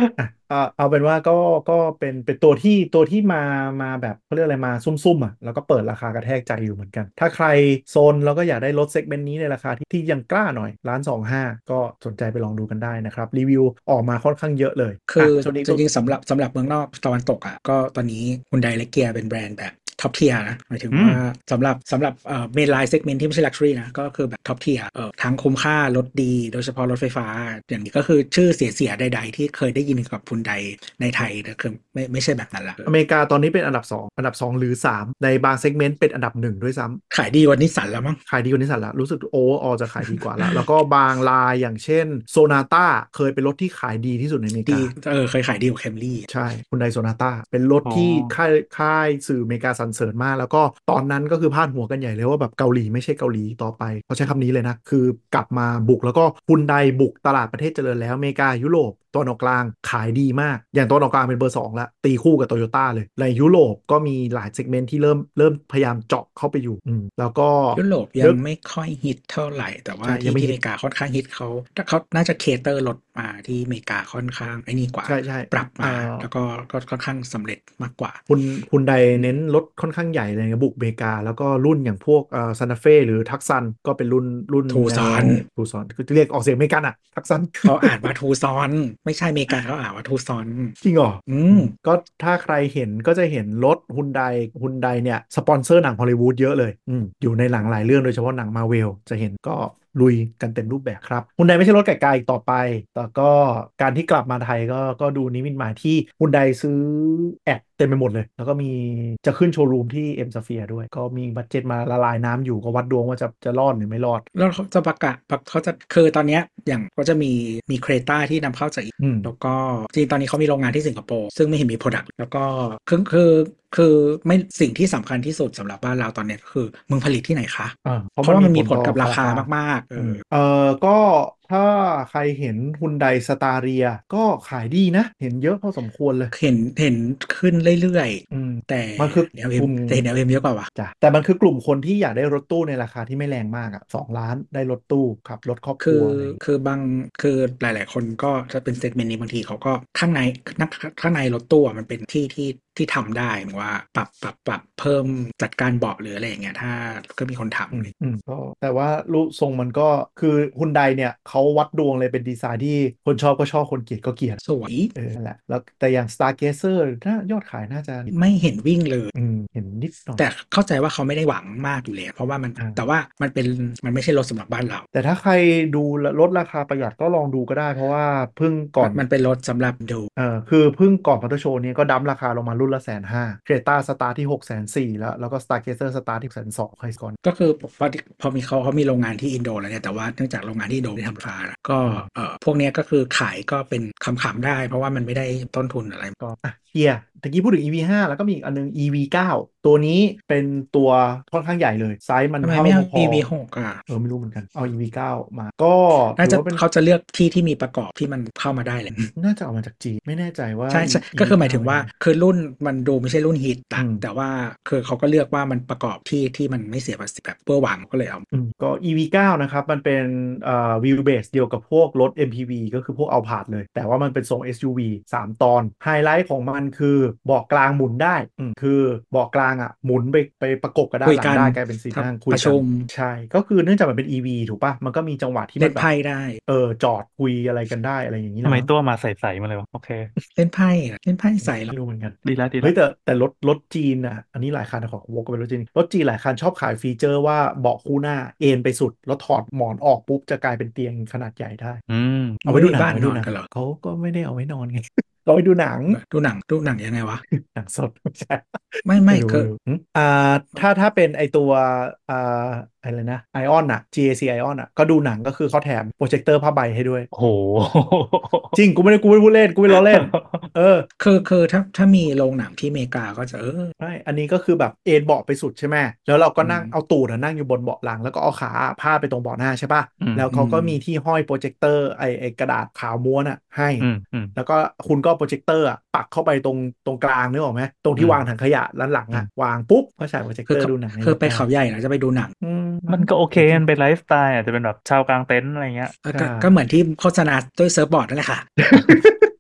อ่าเอาเป็นว่าก็ก็เป็นเป็นตัวที่ตัวที่มามาแบบเขาเรียกอะไรมาซุ่มๆอ่ะแล้วก็เปิดราคากระแทกใจอยู่เหมือนกันถ้าใครโซนแล้วก็อยากได้รถเซกเมนต์นี้ในราคาที่ที่ยังกล้าหน่อยล้านสองห้าก็สนใจไปลองดูกันได้นะครับรีวิวออกมาค่อนข้างเยอะเลยคืออ่ะช่วงนี้จก็ริงๆสำหรับสำหรับเมืองนอกตะวันตกอ่ะก็ตอนนี้ฮุนไดและเกียร์เป็นแบรนด์แบบท็อปเทียร์นะหมายถึงอืมว่าสำหรับสำหรับเอ่อเมนไลน์เซกเมนต์ที่ไม่ใช่ลักชัวรี่นะก็คือแบบท็อปเทียร์เอ่อทั้งคุ้มค่ารถดีโดยเฉพาะรถไฟฟ้าอย่างนี้ก็คือชื่อเสียๆใดๆที่เคยได้ยินกับฮุนไดในไทยนะคือไม่ไม่ใช่แบบนั้นละอเมริกาตอนนี้เป็นอันดับสองอันดับสองหรือสามในบางเซกเมนต์เป็นอันดับหนึ่งด้วยซ้ำขายดีกว่านิสสันแล้วมั้งขายดีกว่านิสสันละรู้สึกโอเวอร์ออจะขายดีกว่าละแล้วก็บางรายอย่างเช่นโซนาต้าเคยเป็นรถที่ขายดีที่สุดในอเมริดีกาเออเคยขายดีกว่าแคมรี่ใช่คุณไดโซนาต้าเป็นรถอ๋อที่ค่ายค่ายสื่ออเมริกาสรรเสริญมากแล้วก็ตอนนั้นก็คือพาดหัวกันใหญ่เลยว่าแบบเกาหลีไม่ใช่เกาหลีต่อไปเขาใช้คำนี้เลยนะคือกลับมาบุกแล้วก็คุณไดบุกตลาดประเทศเจริญแล้วอเมริกายุโรปตะวันออกกลางขายดีมากอย่างตะวันออกกลางเป็นเบอร์สองละตีคู่กับโตโยต้าเลยในยุโรปก็มีหลายเซกเมนต์ที่เริ่มเริ่มพยายามเจาะเข้าไปอยู่อืมแล้วก็ยุโรปยัเลือกงไม่ค่อยฮิตเท่าไหร่แต่ว่าใช่ยังที่ไม่ฮิตที่อเมริกาค่อนข้างฮิตเขาถ้าเขาน่าจะเคเตอร์รถมาที่อเมริกาค่อนข้างไอ้นี่กว่าใช่ใช่ปรับเอ่อมาแล้วก็ก็ค่อนข้างสำเร็จมากกว่าคุณคุณใดเน้นรถค่อนข้างใหญ่เลยนะบุกอเมริกาแล้วก็รุ่นอย่างพวกเอ่อซานตาเฟ่หรือทักซันก็เป็นรุ่นรุ่นทูแนวซอนทูซอนคือเรียกออกเสียงอเมริกันอะทักซันเขาอ่านว่าทูซอนไม่ใช่อเมริกันเขาอ่านว่าทูซอนจริงเหรออืมอืมก็ถ้าใครเห็นก็จะเห็นรถฮุนไดฮุนไดเนี่ยสปอนเซอร์หนังฮอลลีวูดเยอะเลยอืมอยู่ในหนังหลายเรื่องโดยเฉพาะหนังมาเวลจะเห็นก็ลุยกันเต็มรูปแบบครับฮุนไดไม่ใช่รถไก่ๆอีกต่อไปแต่ก็การที่กลับมาไทยก็ก็ดูนิมิตหมายที่ฮุนไดซื้อแอดเต็มไปหมดเลยแล้วก็มีจะขึ้นโชว์รูมที่เอ็มสเฟียร์ด้วยก็มีบัดเจ็ตมาละลายน้ำอยู่ก็วัดดวงว่าจะจะรอดหรือไม่รอดแล้วเขาจะประกาศเขาจะคือตอนเนี้ยอย่างก็จะมีมีเครตาที่นำเข้าจากอีกอืมแล้วก็จริงๆตอนนี้เขามีโรงงานที่สิงคโปร์ซึ่งไม่เห็นมีโปรดักต์แล้วก็คือคือคือไม่สิ่งที่สำคัญที่สุดสำหรับบ้านเราตอนเนี้ยก็คือมึงผลิตที่ไหนคะอ่าเพราะเพราะว่ามันมีผลมันมีผลต่อกับราคาราคามากๆเอออืมเออก็ถ้าใครเห็นฮุนไดสตาเรียก็ขายดีนะ เห็นเยอะพอสมควรเลยเห็นเห็นขึ้นเรื่อยอืมๆแต่มันคือ l มกลุ่มแต่เห็น แอล เอ็ม เยอะกว่าวะจ้ะแต่มันคือกลุ่มคนที่อยากได้รถตู้ในราคาที่ไม่แรงมากอ่ะสองล้านได้รถตู้ขับรถครอบครัวคืออะไรอย่างเงี้ยคือบางคือหลายๆคนก็จะเป็นเซกเมนต์นี้บางทีเขาก็ข้างในนักข้างในรถตู้อะมันเป็นที่ที่ที่ทำได้เหมือนว่าปรับปรับปรับเพิ่มจัดการเบาะหรืออะไรอย่างเงี้ยถ้าก็มีคนอืทำมเลยอืมก็แต่ว่ารูปทรงมันก็คือฮุนไดเนี่ยเขาวัดดวงเลยเป็นดีไซน์ที่คนชอบก็ชอบคนเกลียดก็เกลียดสวยเออนั่นแหละแล้วแต่อย่าง Stargazer น่ายอดขายน่าจะไม่เห็นวิ่งเลยอืมเห็นนิดหน่อยแต่เข้าใจว่าเขาไม่ได้หวังมากอยู่แล้วเพราะว่ามันแต่อ่าว่ามันเป็นมันไม่ใช่รถสำหรับบ้านเราแต่ถ้าใครดูลดราคาประหยัดก็ลองดูก็ได้เพราะว่าเพิ่งก่อนมันมันเป็นรถสำหรับดูเออคือเพิ่งก่อนพัตโชว์นี้ก็ดั้มราคาลงมารุ่นละแสนห้าเครตาสตาร์ทที่หกแสนสี่แล้วแล้วก็สตาร์เคเซอร์สตาร์ทที่แสนสองใครก่อนก็คือพอพอมีเขาเขามีโรงงานที่อินโดแล้วเนี่ยแต่ว่าเนื่องจากโรงงานที่อินโดไม่ทำฟานะก็อืมเอ่อพวกเนี้ยก็คือขายก็เป็นขำๆได้เพราะว่ามันไม่ได้ต้นทุนอะไรก็อ่ะเกียร์ตะกี้พูดถึง อี วี ห้า แล้วก็มีอีกอันนึง อี วี เก้า ตัวนี้เป็นตัวค่อนข้างใหญ่เลยไซส์มันเท่าทำไมไม่เอาพออี วี หก อ่ะๆเออไม่รู้เหมือนกันเอา อี วี เก้า มาก็น่าจะถือว่าเป็นเขาจะเลือกที่ที่มีประกอบที่มันเข้ามาได้เลยน่าจะเอามาจากจีนไม่แน่ใจว่าใช่ใช่อีก็คือหมายถึอี วี เก้างว่าเป็นยังไงคือรุ่นมันดูไม่ใช่รุ่นฮิตอือะมแต่ว่าคือเขาก็เลือกว่ามันประกอบที่ที่มันไม่เสียภาษีแบบเพื่อหวังก็เลยเอาอืมก็ อี วี เก้า นะครับ มันเป็นเอ่อวิวเบสเดียวกับพวกรถ เอ็ม พี วี ก็คือพวกเอาผาดเลย แต่ว่ามันเป็นทรง เอส ยู วี สามตอนไฮไลท์ของมันคือเบาะกลางหมุนได้อืมคือเบาะกลางอ่ะหมุนไปไปประกบกับด้านหลังคุยกันได้กลายเป็นสีทับนั่งคุยกันประชุมใช่ก็คือเนื่องจากมันเป็น อี วี ถูกปะมันก็มีจังหวะที่เล่นมันแบบไพ่ได้เออจอดคุยอะไรกันได้อะไรอย่างนี้ทำไมแหละมั้งตัวมาใส่ๆมาเลยวะโอเคเล่นไพ่อะเล่นไพ่ใส่แล้ไม่วรู้เหมือนกันดีแล้วดีแล้วเฮ้ยแต่แต่รถรถจีนอ่ะอันนี้หลายคันขอวกกันไปรถจีนรถจีนหลายคันชอบขายฟีเจอร์ว่าเบาะคู่หน้าเอนไปสุดแล้วถอดหมอนออกปุ๊บจะกลายเป็นเตียงขนาดใหญ่ได้อืมเอาไว้ดูหนังไม่มีบ้านเอาไว้ดูหนังนอนกันเหรอเขาก็ไม่ได้เอาไว้นอนไงเอาไว้ดูหนังดูหนังดูหนังยังไงวะหนังสดไม่ใช่ไม่ไม่ไม่คือรู้ไม่รู้หึอ่าถ้าถ้าเป็นไอตัวอ่าอะไรนะไอออนอะ จี เอ ซี ไอ ออนอะก็ดูหนังก็คือเขาแถมโปรเจคเตอร์ผ้าใบให้ด้วยโอ้โหจริงกูไม่ได้กูไม่ได้พูดเล่นกูไม่ล้อเล่นเออคือคือถ้าถ้ามีโรงหนังที่อเมริกาก็จะเออใช่อันนี้ก็คือแบบเอนเบาะไปสุดใช่ไหมแล้วเราก็อืมนั่งเอาตูดอะนั่งอยู่บนเบาะหลังแล้วก็เอาขาพาดไปตรงเบาะหน้าใช่ป่ะอืมแล้วอืมเขาก็มีที่ห้อยโปรเจคเตอร์ไอไอกระดาษขาวม้วนอะให้อืมอืมแล้วก็คุณก็โปรเจคเตอร์อะปักเข้าไปตรงตรงกลางนึกออกไหมตรงอืมที่วางถังขยะด้านหลังอืมอะวางปุ๊บก็ฉายโปรเจคคือเขาเตอร์ดูหนังในคือไปรถได้เขาใหญ่นะจะไปดูหนังอืมมันก็โอเคจริงมันเป็นไลฟ์สไตล์อาจจะเป็นแบบชาวกลางเต็นท์อะไรเงี้ยๆใช่แล้วก็ก็เหมือนที่โฆษณาด้วยเซิร์ฟบอร์ดนั่นแหละค่ะ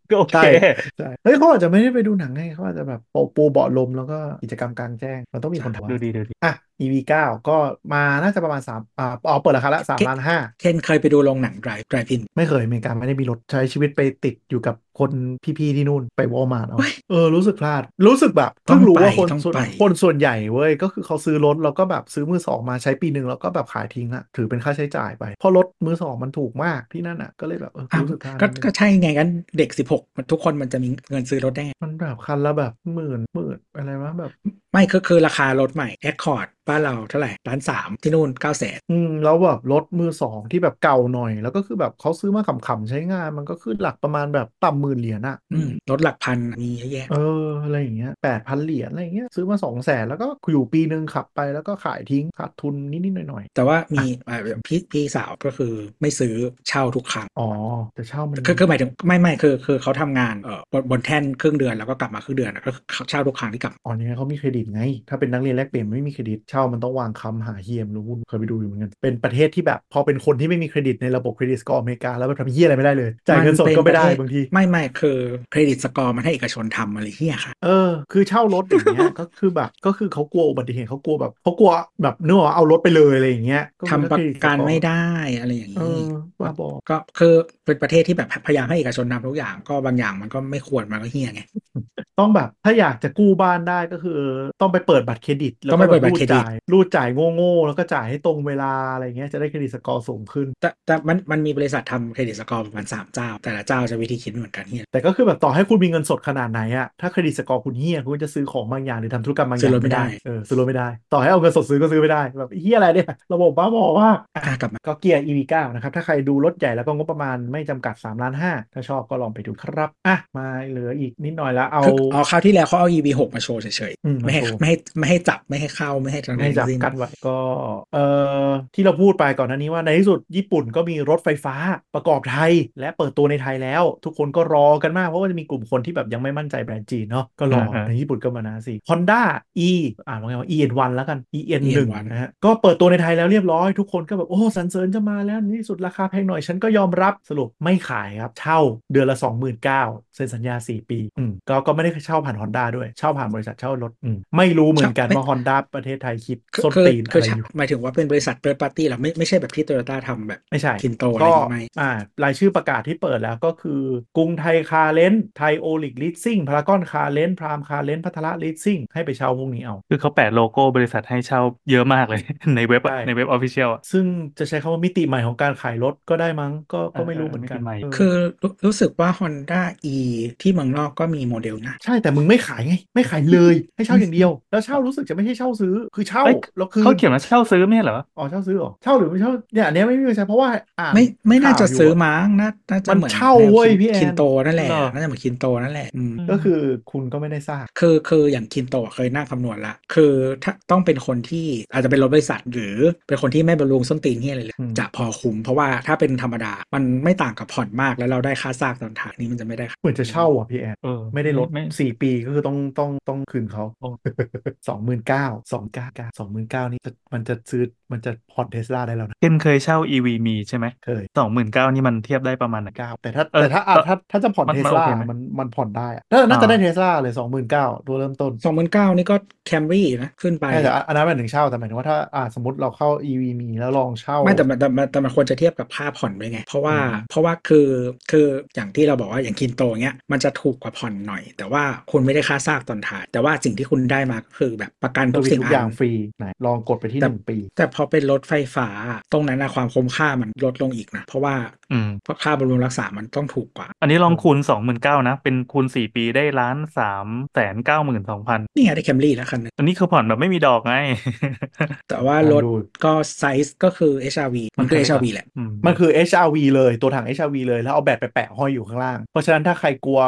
ก็โอเคใช่ใช่เฮ้ยเขาอาจจะไม่ได้ไปดูหนังไงเขาอาจจะแบบปูปูเบาะลมแล้วก็กิจกรรมกลางแจ้งมันต้องมีคนทำดูอะดีดูดีอ่ะ อี วี เก้า ก็มาน่าจะประมาณสามอ่าอ๋อเปิดราคาละสามเคนล้านห้าเคนเคยไปดูโรงหนัง drive drive in ไม่เคยอเมริกาไม่ได้มีรถใช้ชีวิตไปติดอยู่กับคนพี่ๆที่นู่นไปวอลมาร์ทเอาเว้ยเออรู้สึกพลาดรู้สึกแบบเพิ่งรู้ต้องไปว่าคนส่วนต้องไปคนส่วนใหญ่เว้ยก็คือเขาซื้อรถแล้วก็แบบซื้อมือสองมาใช้ปีหนึ่งแล้วก็แบบขายทิ้งอะถือเป็นค่าใช้จ่ายไปเพราะรถมือสองมันถูกมากที่นั่นอะก็เลยแบบเอออ้าวรู้สึกพลาดก็นิดนึงก็ใช่ไงกันเด็กสิบหกมันทุกคนมันจะมีเงินซื้อรถได้ไงมันแบบคันละแบบหมื่นหมื่นอะไรวะแบบไม่คือคือราคารถใหม่ Accord บ้านเราเท่าไหร่ล้านสามที่นู่นเก้าแสนอืมแล้วแบบรถมือสองที่แบบเก่าหน่อยแล้วก็คือแบบเขาซื้อมาขำๆใช้งานมันก็ขึ้นหลักประมาณแบบต่ำหมื่นเหรียญอะอือืมมรถหลักพันมีเยอะแยะเอออะไรอย่างเงี้ยแปดพันเหรียญอะไรอย่างเงี้ยซื้อมาสองแสนแล้วก็อยู่ปีหนึ่งขับไปแล้วก็ขายทิ้งขาดทุนนิดๆหน่อยแต่ว่าๆอ่ะมีอ่าพี่พี่สาวก็คือไม่ซื้อเช่าทุกครั้งอ๋อแต่เช่ามันคือคือหมายถึงไม่ไม่คือคือเขาทำงานเอ่อบนบนแท่นครึ่งเดือนแล้วก็กลับมาครึ่งเดือนอะก็คือเช่าทุกครั้งที่กลับอ๋อนี่ไงเขามีเครดิตไงถ้าเป็นนักเรียนแลกเปลี่ยนไม่มีเครดิตเช่ามันต้องวางคำหาเฮียมรู้วุ่นเคยไปดูอยู่เหมือนกันเป็นประเทศที่แบบพอเป็นคนที่ไม่มีเครดิตในระบบเครดิตสกอร์อเมริกาแล้วมันทำเฮียอะไรไม่ได้เลยจ่ายมันเงินสดเป็นก็ไม่ประเทศได้บางทีไม่ไม่คือเครดิตสกอร์มันให้เอกชนทำอะไรเฮียค่ะเออคือเช่ารถอย่างเงี้ยก็คือแบบก็คือเขากลัวอุบัติเหตุเขากลัวแบบเขากลัวแบบนึกว่าเอารถไปเลยอะไรอย่างเงี้ยก็คือถ้าทำประเครดิตสกอร์กันไม่ได้อะไรอย่างเออนี้บ้าบอก็คือเป็นประเทศที่แบบพยายามให้เอกชนทำทุกอย่างก็บางอย่างมันก็ไม่ควรมันก็เฮียไงต้องแบบถ้าอยากจะกู้บ้านได้ก็คือต้องไปเปิดบัตรเครดิตแล้ต้องไปเปิวก็แบบดบัตรเครดิตรูดจ่ายรูดจ่ายโง่ๆแล้วก็จ่ายให้ตรงเวลาอะไรเงี้ยจะได้เครดิตสกอร์สูงขึ้นแต่แต่มันมันมีบริษัททำเครดิตสกอร์ประมาณสามเจ้าแต่ละเจ้าจะวิธีคิดไม่เหมือนกันเฮียแต่ก็คือแบบต่อให้คุณมีเงินสดขนาดไหนอะถ้าเครดิตสกอร์คุณเฮี้ยคุณก็จะซื้อของบางอย่างหรือทำธุรกรรมบางอย่างไม่ได้ซื้อรถไม่ได้เออซื้อรถไม่ได้ต่อให้เอาเงินสดซื้อก็ซื้อไม่ได้แบบเฮี้ยอะไรเนี่ยระบบบ้าบอมากอ่ะอ่ะกลับมาก็เกียร์ อี วี เก้า นะครับถ้าใครดูรถใหญ่แล้วก็งบประมาณไม่จำกัดสามล้านห้าถ้าชอบก็ลองไปดูครับอ่ะมาเหลืออีกนิดหน่อยแล้วเอาคืออ๋อคราวที่แล้วเขาเอา อี วี หกมาโชว์เฉยๆไม่ให้อืมมาโชว์ไม่ให้ไม่ให้จับไม่ให้เข้าไม่ให้ทำอะไรให้จับทั้งสิ้นกันไว้ก็เอ่อที่เราพูดไปก่อนหน้านี้ว่าในที่สุดญี่ปุ่นก็มีรถไฟฟ้าประกอบไทยและเปิดตัวในไทยแล้วทุกคนก็รอกันมากเพราะว่าจะมีกลุ่มคนที่แบบยังไม่มั่นใจแบรนด์จีนเนาะก็รออ่าอ่าในญี่ปุ่นก็มานะสิ Honda E อ่านว่าไงว่า อี เอ็น วัน แล้วกัน อี เอ็น หนึ่งเอียนวันนะฮะก็เปิดตัวในไทยแล้วเรียบร้อยทุกคนก็แบบโอ้สรรเสริญจะมาแล้วในที่สุดราคาแพงหน่อยฉันก็ยอมรับสรุปไม่ขายครับเช่าเดือนละสองหมื่นเก้าพันเซ็นสัญญาสี่ปีอืมก็ก็ไม่ได้เช่าผ่าน Honda ด้วยเช่าผ่านบริษัทเช่ารถอืมไม่รู้เหมืชอบไม่อนกันว่า Honda ประเทศไทยคิดคือคือส้นตีนคืออะไรอยู่หมายถึงว่าเป็นบริษัท third party เหรอไม่ไม่ใช่แบบที่โตโยต้าทำแบบไม่ใช่คินโตอะไรก็อย่างงี้ไหมอ่ารายชื่อประกาศที่เปิดแล้วก็คือกรุงไทยคาร์เลนไทยโอลิกลิสซิ่งพารากอนคาร์เลนพรามคาร์เลนพัทระลิสซิ่งให้ไปเช่าพวกนี้เอาคือเขาแปะโลโก้บริษัทให้เช่าเยอะมากเลยในเว็บใช่อะในเว็บออฟฟิเชียลอะซึ่งจะใช้คำว่ามิติใหม่ของการขายรถก็ได้มั้งก็เออก็ไม่เออรู้เหมือนกันไม่ติดใหม่เออคือรู้รู้สึกว่า Honda E ที่เมืองนอกก็มีโมเดลนะใช่แต่มึงไม่ขายไงไม่ขายเลยให้เช่าอย่างเดียวแล้วเช่ารู้สึกจะไม่ใช่เช่าซื้อคือเช่าเอ้ยแล้วคืนเขาเขียนว่าเช่าซื้อไม่ใช่เหรออ๋อเช่าซื้อเหรอเช่าหรือไม่เช่าเนี่ยอันเนี้ยไม่มีใช่เพราะว่าอ่านไม่ไม่น่าจะซื้อข่าวอยู่อะมั้งน่าน่าจะเหมือนมันเช่าแนวคินเว้ยพี่แอนคินโตนั่นแหละเหรอน่าจะเหมือนคินโตนั่นแหละอืมอืมก็คือคุณก็ไม่ได้ทราบคือคืออย่างคินโตะเคยนั่งคำนวณละคือถ้าต้องเป็นคนที่อาจจะเป็นรถบริษัทหรือเป็นคนที่ไม่บำรุงส้นตีนที่อะไรเลยอืมจะพอคุ้มเพราะว่าถ้าเป็นธรรมดามันไม่ต่างกับผ่อนมากแล้วเราได้ค่าซากตอนท้ายนี่มันจะไม่ได้เหมือนจะเช่าอ่ะพี่แอนเออไม่ได้ลดไม่ไม่สี่ปีก็คือต้องต้องต้องคืนเขาโอ้สองหมื่นเก้าสองเก้าเก้าสองหมื่นเก้านี่จะมันจะซื้อมันจะผ่อนเทสลาได้แล้วนะเคนเคยเช่า อี วี มีใช่ไหมเคยสองหมื่นเก้านี่มันเทียบได้ประมาณไหนเก้าแต่ถ้าเออแต่ถ้าอ่ะตถ้าถ้าจะผ่อนมันเทสลามันโอเคไหมมันมันผ่อนได้อะถ้าอ่าน่าจะได้เทสลาเลยสองหมื่นเก้าตัวเริ่มต้นสองหมื่นเก้านี่ก็แคมรี่นะขึ้นไปใช่แต่อันนั้นหมายถึงเช่าแต่หมายถึงว่าถ้าอ่าสมมติเราเข้า อี วี มีแล้วลองเช่าไม่แต่มันแต่มันแต่มันควรจะเทียบกับค่าผ่อนด้วยไงเพราะว่าอืมเพราะว่าคือคืออย่างที่เราบอกว่าอย่างคินโตเงี้ยมันจะถูกกว่าผ่อนหน่อยแต่ว่าคุณไม่ได้ค่าซากตอนท้ายแต่ว่าสิ่งที่คุณได้มาก็คือแบบประกันเซอร์วิสทุกทุกสิ่งอันอย่างฟรีไหนลองกดไปที่แต่หนึ่งปีแต่พอเป็นรถไฟฟ้าตรงนั้นนะความคุ้มค่ามันลดลงอีกนะเพราะว่าอืมเพราะค่าบำรุงรักษามันต้องถูกกว่าอันนี้ลเออองคูณสองหมื่นเก้านะเป็นคูณสี่ปีได้ล้านสามแสนเก้าหมื่นสองพันนี่ไงได้แคมรี่แล้วคันนึงอันนี้คือผ่อนแบบไม่มีดอกไงแต่ว่ารถลองดูก็ไซส์ก็คือ เอช อาร์ วี มันคือมันคันเล็กเหรอเอช อาร์ วี แหละอืมมันคือ เอช อาร์ วี เลยตัวถัง เอช อาร์ วี เลยแล้วเอาแบตไปแปะห้อยอยู่ข้างล่างเพราะฉะนั้นถ้าใครกลัวแบต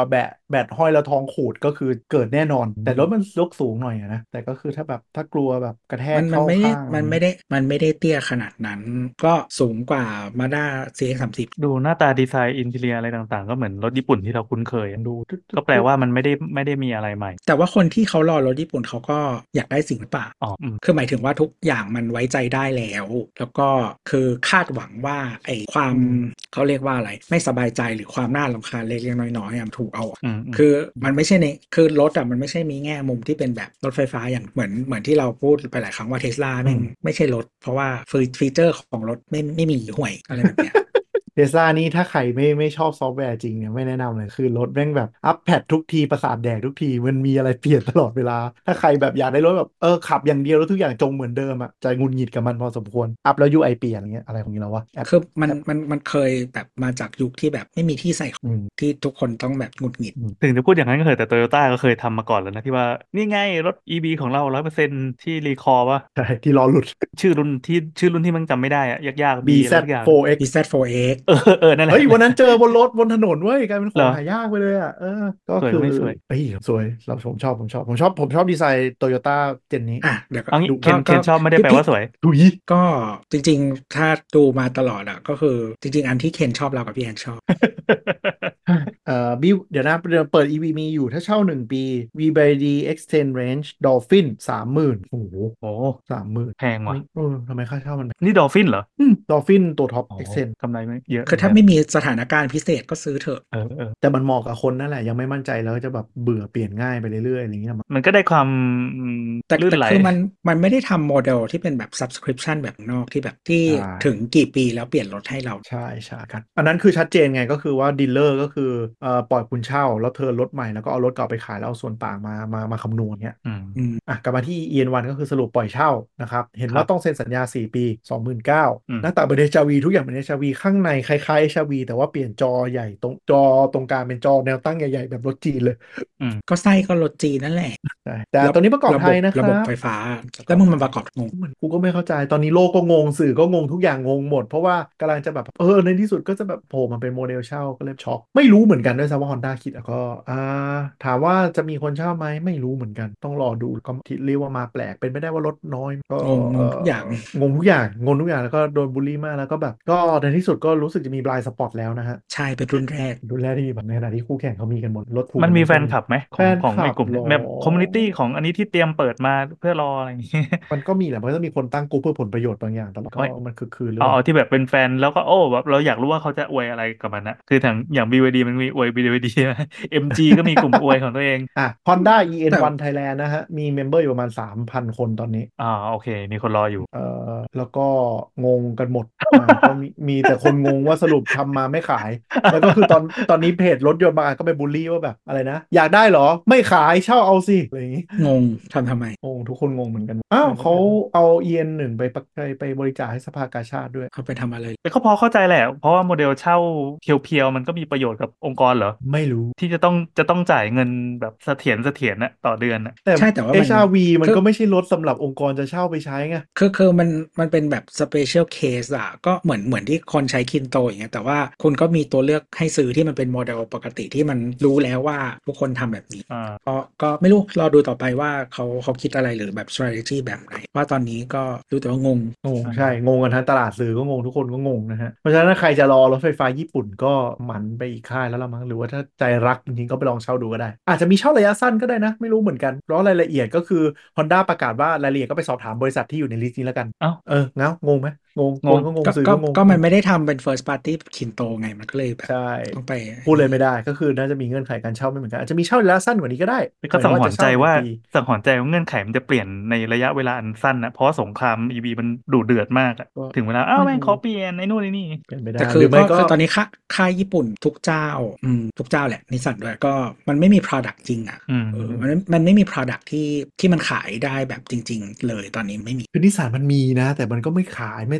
แบตห้อยแล้วท้องขูดก็คือเกิดแน่นอนอืแต่รถมมันยกสูงหน่อยอะนะแต่ก็คือถ้าแบบถ้ากลัวแบบกระแทกมันมันเข้าไม่ได้ข้างอะไรมันไม่เงี้ยได้มันไม่ได้เตี้ยขนาดนั้นก็สูงกว่า Mazda ซี เอ็กซ์ สามสิบดูหน้าตาดีไซน์อินทีเรียอะไรต่างๆก็เหมือนรถญี่ปุ่นที่เราคุ้นเคยอะดูตึ๊ดตึ๊ก็แปลดตึ๊ดว่ามันไม่ได้ไม่ได้มีอะไรใหม่แต่ว่าคนที่เขารอรถญี่ปุ่นเขาก็อยากได้สิ่งหรือเปล่าอ๋ออืมคือหมายถึงว่าทุกอย่างมันไว้ใจได้แล้ว แล้วก็คือคาดหวังว่าไอ้ความอืมเขาเรียกว่าอะไรไม่สบายใจหรือความน่ารำคาญเล็กๆน้อยๆอะมันถูกเอาออกอืมอืมคือมันไม่ใช่ในคือรถอ่ะมันไม่ใช่มีแง่มุมที่เป็นแบบรถไฟฟ้าอย่างเหมือนเหมือนที่เราพูดไปหลายครั้งว่าเทสลาอืแม่งมไม่ใช่รถเพราะว่าฟีเจอร์ของรถไม่ไม่มีห่วยอะไรแบบเนี้ยเทสลานี่ถ้าใครไม่ไม่ชอบซอฟต์แวร์จริงเนี่ยไม่แนะนำเลยคือรถแม่งแบบอัปแพดทุกทีประสาทแดกทุกทีมันมีอะไรเปลี่ยนตลอดเวลาถ้าใครแบบอยากได้รถแบบเออขับอย่างเดียวแล้วทุกอย่างจงเหมือนเดิมอ่ะจะหงุดหงิดกับมันพอสมควรอัพแล้ว ยู ไอ เปลี่ยนอะไรเงี้ยอะไรของนี้แล้ววะแอปคือมันแอปมันมันเคยแบบมาจากยุคที่แบบไม่มีที่ใส่ของอืมที่ทุกคนต้องแบบหงุดหงิดอืมถึงจะพูดอย่างนั้นก็เถอะแต่โตโยต้าก็เคยทำมาก่อนแล้วนะที่ว่านี่ไงรถ อี วี ของเราร้อยเปอร์เซ็นต์ที่รีคอร์ว่าใช่ที่ล้อหลุดชื่อรุ่นที่ชื่อรุ่นที่มันจำไม่ได้อะยากๆ B อะไรสักอย่างบี แซด โฟร์ เอ็กซ์บี แซด โฟร์ เอ็กซ์เออเออนั่นแหละเฮ้ยวันนั้นเจอบนรถบนถนนเว้ยกลายเป็นขเหรอองหายากไปเลยอ่ะเออก็สวยคือก็ไม่สวยเฮ้ยสวยเราผมชอบผมชอบผมชอบผมชอบดีไซน์โตโยต้าเจนนี้อ่ะเดี๋ยวก็เอางี้ดุเคนก็ก็เคนชอบไม่ได้พี่พี่แปลว่าสวยดุยก็จริงๆถ้าดูมาตลอดอะก็คือจริงๆอันที่เคนชอบเรากับพี่แอนชอบเอ่อบิวเดี๋ยวนะเดี๋ยวเปิด อี วี มีอยู่ถ้าเช่าหนึ่งปี V บาย ดี Extend Range Dolphin สามหมื่นโอ้โหโอ้สามหมื่นแพงว่ะไม่เออทำไมค่าเช่ามันแพงนี่ดอลฟินเหรออืม Dolphin ตัวท็อปโอ้ Extend กำไรไม่เยอะเหคือถ้ามือนกันไม่มีสถานการณ์พิเศษก็ซื้อเถอะเออเออแต่มันเหมาะกับคนนั่นแหละยังไม่มั่นใจแล้วจะแบบเบื่อเปลี่ยนง่ายไปเรื่อยๆอะไรอย่างเงี้ยมั้งมันก็ได้ความอืมแต่ลื่นไหลแต่คือมันมันไม่ได้ทำโมเดลที่เป็นแบบ subscription แบบนอกที่แบบที่ใช่ถึงกี่ปีแล้วเปลี่ยนรถให้เราใช่ใช่ครับอันนั้นคือชัดเจนไงก็คือว่าดีลเลอร์ก็คือเอ่อปล่อยคุณเช่าแล้วเธอรถใหม่แล้วก็เอารถเก่าไปขายแล้วเอาส่วนต่างมามามาคำนวณเนี้ยอืมอืมอ่ะกลับมาที่ อี เอ็น วัน ก็คือสรุปปล่อยเช่านะครับเห็นครับว่าต้องเซ็นสัญญาสี่ปีสองหมื่นเก้าพันอืมหน้าตาเป็น เอช อาร์ วี ทุกอย่างเป็น เอช อาร์ วี ข้างในคล้ายๆ เอช อาร์ วี แต่ว่าเปลี่ยนจอใหญ่ตรงจอตรงกลางเป็นจอแนวตั้งใหญ่ๆแบบรถจีนเลยอืมก็ไส้ก็รถจีนนั่นแหละใช่แต่ระตัวนี้ประกอบระบบไทยนะคระบบรับไฟฟ้าประกแล้วมึงมันอบไทยประกอบงงเหมือนกูก็ไม่เข้าใจตอนนี้โลกก็งงสื่อก็งงทุกอย่างงงหมดเพราะว่ากำลังจะแบบเออในที่สุดก็จะแบบโผล่มาเป็นโมเดลเช่าก็เลยช็อกไม่รู้เหมือนกันด้วยซ้ำว่า Honda คิดแล้วก็อ่าถามว่าจะมีคนเช่าไหมไม่รู้เหมือนกันต้องรอดูก็ที่เรียกว่ามาแปลกเป็นไม่ได้ว่ารถน้อยก็งงงเอองทุกอย่างงงทุกอย่างงงทุกอย่างแล้วก็โดนบูลลี่มากแล้วก็แบบก็ในที่สุดก็รู้สึกจะมีบลายสปอตแล้วนะฮะใช่เป็นรุ่นแรกรุ่นแรกที่มีแบบในขณะที่คู่แข่งเขามีกันหมดรถถูกมันมีกันทั้งประเทศแฟนคลับไหมขแฟองนคลับของไอ้กลุ่มเหรอแบบคอมมูนิตี้ของอันนี้ที่เตรียมเปิดมาเพื่อรออะไรอย่างงี้มันก็มีแหละมันก็ต้องมีคนตั้งกลุ่มเพื่อผลประโยชน์บางอย่างแต่มันก็มันคือคืนหรือเอาเปล่าเอาที่แบบเป็นแฟนแล้วก็โอ้แบบเราอยากรู้ว่าเขาจะอวยอะไรกับมันนะคือทางอย่าง บี วาย ดี มันมีอวย บี วาย ดี นะ เอ็ม จี ก็มีกลุ่มอวยของตัวเองอ่ะ Honda แต่อี เอ็น วัน Thailand นะฮะ มีเมมเบอร์อยู่ประมาณ สามพัน คนตอนนี้อ่าโอเคมีคนรออยู่เอ่อแล้วก็งงกันหมดอ่าก็มีมีแต่คนงงว่าสรุปทำมาไม่ขาย แล้วก็คือตอนตอนนี้เพจรถยนต์บางอันก็ไปบูลลี่ว่าแบบอะไรนะ อยากได้เหรอ ไม่ขายเช่าเอาสิอะไรอย่างงี้งงทำทำไมงงทุกคนงงเหมือนกัน อ้าวเขาเอา อี เอ็น หนึ่งไปประไปไปบริจาคให้สภากาชาดด้วยเอาไปทำอะไรแต่ก็พอเข้าใจแหละ เพราะว่าโมเดลเช่าเพียวๆมันก็มีประโยชน์กับองค์กรเหรอไม่รู้ที่จะต้องจะต้องจ่ายเงินแบบเสถียรเสถียรนะต่อเดือนนะแต่ใช่แต่ว่ามันเอช อาร์ วี มันคือก็ไม่ใช่รถสำหรับองค์กรจะเช่าไปใช้ไงคือคือมันมันเป็นแบบสเปเชียลเคสอะก็เหมือนเหมือนที่คนใช้คินโตอย่างเงี้ยแต่ว่าคุณก็มีตัวเลือกให้ซื้อที่มันเป็นโมเดลปกติที่มันรู้แล้วว่าทุกคนทำแบบนี้อ่าก็ก็ไม่รู้รอดูต่อไปว่าเขาเขาคิดอะไรหรือแบบ strategy แบบไหนว่าตอนนี้ก็รู้แต่ว่างงงงอ่าใช่งงกันทั้งตลาดสื่อก็งงทุกคนก็งงนะฮะเพราะฉะนั้นถ้าใครจะรอรถไฟฟ้าญี่ปุ่นก็หมันไปอีกค่ายแล้วละมั้งหรือว่าถ้าใจรักจริงๆก็ไปลองเช่าดูก็ได้อาจจะมีเช่าระยะสั้นก็ได้นะไม่รู้เหมือนกันเพราะรายละเอียดก็คือ Honda ประกาศว่ารายละเอียดก็ไปสอบถามบริษัทที่อยู่ในลิสต์นี้แล้วกันเอ้าเออเงางงไหมงงงงคนก็งงก็ก็สื่อก็งงก็มันไม่ได้ทำเป็น first party คินโตไงมันก็เลยแบบใช่ต้องไปพูดเลยไม่ได้ก็คือน่าจะมีเงื่อนไขการเช่าไม่เหมือนกันอาจจะมีเช่าระยะสั้นกว่านี้ก็ได้แต่หมายถึงว่าจะก็สังหรณ์ใจว่าเช่าหนึ่งปีสังหรณ์ใจว่าเงื่อนไขมันจะเปลี่ยนในระยะเวลาอันสั้นนะเพราะว่าสงคราม อี วี มันดุเดือดมากอะก็ถึงเวลาอ้าวไม่รู้แม่งขอเปลี่ยนไอ้นู่นไอ้นี่เป็นไปได้แต่คือก็หรือไม่ก็คือตอนนี้ค่าค่ายญี่ปุ่นทุกเจ้าอืมทุกเจ้าแหละนิสสันด้วยก็มันไม่มี product จริงอ่ะอืมเออมันมันไม่มี product ที่ที่มันขายได้แบบจริงๆเลยตอนนี้ไม่มีคือนิสสันมันมีนะแต่มันก็ไม่ขายไม่ตั้ง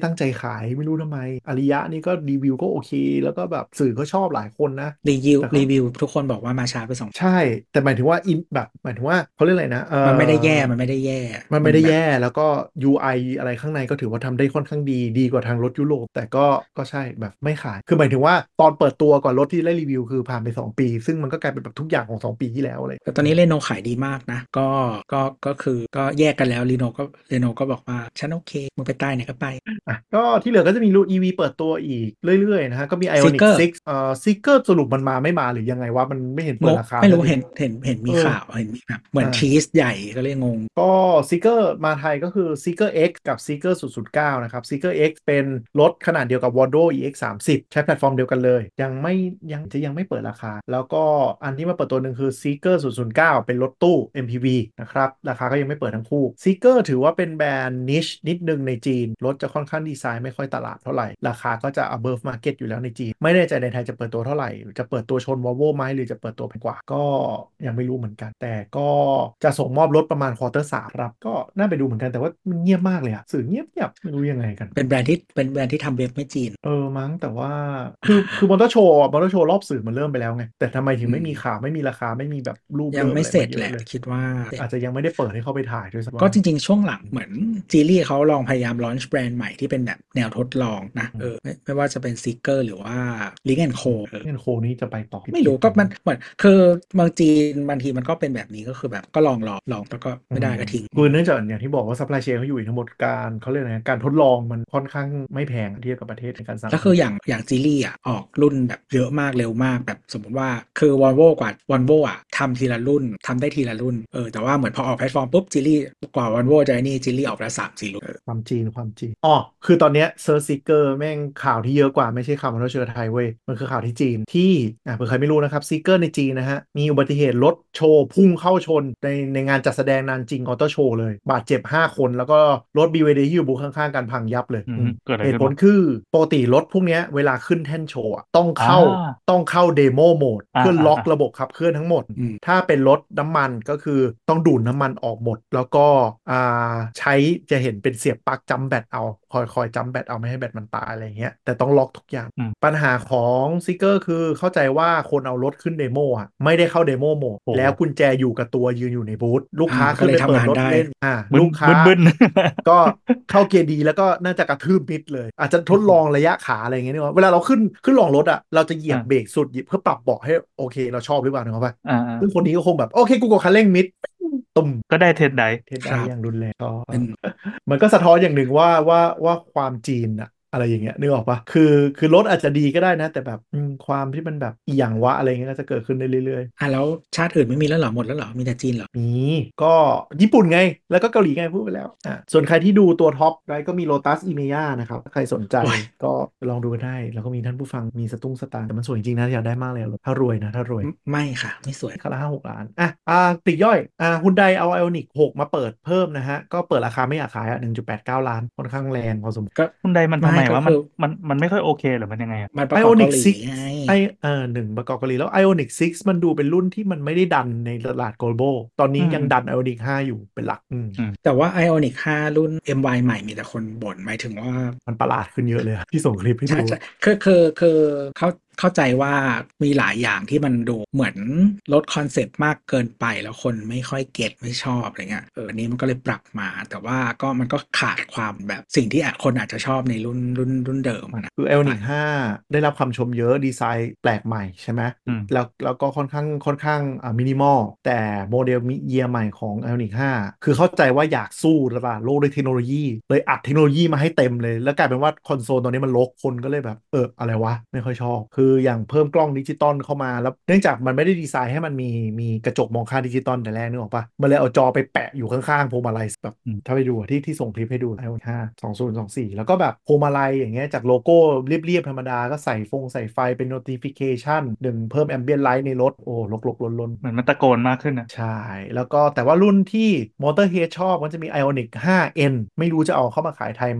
ตั้งใจขายไม่รู้ทำไมอาริยะนี่ก็รีวิวก็โอเคแล้วก็แบบสื่อก็ชอบหลายคนนะรีวิวแต่ก็รีวิวทุกคนบอกว่ามาช้าไปสองใช่แต่หมายถึงว่าอินแบบหมายถึงว่าเขาเรียกอะไรนะเออมันไม่ได้แย่มันไม่ได้แย่มันแบบมันไม่ได้แย่แล้วก็ ยู ไอ ออะไรข้างในก็ถือว่าทำได้ค่อนข้างดีดีกว่าทางรถยุโรปแต่ก็ก็ใช่แบบไม่ขายคือหมายถึงว่าตอนเปิดตัวก่อนรถที่ได้รีวิวคือผ่านไปสองปีซึ่งมันก็กลายเป็นแบบทุกอย่างของสองปีที่แล้วเลยแต่ตอนนี้เรโนขายดีมากนะก็ก็ก็คือก็แยกกันแล้วเรโนก็เรโนก็บอกว่าฉันโอเคมึงไปใต้ไหนก็ไปอ่ะก็ที่เหลือก็จะมีรุ่น อี วี เปิดตัวอีกเรื่อยๆนะฮะก็มีซีเก Ioniq อร์ซิกเอ่อ Seeker สรุปมันมาไม่มาหรือยังไงวะมันไม่เห็นเปิงงดราคาไม่รู้สักทีเห็นเห็นเห็นเอมีอข่าวเห็นมีแบบเหมือนอ่าทีสใหญ่ก็เลยงงก็ Seeker มาไทยก็คือ Seeker X กับ Seeker ศูนย์ ศูนย์ เก้านะครับ Seeker X เป็นรถขนาดเดียวกับ Volvo อี เอ็กซ์ สามสิบ ใช้แพลตฟอร์มเดียวกันเลยยังไม่ยังจะยังไม่เปิดราคาแล้วก็อันที่มาเปิดตัวหนึ่งคือ Seeker ศูนย์ ศูนย์ เก้าเป็นรถตู้ เอ็ม พี วี นะครับราคาก็ยังไม่เปิดทั้งคู่ Seeker ถือว่าเป็นแบรนด์ niche นิดนึงในจีนรถจะค่อนข้างดีไซน์ไม่ค่อยตลาดเท่าไหร่ราคาก็จะ above market อยู่แล้วในจีนไม่แน่ใจในไทยจะเปิดตัวเท่าไหร่จะเปิดตัวชน Volvo ไหมหรือจะเปิดตัวแพงกว่าก็ยังไม่รู้เหมือนกันแต่ก็จะส่งมอบรถประมาณควอเตอร์สามครับก็น่าไปดูเหมือนกันแต่ว่ามันเงียบมากเลยอะสื่อเงียบเงียบไม่รู้ยังไงกันเป็นแบรนด์ที่เป็นแบรนด์ที่ทำเว็บไม่จีนเออมั้งแต่ว่าคือคือมอเตอร์โชว์มอเตอร์โชว์รอบสื่อมันเริ่มไปแล้วไงแต่ทำไมถึงอืมไม่มีข่าวไม่มีราคาไม่มีแบบรูปยังเลิฟอะไรไม่เสร็จแหละมาเยอะเลยคิดว่าอาจจะยังไม่ได้เปิดให้เข้าไปถ่ายด้วยซ้ำว่าก็จริงๆช่วงหลังเหมือนจีลี่เขาลองพยายามลอนช์แบรนด์ใหม่ที่เป็นแบบแนวทดลองนะเออไม่ไม่ว่าจะเป็นซิกเกอร์หรือว่าลิงแอนโคเล่นโคนี้จะไปต่อไม่รู้ก็มันเหมือนคือเมืองจีนบางทีมันก็เป็นแบบนี้ก็คือแบบก็ลองลองลองแล้วก็อืมไม่ได้ก็ทิ้งคือเนื่องจากอย่างที่บอกว่าซัพพลายเชนเขาอยู่ทั้งหมดการเขาเรียกอะไรนะการทดลองมันค่อนข้างไม่แพงเทียบกับประเทศในการสร้างแล้วคืออย่างอย่างจีลี่อ่ะออกรุ่นแบบเยอะมากเร็วมากแบบสมมติว่าคือวอลโวกว่าวอลโวอ่ะทำทีละรุ่นทำได้ทีละรุ่นเออแต่ว่าเหมือนพอออกแพลตฟอร์มปุ๊บจีลี่กว่าวอลโวจะไอ้นี่จีลี่ออกแล้วสามสี่รุ่นเออความจีนความจีนอ๋อคือตอนเนี้ยเซิร์ชซิกเกอร์แม่งข่าวที่เยอะกว่าไม่ใช่ข่าวมอเตอร์เชอร์ไทยเว้ยมันคือข่าวที่จีนที่อ่าเผื่อใครไม่รู้นะครับซิกเกอร์ในจีนนะฮะมีอุบัติเหตุรถโชว์พุ่งเข้าชนในในงานจัดแสดงนานจริงออโต้โชว์เลยบาดเจ็บห้าคนแล้วก็รถ บี วาย ดี ที่อยู่บูธข้างๆกันพังยับเลยอือืมมเกิดอะไรเหตุขึ้นวะผลคือปกติรถพวกเนี้ยเวลาขึ้นแท่นโชว์อะต้องอ่เข้าาต้องเข้าเดโมโหมดอ่าเพื่อล็อกอ่าอ่าระบบขับเคลื่อนทั้งหมดอืมถ้าเป็นรถน้ำมันก็คือต้องดูดน้ำมันออกหมดแล้วก็อ่าใช้จะเห็นเป็นเสียบปลั๊กจัมแบตเอาคอยคอยจัมแบตเอาไม่ให้แบตมันตายอะไรเงี้ยแต่ต้องล็อกทุกอย่างอืมปัญหาของซิกเกอร์คือเข้าใจว่าคนเอารถขึ้นเดโมอ่ะไม่ได้เข้าเดโมโหมดโอ้แล้วกุญแจอยู่กับตัวยืนอยู่ในบูธลูกอ่าค้าก็เลยขึ้นไปเปิดทำงานได้รถเล่นอ่าบึ้นลูกค้าบึ้นบึ้นก็เข้าเกียร์ดีแล้วก็น่าจะกระทืบมิดเลยอาจจะทดลองระยะขาอะไรอย่างเงี้ยนี่ว่าเวลาเราขึ้นขึ้นลองรถอ่ะเราจะเหยียบเบรอ่ากสุดเหยียบเพื่อปรับเบาะให้โอเคเราชอบหรือเปล่านะครับว่าอ่าอ่าซึ่งคนนี้ก็คงแบบโอเคกูกดคันเร่งมิดตุ่มก็ได้เทสไดเทสครับได้อย่างรุนแรงก็เป็นมันก็สะท้อนอย่างหนึ่งว่าว่าว่าความจีนอะอะไรอย่างเงี้ยนึกออกปะคือคือรถอาจจะดีก็ได้นะแต่แบบอืมความที่มันแบบอหย่างวะอะไรเงี้ยก็จะเกิดขึ้นได้เรื่อยอ่ะแล้วชาติอื่นไม่มีแล้วเหรอหมดแล้วเหรอมีแต่จีนเหรอๆมีก็ญี่ปุ่นไงแล้วก็เกาหลีไงพูดไปแล้วอ่ะส่วนใครที่ดูตัวท็อปไรก็มี Lotus e m e y a นะครับถ้าใครสนใจโอ้ยก็ลองดูกันได้แล้วก็มีท่านผู้ฟังมีสตุ้งสตางค์แต่มันสวยจริงๆนะอยากได้มากเลยถ้ารวยนะถ้ารวยไม่ไม่ค่ะไม่สวยคันละห้าหกล้านอ่ะอ่าปลีกย่อยอ่าฮุนไดเอาไอออนิกหกมาเปิดเพิ่มนะฮะ ก็เปิดราคาไม่อยากขายอ่ะหนึ่งจุดแปดเก้าล้านค่อนข้างแรงพอสมควรก็คุณใดมันไม่ทำไมว่ามันก็คือมันมันไม่ค่อยโอเคหรือมันยังไงอ่ะมันปไอออนิกระกอบเกาหลีซิกไงไอเออหนึ่งประกอบเกาหลีแล้วไอออนิกซิกมันดูเป็นรุ่นที่มันไม่ได้ดันในตลาด global ตอนนี้อืมยังดันไอออนิกห้าอยู่เป็นหลักอืมอืมแต่ว่า Ioniq ห้ารุ่น เอ็ม วาย ใหม่มีแต่คนบ่นหมายถึงว่ามันประหลาดขึ้นเยอะเลยอะที่ส่งคลิปให้ดูใช่ใช่คือคือคือเขาเข้าใจว่ามีหลายอย่างที่มันดูเหมือนลดคอนเซปต์มากเกินไปแล้วคนไม่ค่อยเก็ตไม่ชอบอะไรเงี้ยเอออันนี้มันก็เลยปรับมาแต่ว่าก็มันก็ขาดความแบบสิ่งที่อาจคนอาจจะชอบในรุ่นรุ่นรุ่นเดิมอะนะคือ i o ไป n i กห้าได้รับคำชมเยอะดีไซน์แปลกใหม่ใช่ไหมอืมแล้วแล้วก็ค่อนข้างค่อนข้างอ่ามินิมอลแต่โมเดลมิเยียใหม่ของ i o น i กห้าคือเข้าใจว่าอยากสู้ตลาดโลกด้วยเทคโนโลยีเลยอัดเทคโนโลยีมาให้เต็มเลย แล้วกลายเป็นว่าคอนโซลตอนนี้มันรกคนก็เลยแบบเอออะไรวะไม่ค่อยชอบคืออย่างเพิ่มกล้องดิจิตอลเข้ามาแล้วเนื่องจากมันไม่ได้ดีไซน์ให้มันมีมีกระจกมองข้างดิจิตอลแต่แรกนึกออกปะมันเลยเอาจอไปแปะอยู่ข้างๆพวงมาลัยแบบอืมถ้าไปดูอะที่ที่ส่งคลิปให้ดู i o น ห้าสองศูนย์สองสี่แล้วก็แบบพวงมาลัยอย่างเงี้ยจากโลโก้เรียบๆธรรมดาก็ใส่ฟงใส่ไฟเป็น notification หนึ่งเพิ่ม ambient light ในรถโอ้ลกๆลนเหมือนมันตะโกนมากขึ้นนะใช่ แล้วก็แต่ว่ารุ่นที่ Motorhead ชอบมันจะมี Ioniq ห้า เอ็น ไม่รู้จะเอาเข้ามาขายไทยไหม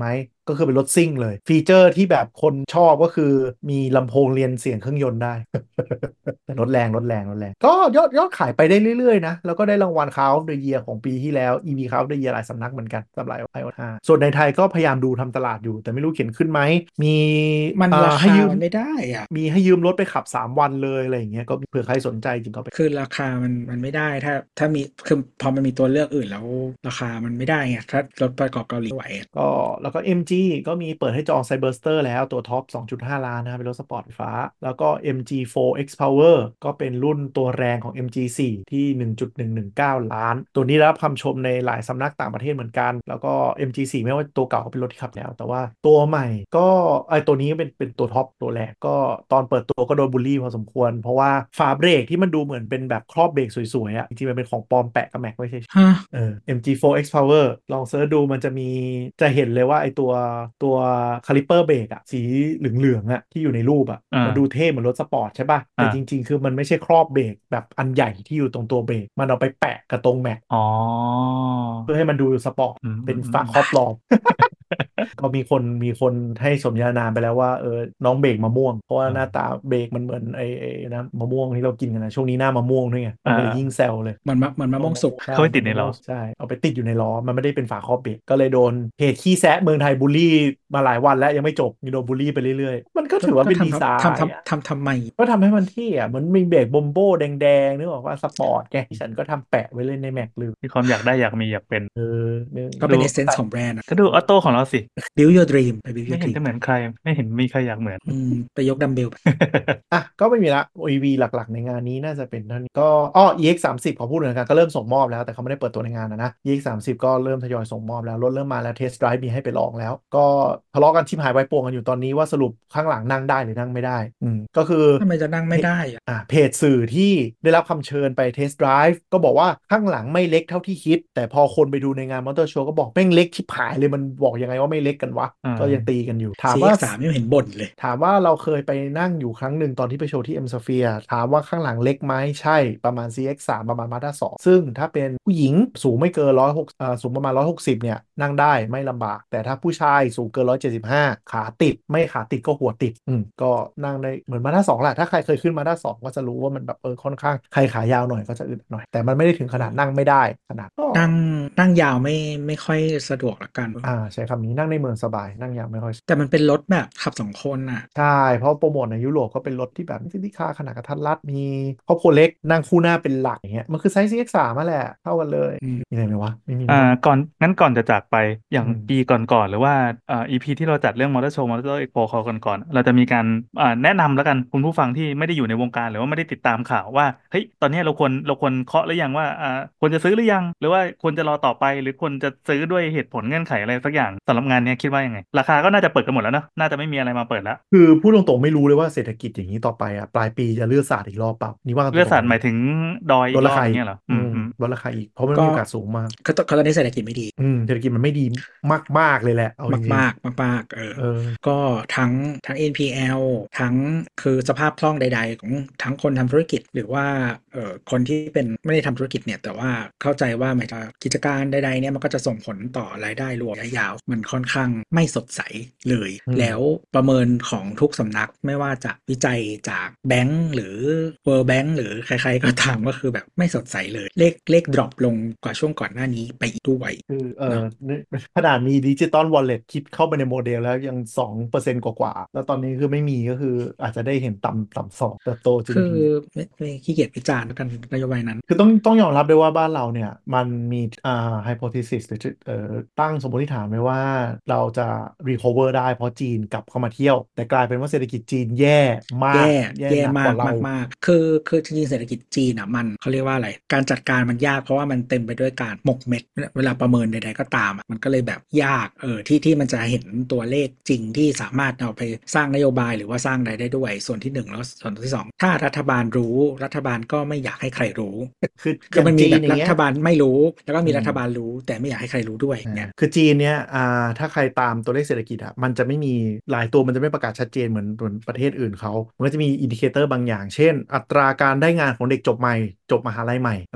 ก็คือเป็นรถซิ่งเลยฟีเจอร์ที่แบบคนชอบก็คือมีลำโพงเรียนเสียงเครื่องยนต์ได้ แต่รถแรงรถแรงรถแรงก็ยอดยอดขายไปได้เรื่อยๆนะแล้วก็ได้รางวัล Car of the Year ของปีที่แล้ว อี วี Car of the Year หลายสำนักเหมือนกันสำหรับ ไอ โอ เอส ห้าส่วนในไทยก็พยายามดูทำตลาดอยู่แต่ไม่รู้เขียนขึ้นไหมมีมันเอ่ราคาอให้ยืมมันไม่ได้อ่ะมีให้ยืมรถไปขับสามวันเลยอะไรอย่างเงี้ยก็เผื่อใครสนใจจริงก็ไปคือราคามันมันไม่ได้ถ้าถ้ามีคือพอมันมีตัวเลือกอื่นแล้วราคามันไม่ได้ไงถ้ารถประกอบเกาหลีไหวอะก็แล้วก็ เอ็ม จี ก็มีเปิดให้จอง Cyberster แล้วตัวท็อป สองจุดห้า ล้านนะครับเป็นรถสปอร์ตไฟฟ้าแล้วก็ เอ็ม จี โฟร์ X-Power ก็เป็นรุ่นตัวแรงของ เอ็ม จี โฟร์ ที่ หนึ่งจุดหนึ่งหนึ่งเก้า ล้าน ตัวนี้ได้รับคำชมในหลายสำนักต่างประเทศเหมือนกันแล้วก็ เอ็ม จี โฟร์ ไม่ว่าตัวเก่าก็เป็นรถที่ขับแล้วแต่ว่าตัวใหม่ก็ไอตัวนี้เป็นเป็นตัวท็อปตัวแรกก็ตอนเปิดตัวก็โดนบูลลี่พอสมควรเพราะว่าฝาเบรกที่มันดูเหมือนเป็นแบบครอบเบรกสวยๆอะจริงๆมันเป็นของปลอมแปะกับแม็กไม่ใช่ฮะเออ เอ็ม จี โฟร์ X-Power ลองเซิร์ชดูมันจะมีจะเห็นเลยว่าไอตัวตัวคาลิเปอร์เบรกอะสีเหลืองๆอะที่อยู่ในรูปอะอ่ามันดูเท่เหมือนรถสปอร์ตใช่ป่ะแต่จอ่าริงๆคือมันไม่ใช่ครอบเบรกแบบอันใหญ่ที่อยู่ตรงตัวเบรกมันเอาไปแปะกับตรงแม็กอ๋อเพื่อให้มันดูสปอร์ตอืมอืเป็นมอืมฝาครอบปลอม ก็มีคนมีคนให้สมญานามไปแล้วว่าเออน้องเบรกมะม่วงเพราะว่าอ่าหน้าตาเบรกมันเหมือนไอ้ไอ้นะมะม่วงที่เรากินกันนะช่วงนี้หน้ามะม่วงด้วยไงมัอ่านก็เลยยิ่งแซวเลยเหมือนมะเหมือนมะม่วงสุกใช่เขาไม่ติดในล้อมะม่วงใช่เอาไปติดอยู่ในล้อมันไม่ได้เป็นฝาครอบเบรกก็เลยโดนเพจขี้แซะเมืองไทยบูลลี่มาหลายวันแล้วยังไม่จบมีโดนบูลลี่ไปเรื่อยๆมันก็ก็ถือว่าก็ทำเป็นดีไซทำทน์อะำทำทำทำไมก็ทำให้มันเท่อะเหมือนมีเบรกบอมโบ้แดงๆนึกออกว่าสปอร์ตไงฉันก็ทำแปะไว้เลยในแม็กลืมมีความอยากได้อยากมีอยากเป็นเออเนี่ยก็ดูเป็นเอเซนส์ของแบรนด์อะก็ดูออโต้ของเราสิ build your dream ไป build ไม่ your เห็น dream จะเหมือนใครไม่เห็นมีใครอยากเหมือนอืมไปยกดัมเบลไปอ่ะก็ไม่มีละ อี วี หลักๆในงานนี้น่าจะเป็นเท่านี้ก็อ้อ อี เอ็กซ์ สามสิบ ขอพูดหน่อยกันก็เริ่มส่งมอบแล้วแต่เขาไม่ได้เปิดตัวในงานนะนะ อี เอ็กซ์ สามสิบ ก็เริ่มทยอยส่งมอบแล้วรถเริ่มมาแล้วเทสต์ไดรฟ์มีให้ไปลองแล้วก็ทะเลาะกันชิบหายไวป่วงกันอยู่ตอนนี้ว่าสรุปข้างหลังนั่งได้หรือนั่งไม่ได้อืมก็คือทำไมจะนั่งไม่ได้อะอ่าเพจสื่อที่ได้รับคำเชิญไปเทสต์ไดรฟ์ก็บอกว่าข้างหลังไม่เล็กเท่าที่คิดแต่พอคนไปดูในงานมอเตอร์โชว์ก็บอกแม่งเล็กชิบหายเลยมันบอกยังไงว่าไม่เล็กกันวะอ่าก็ยังตีกันอยู่ถามว่าซี เอ็กซ์ สาม ยังเห็นบ่นเลยถามว่าเราเคยไปนั่งอยู่ครั้งหนึ่งตอนที่ไปโชว์ที่ M Sphere ถามว่าข้างหลังเล็กไหมใช่ประมาณ ซี เอ็กซ์ สาม ประมาณ Mazda สองซึ่งถ้าเป็นผู้หญิงสูงไม่เกินร้อยหกเอ่อสูงประมาณหนึ่งร้อยหกสิบเนี่ยนั่งได้ไม่ลำบากแต่ถ้าผู้ชายสูงเกินหนึ่งร้อยเจ็ดสิบห้าขาติดไม่ขาติดก็หัวติดอืมก็นั่งได้เหมือน Mazda สองแหละถ้าใครเคยขึ้น Mazda สองก็จะรู้ว่ามันแบบเออค่อนข้างใครขายาวหน่อยก็จะอึดหน่อยแต่มันไม่ได้ถึงขนาดนั่งไม่ได้ขนาดก็นั่งนั่งยาวไม่ไม่ค่อยสะดวกละกันอ่าใช้คำนี้นั่งในเมืองสบายนั่งยาวไม่ค่อยแต่มันเป็นรถแบบขับสองคนอ่ะใช่เพราะโปรโมทในยุโรปก็เป็นรถที่แบบไม่ใช่ที่ค่าขนาดกระทัดรัดมีครอบครัวเล็กนั่งคู่หน้าเป็นหลักอย่างเงี้ยมันคือไซส์ ซี เอ็กซ์ สาม มาแหละเท่ากันเลยอืมมีอะไรไหมวะไม่มีอ่าแล้วมั้งก่อนงั้นก่อนจะจากไปอย่างอืมปีก่อนๆหรือว่าอ่า อี พี ที่เราจัดเรื่องมอเตอร์โชว์มอเตอร์เอ็กโปเขาก่อนๆเราจะมีการอ่าแนะนำแล้วกันคุณผู้ฟังที่ไม่ได้อยู่ในวงการหรือว่าไม่ได้ติดตามข่าวว่าเฮ้ยตอนนี้เราควรเราควรเคาะหรือยังว่าอ่าควรจะซื้อหรือยังหรือว่าควรจะรอต่อไปหรือควรจะซื้อด้วยเหตุผลเงื่อนไขอะไรสักอย่างสำหรับงานเนี้ยคิดว่ายังไงราคาก็น่าจะเปิดกันหมดแล้วเนอะน่าจะไม่มีอะไรมาเปิดแล้วคือพูดตรงๆไม่รู้เลยว่าเศรษฐกิจอย่างนี้ต่อไปอ่ะปลายปีจะเลือดสาดอีกรอบเปล่านี่ว่ากันตเลือดรงๆเลยนะสาดหมายถึงดอยอีกรอบลดราคาอีกอย่างเงี้ยเหรออืมอืมอืมลดราคาอีกเพราะมันก็มีโอกาสสูงมากก็ตอนนี้เศรษฐกิจไม่ดีอืมเศรษฐกิจมันไม่ดีมากๆเลยแหละเอาจมากริงมากมากมากๆเออๆเออก็ทั้งทั้ง เอ็น พี แอล ทั้งคือสภาพคล่องใดๆของทั้งคนทำธุรกิจหรือว่าเอ่อคนที่เป็นไม่ได้ทำธุรกิจเนี่ยแต่ว่าเข้าใจว่าหมายถึงกิจการใดๆเนี่ยมันก็จะส่งผลต่อรายได้รวมระยะยาวมันค่อนข้างไม่สดใสเลยอืมแล้วประเมินของทุกสำนักไม่ว่าจะวิจัยจากแบงก์หรือ World Bank หรือใครๆก็ตามก็คือแบบไม่สดใสเลยเลขเลขดรอปลงกว่าช่วงก่อนหน้านี้ไปอีกด้วยคือเออเนาะเนี่ยขนาดมีดิจิตอลวอลเล็ตคิดเข้าไปในโมเดลแล้วยังสองเปอร์เซ็นต์กว่าๆแล้วตอนนี้คือไม่มีก็คืออาจจะได้เห็นต่ำต่ำสองเติบโตคือจี ดี พีไม่ไม่ขี้เกียจวิจารณ์แล้วกันนโยบายนั้นคือต้องต้องยอมรับด้วยว่าบ้านเราเนี่ยมันมีอ่าไฮโพทีซิสหรือเอ่อตั้งสมมติฐานไว้ว่าเราจะ recover ได้เพราะจีนกลับเข้ามาเที่ยวแต่กลายเป็นว่าเศรษฐกิจจีนแย่มากแย่แย่แย่มากหนักกว่าเรามากมากคือคือจริงๆเศรษฐกิจจีนอ่ะมันเขาเรียกว่าอะไรการจัดการมันยากเพราะว่ามันเต็มไปด้วยการหมกเม็ดเวลาประเมินใดๆก็ตามอ่ะมันก็เลยแบบยากเออที่ที่มันจะเห็นตัวเลขจริงที่สามารถเอาไปสร้างนโยบายหรือว่าสร้างรายได้ด้วยส่วนที่หนึ่งแล้วส่วนที่สองถ้ารัฐบาลรู้รัฐบาลก็ไม่อยากให้ใครรู้คืออคือมันมีย่างจีแบบรันอย่างเงี้ยฐบาลไม่รู้แล้วก็อืมมีรัฐบาลรู้แต่ไม่อยากให้ใครรู้ด้วยอ่าเนี่ยคือจีนเนี้ยอ่าถ้าใครตามตัวเลขเศรษฐกิจอ่ะมันจะไม่มีหลายตัวมันจะไม่ประกาศชัดเจนเหมือนเหมือนประเทศอื่นเขามันก็จะมีอินดิเคเตอร์บางอย่างเช่นอัตราการได้งานของเด็กจบใหม่จบมหาลัยใหม่อะไรเงี้ยเอาอื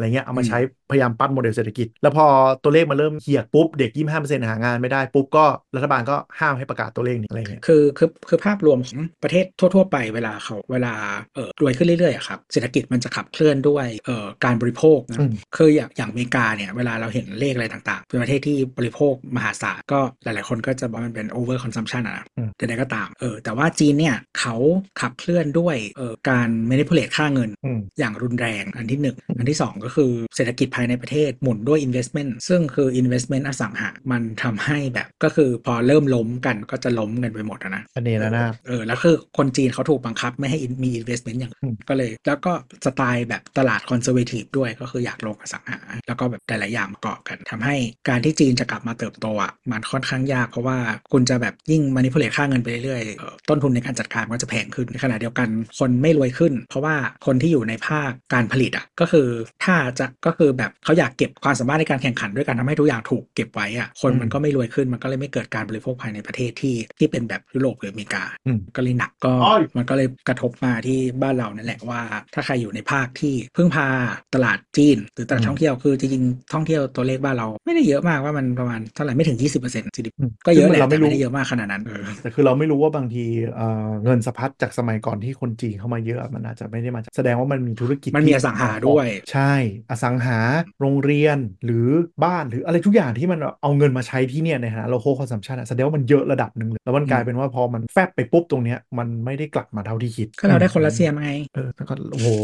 มาใช้พยายามปั้นโมเดลเศรษฐกิจแล้วพอตัวเลขมาเริ่มเหี่ยปุ๊บเด็ก ยี่สิบห้าเปอร์เซ็นต์ หางานไม่ได้ปุ๊บก็รัฐบาลก็ห้ามให้ประกาศตัวเลขนี้อะไรเงี้ยคือคือคือภาพรวมของประเทศทั่วๆไปเวลาเขาเวลาเอ่อรวยขึ้นเรื่อยๆอะครับเศรษฐกิจมันจะขับเคลื่อนด้วยเอ่อการบริโภคนะคืออย่างอย่างอเมริกาเนี่ยเวลาเราเห็นเลขอะไรต่างๆเป็นประเทศที่บริโภคมหาศาลก็หลายๆคนก็จะบอกมันเป็น over consumption อะนะแต่ใดก็ตามเออแต่ว่าจีนเนี่ยเขาขับเคลื่อนด้วยเอ่อการ manipulate ค่าเงินอย่างรุนแรงอันที่หนึ่งอันที่สองก็คือเศรษฐกิจภายในประเทศหมุนด้วย investment ซึ่งคือ investment อสังหามันทำให้แบบก็คือพอเริ่มล้มกันก็จะล้มกันไปหมดนะอันนี้แล้วนะเออแล้วคือคนจีนเขาถูกบังคับไม่ให้มี investment อย่างก็เลยแล้วก็สไตล์แบบตลาด conservative ด้วยก็คืออยากลงอสังหาแล้วก็แบบหลายๆอย่างประกอบกันทำให้การที่จีนจะกลับมาเติบโตอ่ะมันค่อนข้างยากเพราะว่าคุณจะแบบยิ่ง manipulate ค่าเงินไปเรื่อยๆต้นทุนในการจัดการก็จะแพงขึ้นในขณะเดียวกันคนไม่รวยขึ้นเพราะว่าคนที่อยู่ในภาคการผลิตอ่ะก็คือถ้าจะก็คือแบบเขาอยากเก็บความสามารถในการแข่งขันด้วยการทำให้ทุกอย่างถูกเก็บไว้อ่ะคนมันก็ไม่รวยขึ้นมันก็เลยไม่เกิดการบริโภคภายในประเทศที่ที่เป็นแบบยุโรปหรืออเมริกาก็เลยหนักก็มันก็เลยกระทบมาที่บ้านเรานั่นแหละว่าถ้าใครอยู่ในภาคที่พึ่งพาตลาดจีนหรือตลาดท่องเที่ยวคือจริงๆท่องเที่ยวตัวเลขบ้านเราไม่ได้เยอะมากว่ามันประมาณเท่าไหร่ไม่ถึง ยี่สิบเปอร์เซ็นต์ จี ดี พี ก็เยอะแหละแต่ไม่ได้เยอะมากขนาดนั้นแต่คือเราไม่รู้ว่าบางทีเงินสะพัดจากสมัยก่อนที่คนจีนเข้ามาเยอะมันอาจจะไม่ได้มาแสดงว่ามันมีธุรกิจมันมีอสังหาด้วยใช่อสังหาโรงเรียนหรือบ้านหรืออะไรทุกอย่างที่มันเอาเงินมาใช้ที่เนี่ยในฐานะ local consumption แสดงว่ามันเยอะระดับหนึ่งเลยแล้วมันกลายเป็นว่าพอมันแฟบไปปุ๊บตรงเนี้ยมันไม่ได้กลับมาเท่าที่คิดก็เราได้คนรัสเซียมาไงเออแล้วก็โอ้โห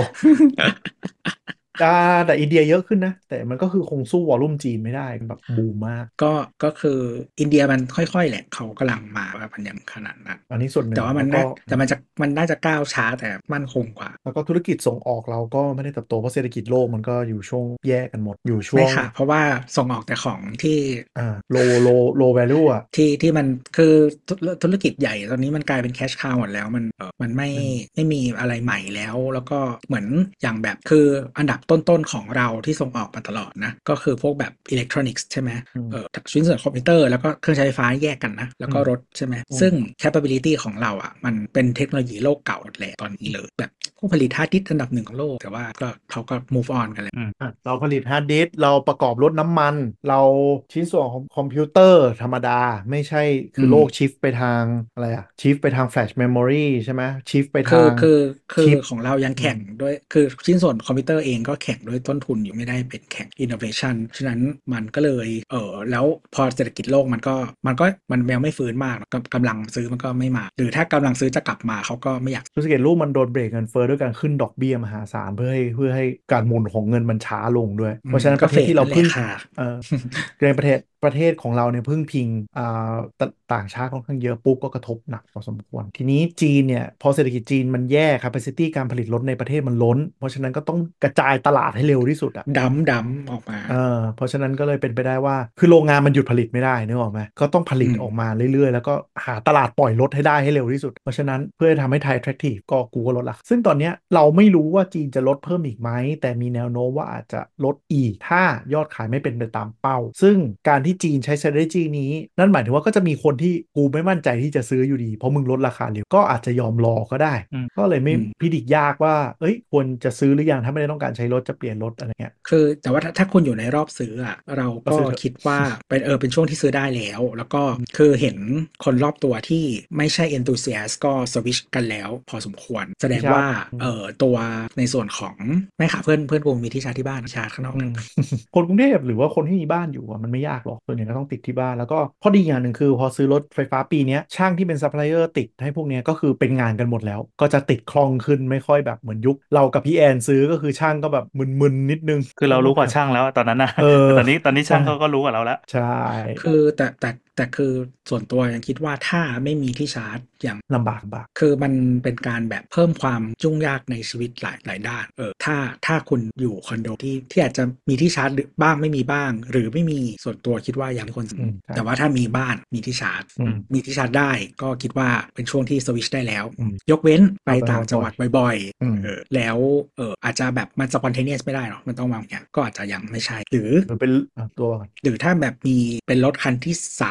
อ่าแต่อินเดียเยอะขึ้นนะแต่มันก็คือคงสู้วอลลุ่มจีนไม่ได้แบบบูมมากก็ก็คืออินเดียมันค่อยๆแหละเขากำลังมาว่ามันยังขนาดนั้นอันนี้ส่วนหนึ่งแต่ว่ามันน่าแต่มันจะมันน่าจะก้าวช้าแต่มั่นคงกว่าแล้วก็ธุรกิจส่งออกเราก็ไม่ได้เติบโตเพราะเศรษฐกิจโลกมันก็อยู่ช่วงแย่กันหมดอยู่ช่วไม่งค่ะเพราะว่าส่งออกแต่ของที่อ่า low low low value อ่ะที่ที่มันคือธุรกิจใหญ่ตอนนี้มันกลายเป็นแคชคาวหมดแล้วมันมันไม่ไม่มีอะไรใหม่แล้วแล้วก็เหมือนอย่างแบบคืออันดับต้นๆของเราที่ส่งออกมาตลอดนะก็คือพวกแบบอิเล็กทรอนิกส์ใช่ไหมเออชิ้นส่วนคอมพิวเตอร์แล้วก็เครื่องใช้ไฟฟ้าแยกกันนะแล้วก็รถใช่ไหมซึ่ง capability ของเราอ่ะมันเป็นเทคโนโลยีโลกเก่าแหละตอนนี้เลยแบบผู้ผลิตฮาร์ดดิสก์อันดับหนึ่งของโลกแต่ว่าก็เขาก็ move on กันเลยเราผลิตฮาร์ดดิสก์เราประกอบรถน้ำมันเราชิ้นส่วนของคอมพิวเตอร์ธรรมดาไม่ใช่คือโลกชิฟไปทางอะไรอะชิฟไปทางแฟลชเมมโมรีใช่ไหมชิฟไปทางคือคือของเรายังแข่งด้วยคือชิ้นส่วนคอมพิวเตอร์เองก็แข่งด้วยต้นทุนอยู่ไม่ได้เป็นแข่ง innovation ฉะนั้นมันก็เลยเออแล้วพอเศรษฐกิจโลกมันก็มันก็มันยังไม่ฟื้นมากกำลังซื้อมันก็ไม่มาหรือถ้ากำลังซื้อจะกลับมาเขาก็ไม่อยากธุรกิจโลกมันโดนเบรกเงินเฟ้อด้วยการขึ้นดอกเบี้ยมหาศาลเพื่อให้เพื่อให้การหมุนของเงินมันช้าลงด้วยเพราะฉะนั้นประเทศที่เราพึ่งเออในประเทศประเทศของเราเนี่ยพึ่งพิงอ่าต่างชาติค่อนข้างเยอะปุ๊บก็กระทบหนักพอสมควรทีนี้จีนเนี่ยพอเศรษฐกิจจีนมันแย่ capacity การผลิตรถในประเทศมันล้นเพราะฉะนั้นก็ต้องกระจายตลาดให้เร็วที่สุดอ่ะดัมดัมออกมาเออเพราะฉะนั้นก็เลยเป็นไปได้ว่าคือโรงงานมันหยุดผลิตไม่ได้นึกออกไหมก็ต้องผลิตออกมาเรื่อยๆแล้วก็หาตลาดปล่อยรถให้ได้ให้เร็วที่สุดเพราะฉะนั้นเพื่อทำให้ไทย attractive ก็กูก็ลดละซึ่งตอนนี้เราไม่รู้ว่าจีนจะลดเพิ่มอีกไหมแต่มีแนวโน้มว่าอาจจะลดอีกถ้ายอดขายไม่เป็นไปตามเป้าซึ่งการที่จีนใช้ strategy นี้นั่นหมายถึงว่าก็จะมีคนที่กูไม่มั่นใจที่จะซื้ออยู่ดีเพราะมึงลดราคาเร็วก็อาจจะยอมรอก็ได้ก็เลยไม่พิจิตรยากว่าเอ้ยควรจะซื้อหรือยังถ้าไม่ได้ต้องการใช้รถจะเปลี่ยนรถอะไรเงี้ยคือแต่ว่าถ้าคุณอยู่ในรอบซื้ออ่ะเราก็คิดว่าเป็นเออเป็นช่วงที่ซื้อได้แล้วแล้วก็คือเห็นคนรอบตัวที่ไม่ใช่ enthusiast ก็สวิชกันแล้วพอสมควรแสดงว่าเออตัวในส่วนของไม่ค่ะเพื่อนเพื่อนวงมีที่ชาร์จที่บ้านชาร์จข้างนอกคนกรุงเทพหรือว่าคนที่มีบ้านอยู่อ่ะมันไม่ยากหรอกส่วนใหญ่ก็ต้องติดที่บ้านแล้วก็ข้อดีอย่างหนึ่งคือพอซื้อรถไฟฟ้าปีนี้ช่างที่เป็นซัพพลายเออร์ติดให้พวกนี้ก็คือเป็นงานกันหมดแล้วก็จะติดคล่องขึ้นไม่ค่อยแบบเหมือนยุคเรากับพี่แอนซื้อก็คือช่างก็แบบมึนๆนิดนึงคือเรารู้กว่าช่างแล้วตอนนั้นนะแต่ตอนนี้ตอนนี้ช่างเขาก็รู้กว่าเราแล้วใช่คือแต่แต่แต่คือส่วนตัวยังคิดว่าถ้าไม่มีที่ชาร์จอย่างลำบากบากคือมันเป็นการแบบเพิ่มความยุ่งยากในชีวิตหลายหลายด้านเออถ้าถ้าคุณอยู่คอนโดที่ที่อาจจะมีที่ชาร์จบ้างไม่มีบ้าง หรือไม่มีส่วนตัวคิดว่าอย่างที่คนแต่ว่าถ้ามีบ้านมีที่ชาร์จมีที่ชาร์จได้ก็คิดว่าเป็นช่วงที่สวิชได้แล้วยกเว้นไปต่างจังหวัดบ่อยๆเออแล้วเอออาจจะแบบมันสปอนเทเนียสไม่ได้หรอกมันต้องวางอย่างก็อาจจะยังไม่ใช่หรือเป็นตัวหรือถ้าแบบมีเป็นรถคันที่สาม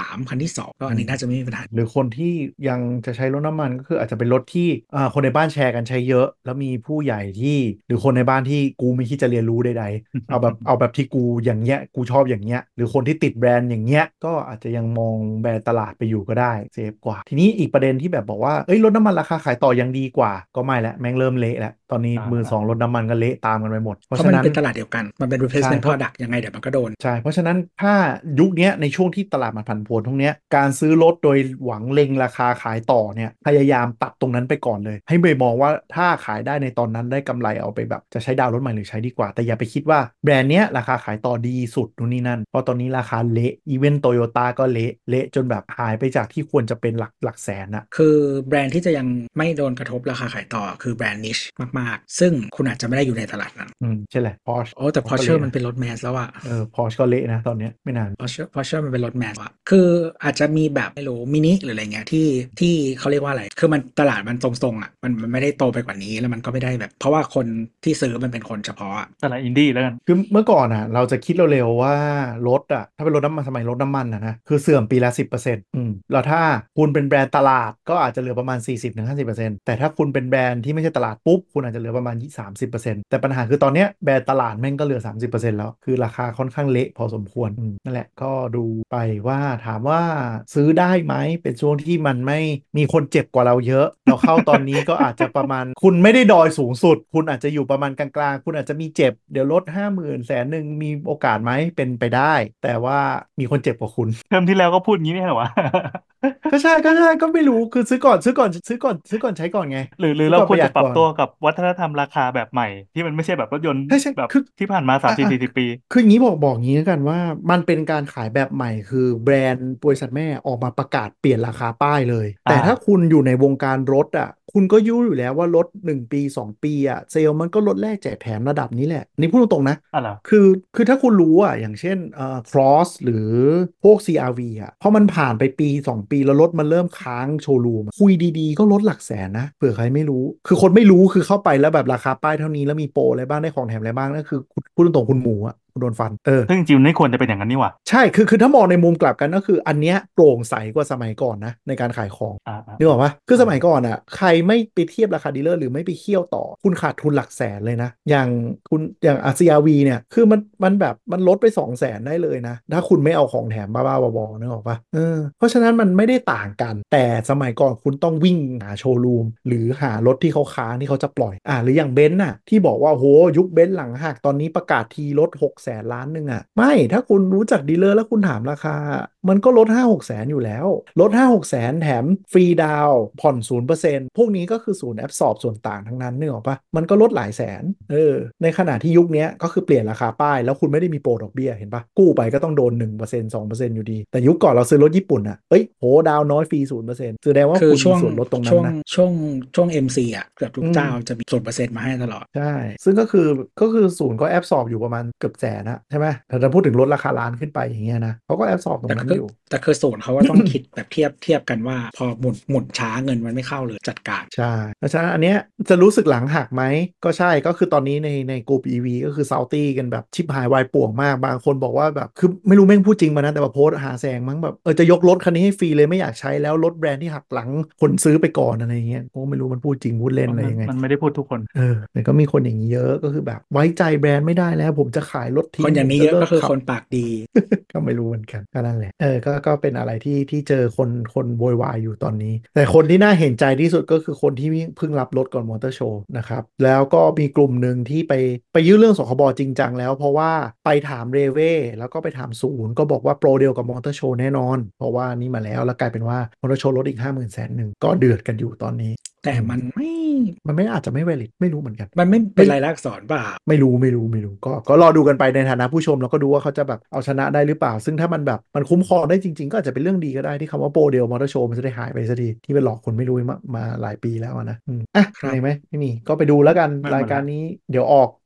ามคันที่สองก็อืมอันนี้น่าจะไม่มีปัญหาหรือคนที่ยังจะใช้รถน้ำมันก็คืออาจจะเป็นรถที่อ่าคนในบ้านแชร์กันใช้เยอะแล้วมีผู้ใหญ่ที่หรือคนในบ้านที่กูไม่คิดจะเรียนรู้ใดๆเอาแบบเอาแบบที่กูอย่างเงี้ยกูชอบอย่างเงี้ยหรือคนที่ติดแบรนด์อย่างเงี้ยก็อาจจะยังมองแบรนด์ตลาดไปอยู่ก็ได้เซฟกว่าทีนี้อีกประเด็นที่แบบบอกว่าเอ้ยรถน้ำมันราคาขายต่อยังดีกว่าก็ไม่ละแม่งเริ่มเละแล้วตอนนี้อ่ามือสองรถน้ำมันก็เละตามกันไปหมดเพเพราะมันราะฉะนั้นเป็นตลาดเดียวกันมันเป็นใช่ replacement เพราะ product ยังไงเดี๋ยวมันก็โดนใช่ เพราะฉะนั้นถ้ายุคเนี้ยในช่วงที่ตลาดมันผันผวนตรงเนี้ยการซื้อรถโดยหวังเล็งราคาขายต่อเนี่ยพยายามตัดตรงนั้นไปก่อนเลย ให้ไปมองว่าถ้าขายได้ในตอนนั้นได้กำไรเอาไปแบบจะใช้ดาวน์รถใหม่หรือใช้ดีกว่า แต่อย่าไปคิดว่าแบรนด์เนี้ยราคาขายต่อดีสุดนู่นนี่นั่นเพราะตอนนี้ราคาเละอีเวนต์โตโยต้าก็เละเละจนแบบหายไปจากที่ควรจะเป็นหลักหลักแสนอะคือแบรนด์ที่จะยังไม่โดนกระทบราคาขายต่อคือแบรนด์ niche มากๆซึ่งคุณอาจจะไม่ได้อยู่ในตลาดนั้นอืมใช่แหละ Porsche โอ้แต่เขาก็ Porsche เละนะมันเป็นรถแมสแล้วอะเออ Porsche ก็เละนะตอนเนี้ยไม่นาน Porsche Porsche มันเป็นรถแมสอะคืออาจจะมีแบบไม่รู้มินิหรืออะไรเงี้ยที่ที่เขาเรียกว่าอะไรคือมันตลาดมันทรงๆอะมันมันไม่ได้โตไปกว่านี้แล้วมันก็ไม่ได้แบบเพราะว่าคนที่ซื้อมันเป็นคนเฉพาะอะตลาดอินดี้แล้วกันคือเมื่อก่อนอ่ะเราจะคิดเร็วๆว่ารถอ่ะถ้าเป็นรถน้ำมันสมัยรถน้ำมันอ่ะนะคือเสื่อมปีละสิบเปอร์เซ็นต์อืมแล้วถ้าคุณเป็นแบรนด์ตลาดก็อาจจะเหลือประมาณสี่สิบถึงห้าสิบเปอร์เซ็นต์แต่ถ้าคุณเป็นแบรนด์ที่ไม่ใช่ตลาดปุ๊บคุณอาจจะเหลือประมาณสามสิบเปอร์เซ็นต์แต่ปัญหาคือตอนเนี้ยแบรนด์ตลาดแม่งก็เหลือสามสิบเปอร์เซ็นต์แล้วคือราคาค่อนข้างเละพอสมควรอืมนั่นแหละก็ดูไปว่าถามว่าซื้อได้ไหมเป็นช่วงที่มันไม่มีคนเจ็บกว่าเราเยอะเราเข้าตอนนี้ก็อาจจะประมาณคุณไม่ได้ดอยสูงสุดคุณอาจจะอยู่ประมาณกลางๆคุณอาจจะมีเจ็บเดี๋ยวลดห้าหมื่นแสนหนึ่งมีโอกาสไหมเป็นไปได้แต่ว่ามีคนเจ็บกว่าคุณเทอมที่แล้วก็พูดงี้ไม่ใช่เหรอวะก็ใช่ก็ใช่ก็ไม่รู้คือซื้อก่อนซื้อก่อนซื้อก่อนซื้อก่อนใช้ก่อนไงหรือหรือซื้อก่อนเราควรจะประหยัดก่อนปรับตัวกับวัฒนธรรมราคาแบบใหม่ที่มันไม่ใช่แบบรถยนต์ใช่ใช่แบบคือที่ผ่านมาสามอ่ะอ่ะสี่สี่สิบปีคืออย่างนี้บอกบอกอย่างนี้แล้วกันว่ามันเป็นการขายแบบใหม่คือแบรนด์บริษัทแม่ออกมาประกาศเปลี่ยนราคาป้ายเลยแต่อ่าถ้าคุณอยู่ในวงการรถอ่ะคุณก็รู้อยู่แล้วว่ารถหนึ่งปีสองปีอ่ะเซลล์มันก็ลดแลกแจกแถมระดับนี้แหละนี่พูดตรงๆนะอ่ะเหรอคือคือถ้าคุณรู้อ่ะอย่างเช่นเอ่อ Cross หรือพวก ซี อาร์ วี อ่ะพอมันผ่านไปปีสองปีแล้วรถมันเริ่มค้างโชว์รูมอะคุยดีๆก็ลดหลักแสนนะเผื่อใครไม่รู้คือคนไม่รู้คือเข้าไปแล้วแบบราคาป้ายเท่านี้แล้วมีโปรอะไรบ้างได้ของแถมอะไรบ้างนั่นคือคุณพูดตรงๆคุณหมูอ่ะคุณโดนฟันเออซึ่งจริงๆไม่ควรจะเป็นอย่างนั้นนี่หว่าใช่คือคือถ้ามองในมุมกลับกันก็คืออันเนี้ยโปร่งใสกว่าสมัยก่อนนะในการขายของอ่าอ่านึกออกปะคืออ่าสมัยก่อนอ่ะใครไม่ไปเทียบราคาดีลเลอร์หรือไม่ไปเคี่ยวต่อคุณขาดทุนหลักแสนเลยนะอย่างคุณอย่างอา ซี อาร์ วี เนี่ยคือมันมันแบบมันลดไปสองแสนได้เลยนะถ้าคุณไม่เอาของแถมบ้าๆบอๆนึกออกปะเออเพราะฉะนั้นมันไม่ได้ต่างกันแต่สมัยก่อนคุณต้องวิ่งหาโชว์รูมหรือหารถที่เขาค้างที่เขาจะปล่อยอ่าหรืออย่างเบนซ์น่ะที่บอกว่าโหยุคเบนซ์หลังหักตอนนี้ประกาศทีลดหกแสนล้านหนึ่งอ่ะไม่ถ้าคุณรู้จักดีลเลอร์แล้วคุณถามราคามันก็ลดห้าหกแสนอยู่แล้วลดห้าหกแสนแถมฟรีดาวน์ผ่อนศูนย์เปอร์เซ็นต์พวกนี้ก็คือศูนย์แอบสอบส่วนต่างทั้งนั้นนึกออกปะมันก็ลดหลายแสนเออในขณะที่ยุคนี้ก็คือเปลี่ยนราคาป้ายแล้วคุณไม่ได้มีโปรดอกเบี้ยเห็นปะกู้ไปก็ต้องโดนหนึ่งเปอร์เซ็นต์สองเปอร์เซ็นต์อยู่ดีแต่ยุคก่อนเราซื้อรถญี่ปุ่นอ่ะเอ้ยโหดาวน้อยฟรีศูนย์เปอร์เซ็นต์แสดงว่าคือช่วงคุณมีส่วนลดตรงนั้ช่วงนนะช่วงช่วง เอ็ม ซี อ่ะเกือบทุอืมกเจ้าจะมีส่วนเปอร์เซ็นต์มาให้ตลอดใช่ซึ่งก็คือก็คือศูนย์ก็แอบสอบอยู่ประมาณเกือบแสนนะใช่ไหมแต่ถ้าพูดถึงลดราคาร้านขึ้นไปอย่างเงี้ยนะเขาก็แอบสอบตรแต่คืองนั้นอยู่แต่คือศูนย์เขาก็ต้องคิดแบบเทียบเทียบกันว่าพอหมุนหมุนช้าเงินมันไม่เข้าเลยจัดการใช่เพราะฉะนั้นอันเนี้ยจะรู้สึกหลังหักไหมก็ใช่ก็คือตอนนี้ในในกลุ่ม อี วี ก็คือเซาตี้กันแบบชิบหายวายป่วงมากบางคนบอกว่าแบบคือไม่รู้แม่งพูดจริงมานะแต่ว่าโพสต์หาแซงมั้งแบบเออจะยกรถคันนี้ให้ฟรีเลยไม่อยากใช้แล้วรถแบรนด์ที่หักหลังคนซื้อไปก่อนอะไรอย่างเงี้ยผมก็ไม่รู้มันพูดจริงพูดเล่นอะไรมันยังไงมันไม่ได้พูดทุกคนเออแต่ก็มีคนอย่างนี้เยอะก็คือแบบไว้ใจแบรนด์ไม่ได้แล้วผมจะขายรถคนอย่าทิ้งผมงนี้เยอะก็คือจะเลิกขับคนปากดีก็ไม่รู้เหมือนกันก็นั่นแหละเออก็ก็เป็นอะไรที่ที่เจอคนคนโวยวายอยู่ตอนนี้แต่คนที่น่าเห็นใจที่สุดก็คือคนที่เพิ่งรับรถก่อนมอเตอร์โชว์นะครับแล้วก็มีกลุ่มหนึ่งที่ไปไปยื่นเรื่องสคบจริงจังแล้วเพราะว่าไปถามเรเว่แล้วก็ไปถามศูนย์ก็บอกว่าโปรเดียวกับมอเตอร์โชว์แน่นอนเพราะว่านี่มาแล้วแล้วกลายเป็นว่ามอเตอร์โชว์ลดอีกห้าหมื่นแสนหนึ่งก็เดือดกันอยู่ตอนนี้แต่อืมมันไม่มันไม่อาจจะไม่ valid ไม่รู้เหมือนกันมันไม่เป็ไม่นรายลักษณ์อักษรเปล่าไม่รู้ไม่รู้ไม่รู้ก็ก็รอดูกันไปในฐานะผู้ชมแล้วก็ดูว่าเขาจะแบบเอาชนะได้หรือเปล่าซึ่งถ้ามันแบบมันคุ้มครองได้จริงๆก็อาจจะเป็นเรื่องดีก็ได้ที่คำว่าโปรเดลมอเตอร์โชว์มันจะได้หายไปสักทีที่เป็นหลอกคนไม่รู้มามาหลายปีแล้วอะนะอืมอ่ะครับมีอะไรไหมไม่มีก็ไปดูแล้วกันไม่หมดละรายการนี้เดี๋ยวออก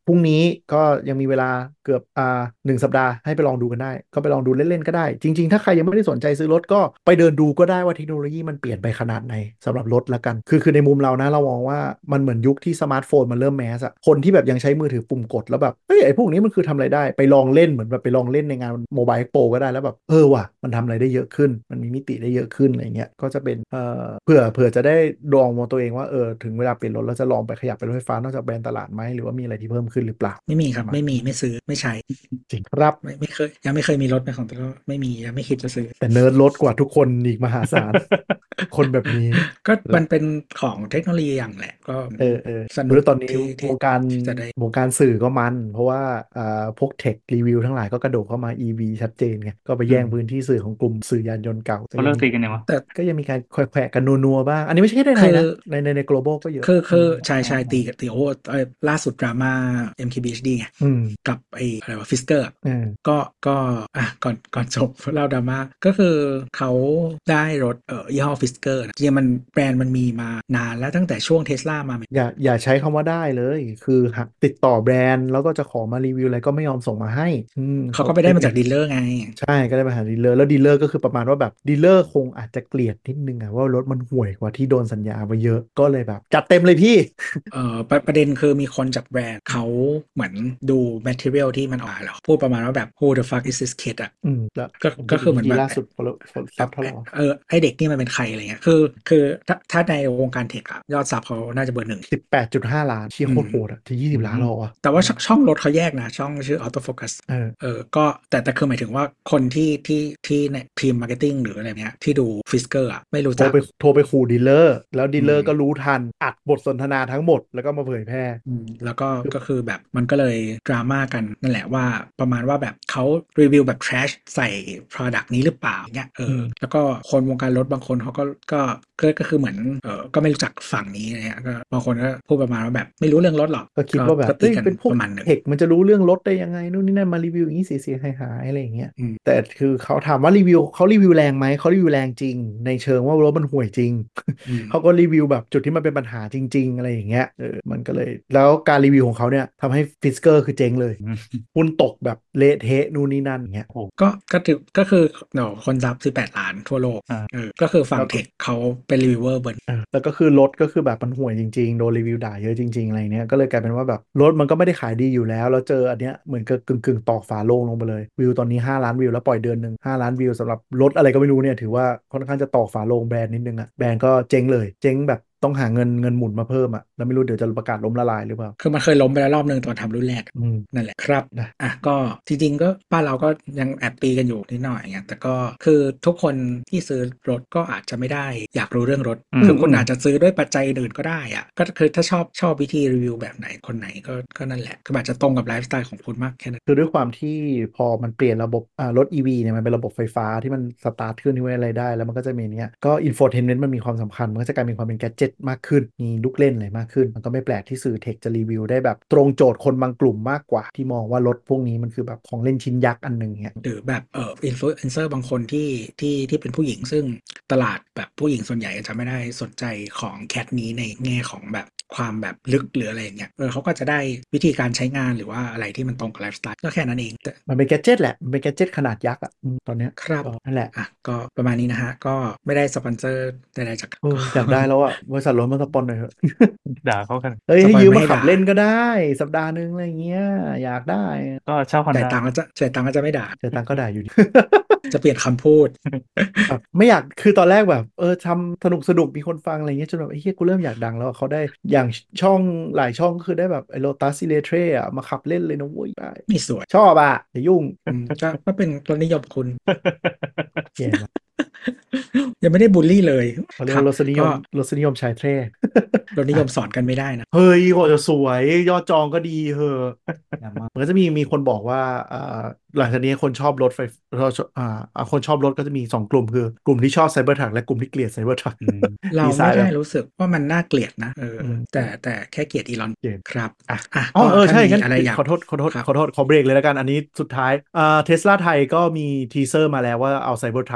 พรุ่งนี้ก็ยังมีเวลาเกือบอ่าหนึ่งสัปดาห์ให้ไปลองดูกันได้ก็ไปลองดูเล่นๆก็ได้จริงๆถ้าใครยังไม่ได้สนใจซื้อรถก็ไปเดินดูก็ได้ว่าเทคโนโลยีมันเปลี่ยนไปขนาดไหนสำหรับรถละกันคือคือในมุมเรานะเรามองว่ามันเหมือนยุคที่สมาร์ทโฟนมันเริ่มแมสอะคนที่แบบยังใช้มือถือปุ่มกดแล้วแบบเฮ้ยไอ้พวกนี้มันคือทำอะไรได้ไปลองเล่นเหมือนแบบไปลองเล่นในงานโมบายโปรก็ได้แล้วแบบเออว่ะมันทำอะไรได้เยอะขึ้นมันมีมิติได้เยอะขึ้นอะไรเงี้ยก็จะเป็นเอ่อเผื่อเผื่อจะได้ลองมองตัวเองว่าเออถึงเวลาเปลี่ยนรถแล้วจะลองไปขยับเป็นรถไฟฟ้านอกจากแบรนด์ตลาดไหมหรือว่ามีอะไรที่เพิ่มขึ้นหรือเปล่าไม่มีคประมาณรับไม่มีไม่ซื้อไม่ใช้จริงครับไม่ไม่เคยยังไม่เคยมีรถเป็นของตัวก็ไม่มียังไม่คิดจะซื้อแต่เนิร์ดลดกว่าทุกคนอีกมหาศาล คนแบบนี้ก็และมันเป็นของเทคโนโลยีอย่างแหละก็เออเออสนุกแล้วตอนนี้ที่ที่วงการที่จะได้วงการสื่อก็มันเพราะว่าอ่าพวกเทครีวิวทั้งหลายก็กระโดดเข้ามา อี วี ชัดเจนไงก็ไปอืมแย่งพื้นที่สื่อของกลุ่มสื่อยานยนต์เก่าก็เขาเลิกยังมีตีกันยังวะแต่ก็ยังมีการแขวะๆกันนัวๆบ้างอันนี้ไม่ใช่แค่ในไทคือยนะในในใน global ก็เยอะคืออืมคือชายชายตีกับตีโอเอ้ยล่าสุดดราม่า เอ็ม เค บี เอช ดี ไงอืมกับไอ้อะไรวะฟิสเกอร์เออก็ก็อ่ะก่อนก่อนจบเล่าดราม่าก็คือเขาได้รถเอ่อยี่ห้อฟิสเกอร์จริงๆมันแบรนด์มันมีมานานแล้วตั้งแต่ช่วงเทสลามาอย่าอย่าใช้คำว่าได้เลยคือหักติดต่อแบรนด์แล้วก็จะขอมารีวิวอะไรก็ไม่ยอมส่งมาให้อืมเขาเขาก็ไปได้มาจากเป็นอย่างดีลเลอร์ไงใช่ก็ได้ไปหาดีลเลอร์แล้วดีลเลอร์ก็คือประมาณว่าแบบดีลเลอร์คงอาจจะเกลียดนิดนึงอะว่ารถมันห่วยกว่าที่โดนสัญญาไปเยอะก็เลยแบบจัดเต็มเลยพี่เอ่อประประเด็นคือมีคนจากแบรนด์เขาเหมือนดู material ที่มันออกมาแล้วพูดประมาณว่าแบบ who the fuck is this kid อ่ะอืมแล้วก็ผมดูก็คือเหมือี พีอนแบบล่าสุดฟอลซับเท่าไหร่วะเออไอเด็กนี่มันเป็นใครอะไรเงี้ยคือคือถ้าถ้าในวงการเทคอะยอดซับเขาน่าจะเบอร์หนึ่งสิบแปดจุดห้าล้านเชี่ยอืมโคตรโหดอะที่ยี่อืสิบล้านมแล้วเหรอวะแต่ว่าช่องช่องรถเขาแยกนะช่องชื่อ autofocus เออเออก็แต่แต่คือหมายถึงว่าคนที่ที่ที่ในทีมมาร์เก็ตติ้งหรืออะไรเนี้ยที่ดูฟิสเกอร์อะไม่รู้จักโทรไปโทรไปขู่ดีลเลอร์แล้วดีลอืมเลอร์ก็รู้ทันอัดบทสนทนาทั้งหมดแล้วก็มาเผยแพร่อืมแล้วก็คือก็คือแบบมันก็เลยดราม่ากันนั่นแหละว่าประมาณว่าแบบเขารีวิวแบบ trash ใส่ product นี้หรือเปล่าเงี้ยเอออืมแล้วก็คนวงการรถบางคนเขาก็ก็ก็ก็คือเหมือนเออก็ไม่รู้จักฝั่งนี้อะไรเงี้ยก็บางคนก็พูดประมาณว่าแบบไม่รู้เรื่องรถหรอกก็คิดก็ว่าแบบก็ตีกันเอ้ยเป็นพวกประมาณหนึ่งเทคมันจะรู้เรื่องรถได้ยังไงนู่นนี่นั่นมารีวิวอย่างนี้เสียๆหายๆอะไรอย่างเงี้ยอืมแต่คือเขาถามว่ารีวิวเขารีวิวแรงไหมเขารีวิวแรงจริงในเชิงว่ารถมันห่วยจริงอืมเขาก็รีวิวแบบจุดที่มันเป็นปัญหาจริงๆอะไรอย่างเงี้ยเออมันก็เลยแล้วการรีวิวของเขาเนี่ยทำให้ฟิสเกอร์คือเจ๊งเลยอืมหุ้นตกแบบเละเทะนู่นนี่นั่นอย่างเงี้ยโอ้โหก็ก็ถือก็คือเดี๋ยวคนซับสิบแปดล้านทั่วโลกอ่าเออก็คือฝั่แล้วก็งเทคเขาเป็นรีวิวเวอร์เบิร์นเออแล้วก็คือรถก็คือแบบมันห่วยจริงๆโดนรีวิวด่าเยอะจริงๆอะไรเนี้ยก็เลยกลายเป็นว่าแบบรถมันก็ไม่ได้ขายดีอยู่แล้วแล้วเจออันเนี้ยเหมือนกับกึ่งกึ่งตอกฝาโลงลงไปเลยวิวตอนนี้ห้าล้านวิวแล้วปล่อยเดือนหนึ่งห้าล้านวิวสำหรับรถอะไรก็ไม่รู้เนี่ยถือว่าค่อนข้างจะตอกฝาโลงแบรนด์นิดนึงอะแบรนด์ก็เจ๊งเลยเจ๊งแบบต้องหาเงินเงินหมุนมาเพิ่มอะแล้วไม่รู้เดี๋ยวจะประกาศล้มละลายหรือเปล่าคือมันเคยล้มไปแล้วรอบหนึ่งตอนทำรุ่นแรกอืมนั่นแหละครับนะอ่ะก็จริงๆก็บ้านเราก็ยังแอบตีกันอยู่นิดหน่อยเงี้ยแต่ก็คือทุกคนที่ซื้อรถก็อาจจะไม่ได้อยากรู้เรื่องรถอืมอืมอืมคือคุณอาจจะซื้อด้วยปัจจัยอื่นก็ได้อ่ะก็คือถ้าชอบชอบวิธีรีวิวแบบไหนคนไหนก็ก็นั่นแหละคืออาจจะตรงกับไลฟ์สไตล์ของคุณมากแค่นั้นคือด้วยความที่พอมันเปลี่ยนระบบอ่ารถ อี วี เนี่ยมันเป็นระบบไฟฟ้าที่มันสตาร์ทขึ้นที่ไว้อะไรได้แล้วมันก็จะมีเนี้ยก็อินโฟเทนเมนต์มันมีความสำคัญมันก็จะกลายเป็นความเป็นแกดเจ็ตมากขึ้นมีลูกเล่นอะไรมากขึ้นมันก็ไม่แปลกที่สื่อเทคจะรีวิวได้แบบตรงโจทย์คนบางกลุ่มมากกว่าที่มองว่ารถพวกนี้มันคือแบบของเล่นชิ้นยักษ์อันหนึ่งเงี้ยหรือแบบเอ่ออินฟลูเอนเซอร์บางคนที่ที่ที่เป็นผู้หญิงซึ่งตลาดแบบผู้หญิงส่วนใหญ่จะไม่ได้สนใจของแคทนี้ในแง่ของแบบความแบบลึกหรืออะไรอย่างเงี้ยเออเขาก็จะได้วิธีการใช้งานหรือว่าอะไรที่มันตรงกับไลฟ์สไตล์ก็แค่นั้นเองแต่มันเป็นแกดเจ็ตแหละมันเป็นแกดเจ็ตขนาดยักษ์อ่ะอืมตอนเนี้ยครับก็นั่นแหละอ่ะก็ประมาณนี้นะฮะ ก็ไม่ได้สปอนเซอร์ใดๆจากโอ้อยากได้แล้วอ่ะบริษัทรถมาสปอนหน่อยเถอะด่าเขากันเฮ้ยสให้ยืมมาขับปอยไม่ให้ด่าเล่นก็ได้สัปดาห์นึงอะไรเงี้ยอยากได้ก็เช่าฮอนด้าจ่ายตังค์แล้วจะจ่ายตังค์ก็จะไม่ด่าเจอตังค์ก็ได้อยู่ดีจะเปลี่ยนคำพูดแบบไม่อยากคือตอนแรกแบบเออทำสนุกสนุกมีคนฟังอะไรเงี้ยจนแบบไอ้เหี้ยกูเริ่มอยากดังแล้วอะเขาได้อย่างช่องหลายช่องก็คือได้แบบไอ้โลตัสซิเลเทรอะมาขับเล่นเลยนะเว้ยได้ไม่สวยชอบอะอย่ายุ่งอืมก็ก็เป็นรสนิยมคุณแย่มากยังไม่ได้บูลลี่เลยเขาเรียครับกว่ารสนิยก็มรสนิยมชายเทรรสนิอ่ะยมสอนกันไม่ได้นะเฮ้ยกว่าจะสวยยอดจองก็ดีเหอะอย่ามามันก็จะมีมีคนบอกว่าอ่าหลังจากนี้คนชอบรถไฟเราอ่าอ่าคนชอบรถก็จะมีสองกลุ่มคือกลุ่มที่ชอบไซเบอร์ทรัคและกลุ่มที่เกลียดไซเบอร์ทรัคอืมเราดีไซไม่ได้น์แบบรู้สึกว่ามันน่าเกลียดนะเอออืมแต่แต่แค่เกลียดอีลอนเกลียดครับอ่ะอ่ะอ๋อก็ถ้ามีเออใช่งั้นอะไรอยากขอโทษขอโทษครับขอโทษขอเบรกเลยแล้วกันอันนี้สุดท้ายอ่าเทสลาไทยก็มีทีเซอร์มาแล้วว่าเอาไซเบอร์ทรัคเข้ามา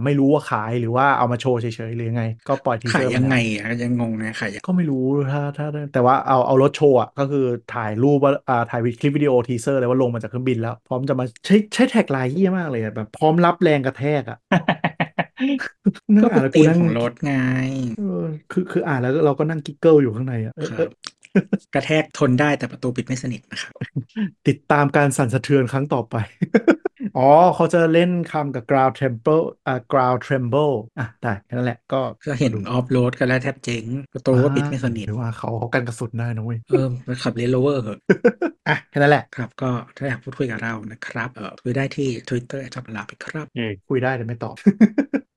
ไม่รู้ว่าขายหรือว่าเอามาโชว์เฉยๆหรือยังไงก็ปล่อยทีเซขาอร์มาแล้วยยังไงอ่ะยังงงนะขายยังก็ไม่รู้ถ้าถ้าแต่ว่าเอาเอารถโชว์อ่ะก็คือถ่ายรูปว่าอ่าถ่ายคลิปวิดีโอทีเซอร์เลยว่าลงมาจากเครื่องบินแล้วพร้อมจะมาใช้ใช้แท็กไลน์เหี้ยมากเลยอะแบบพร้อมรับแรงกระแทกอ่ะ นั่งก็อ่านเป็นธีมแล้วกูนั่งของรถไงเออคือคืออ่านแล้วเราก็นั่งกิ๊กเกิลอยู่ข้างในอ่ะเออเออครับกระแทกทนได้แต่ประตูปิดไม่สนิทนะครับติดตามการสั่นสะเทือนครั้งต่อไปอ๋อเขาจะเล่นคำกับ ground tremble อ่า ground tremble อ่ะได้แค่นั้นแหละก็ก็เห็นมาดูออฟโรดกันแล้วแทบเจ๊งประตูอ่าก็ปิดไม่สนิทหรือว่าเขาเขากันกระสุนได้นะเว้ยเออไปขับเรนโรเวอร์เหอะอ่ะแค่นั้นแหละครับก็ถ้าอยากพูดคุยกับเรานะครับเออคุยได้ที่ ทวิตเตอร์ แอท จับลาไปครับเย่คุยได้แต่ไม่ตอบ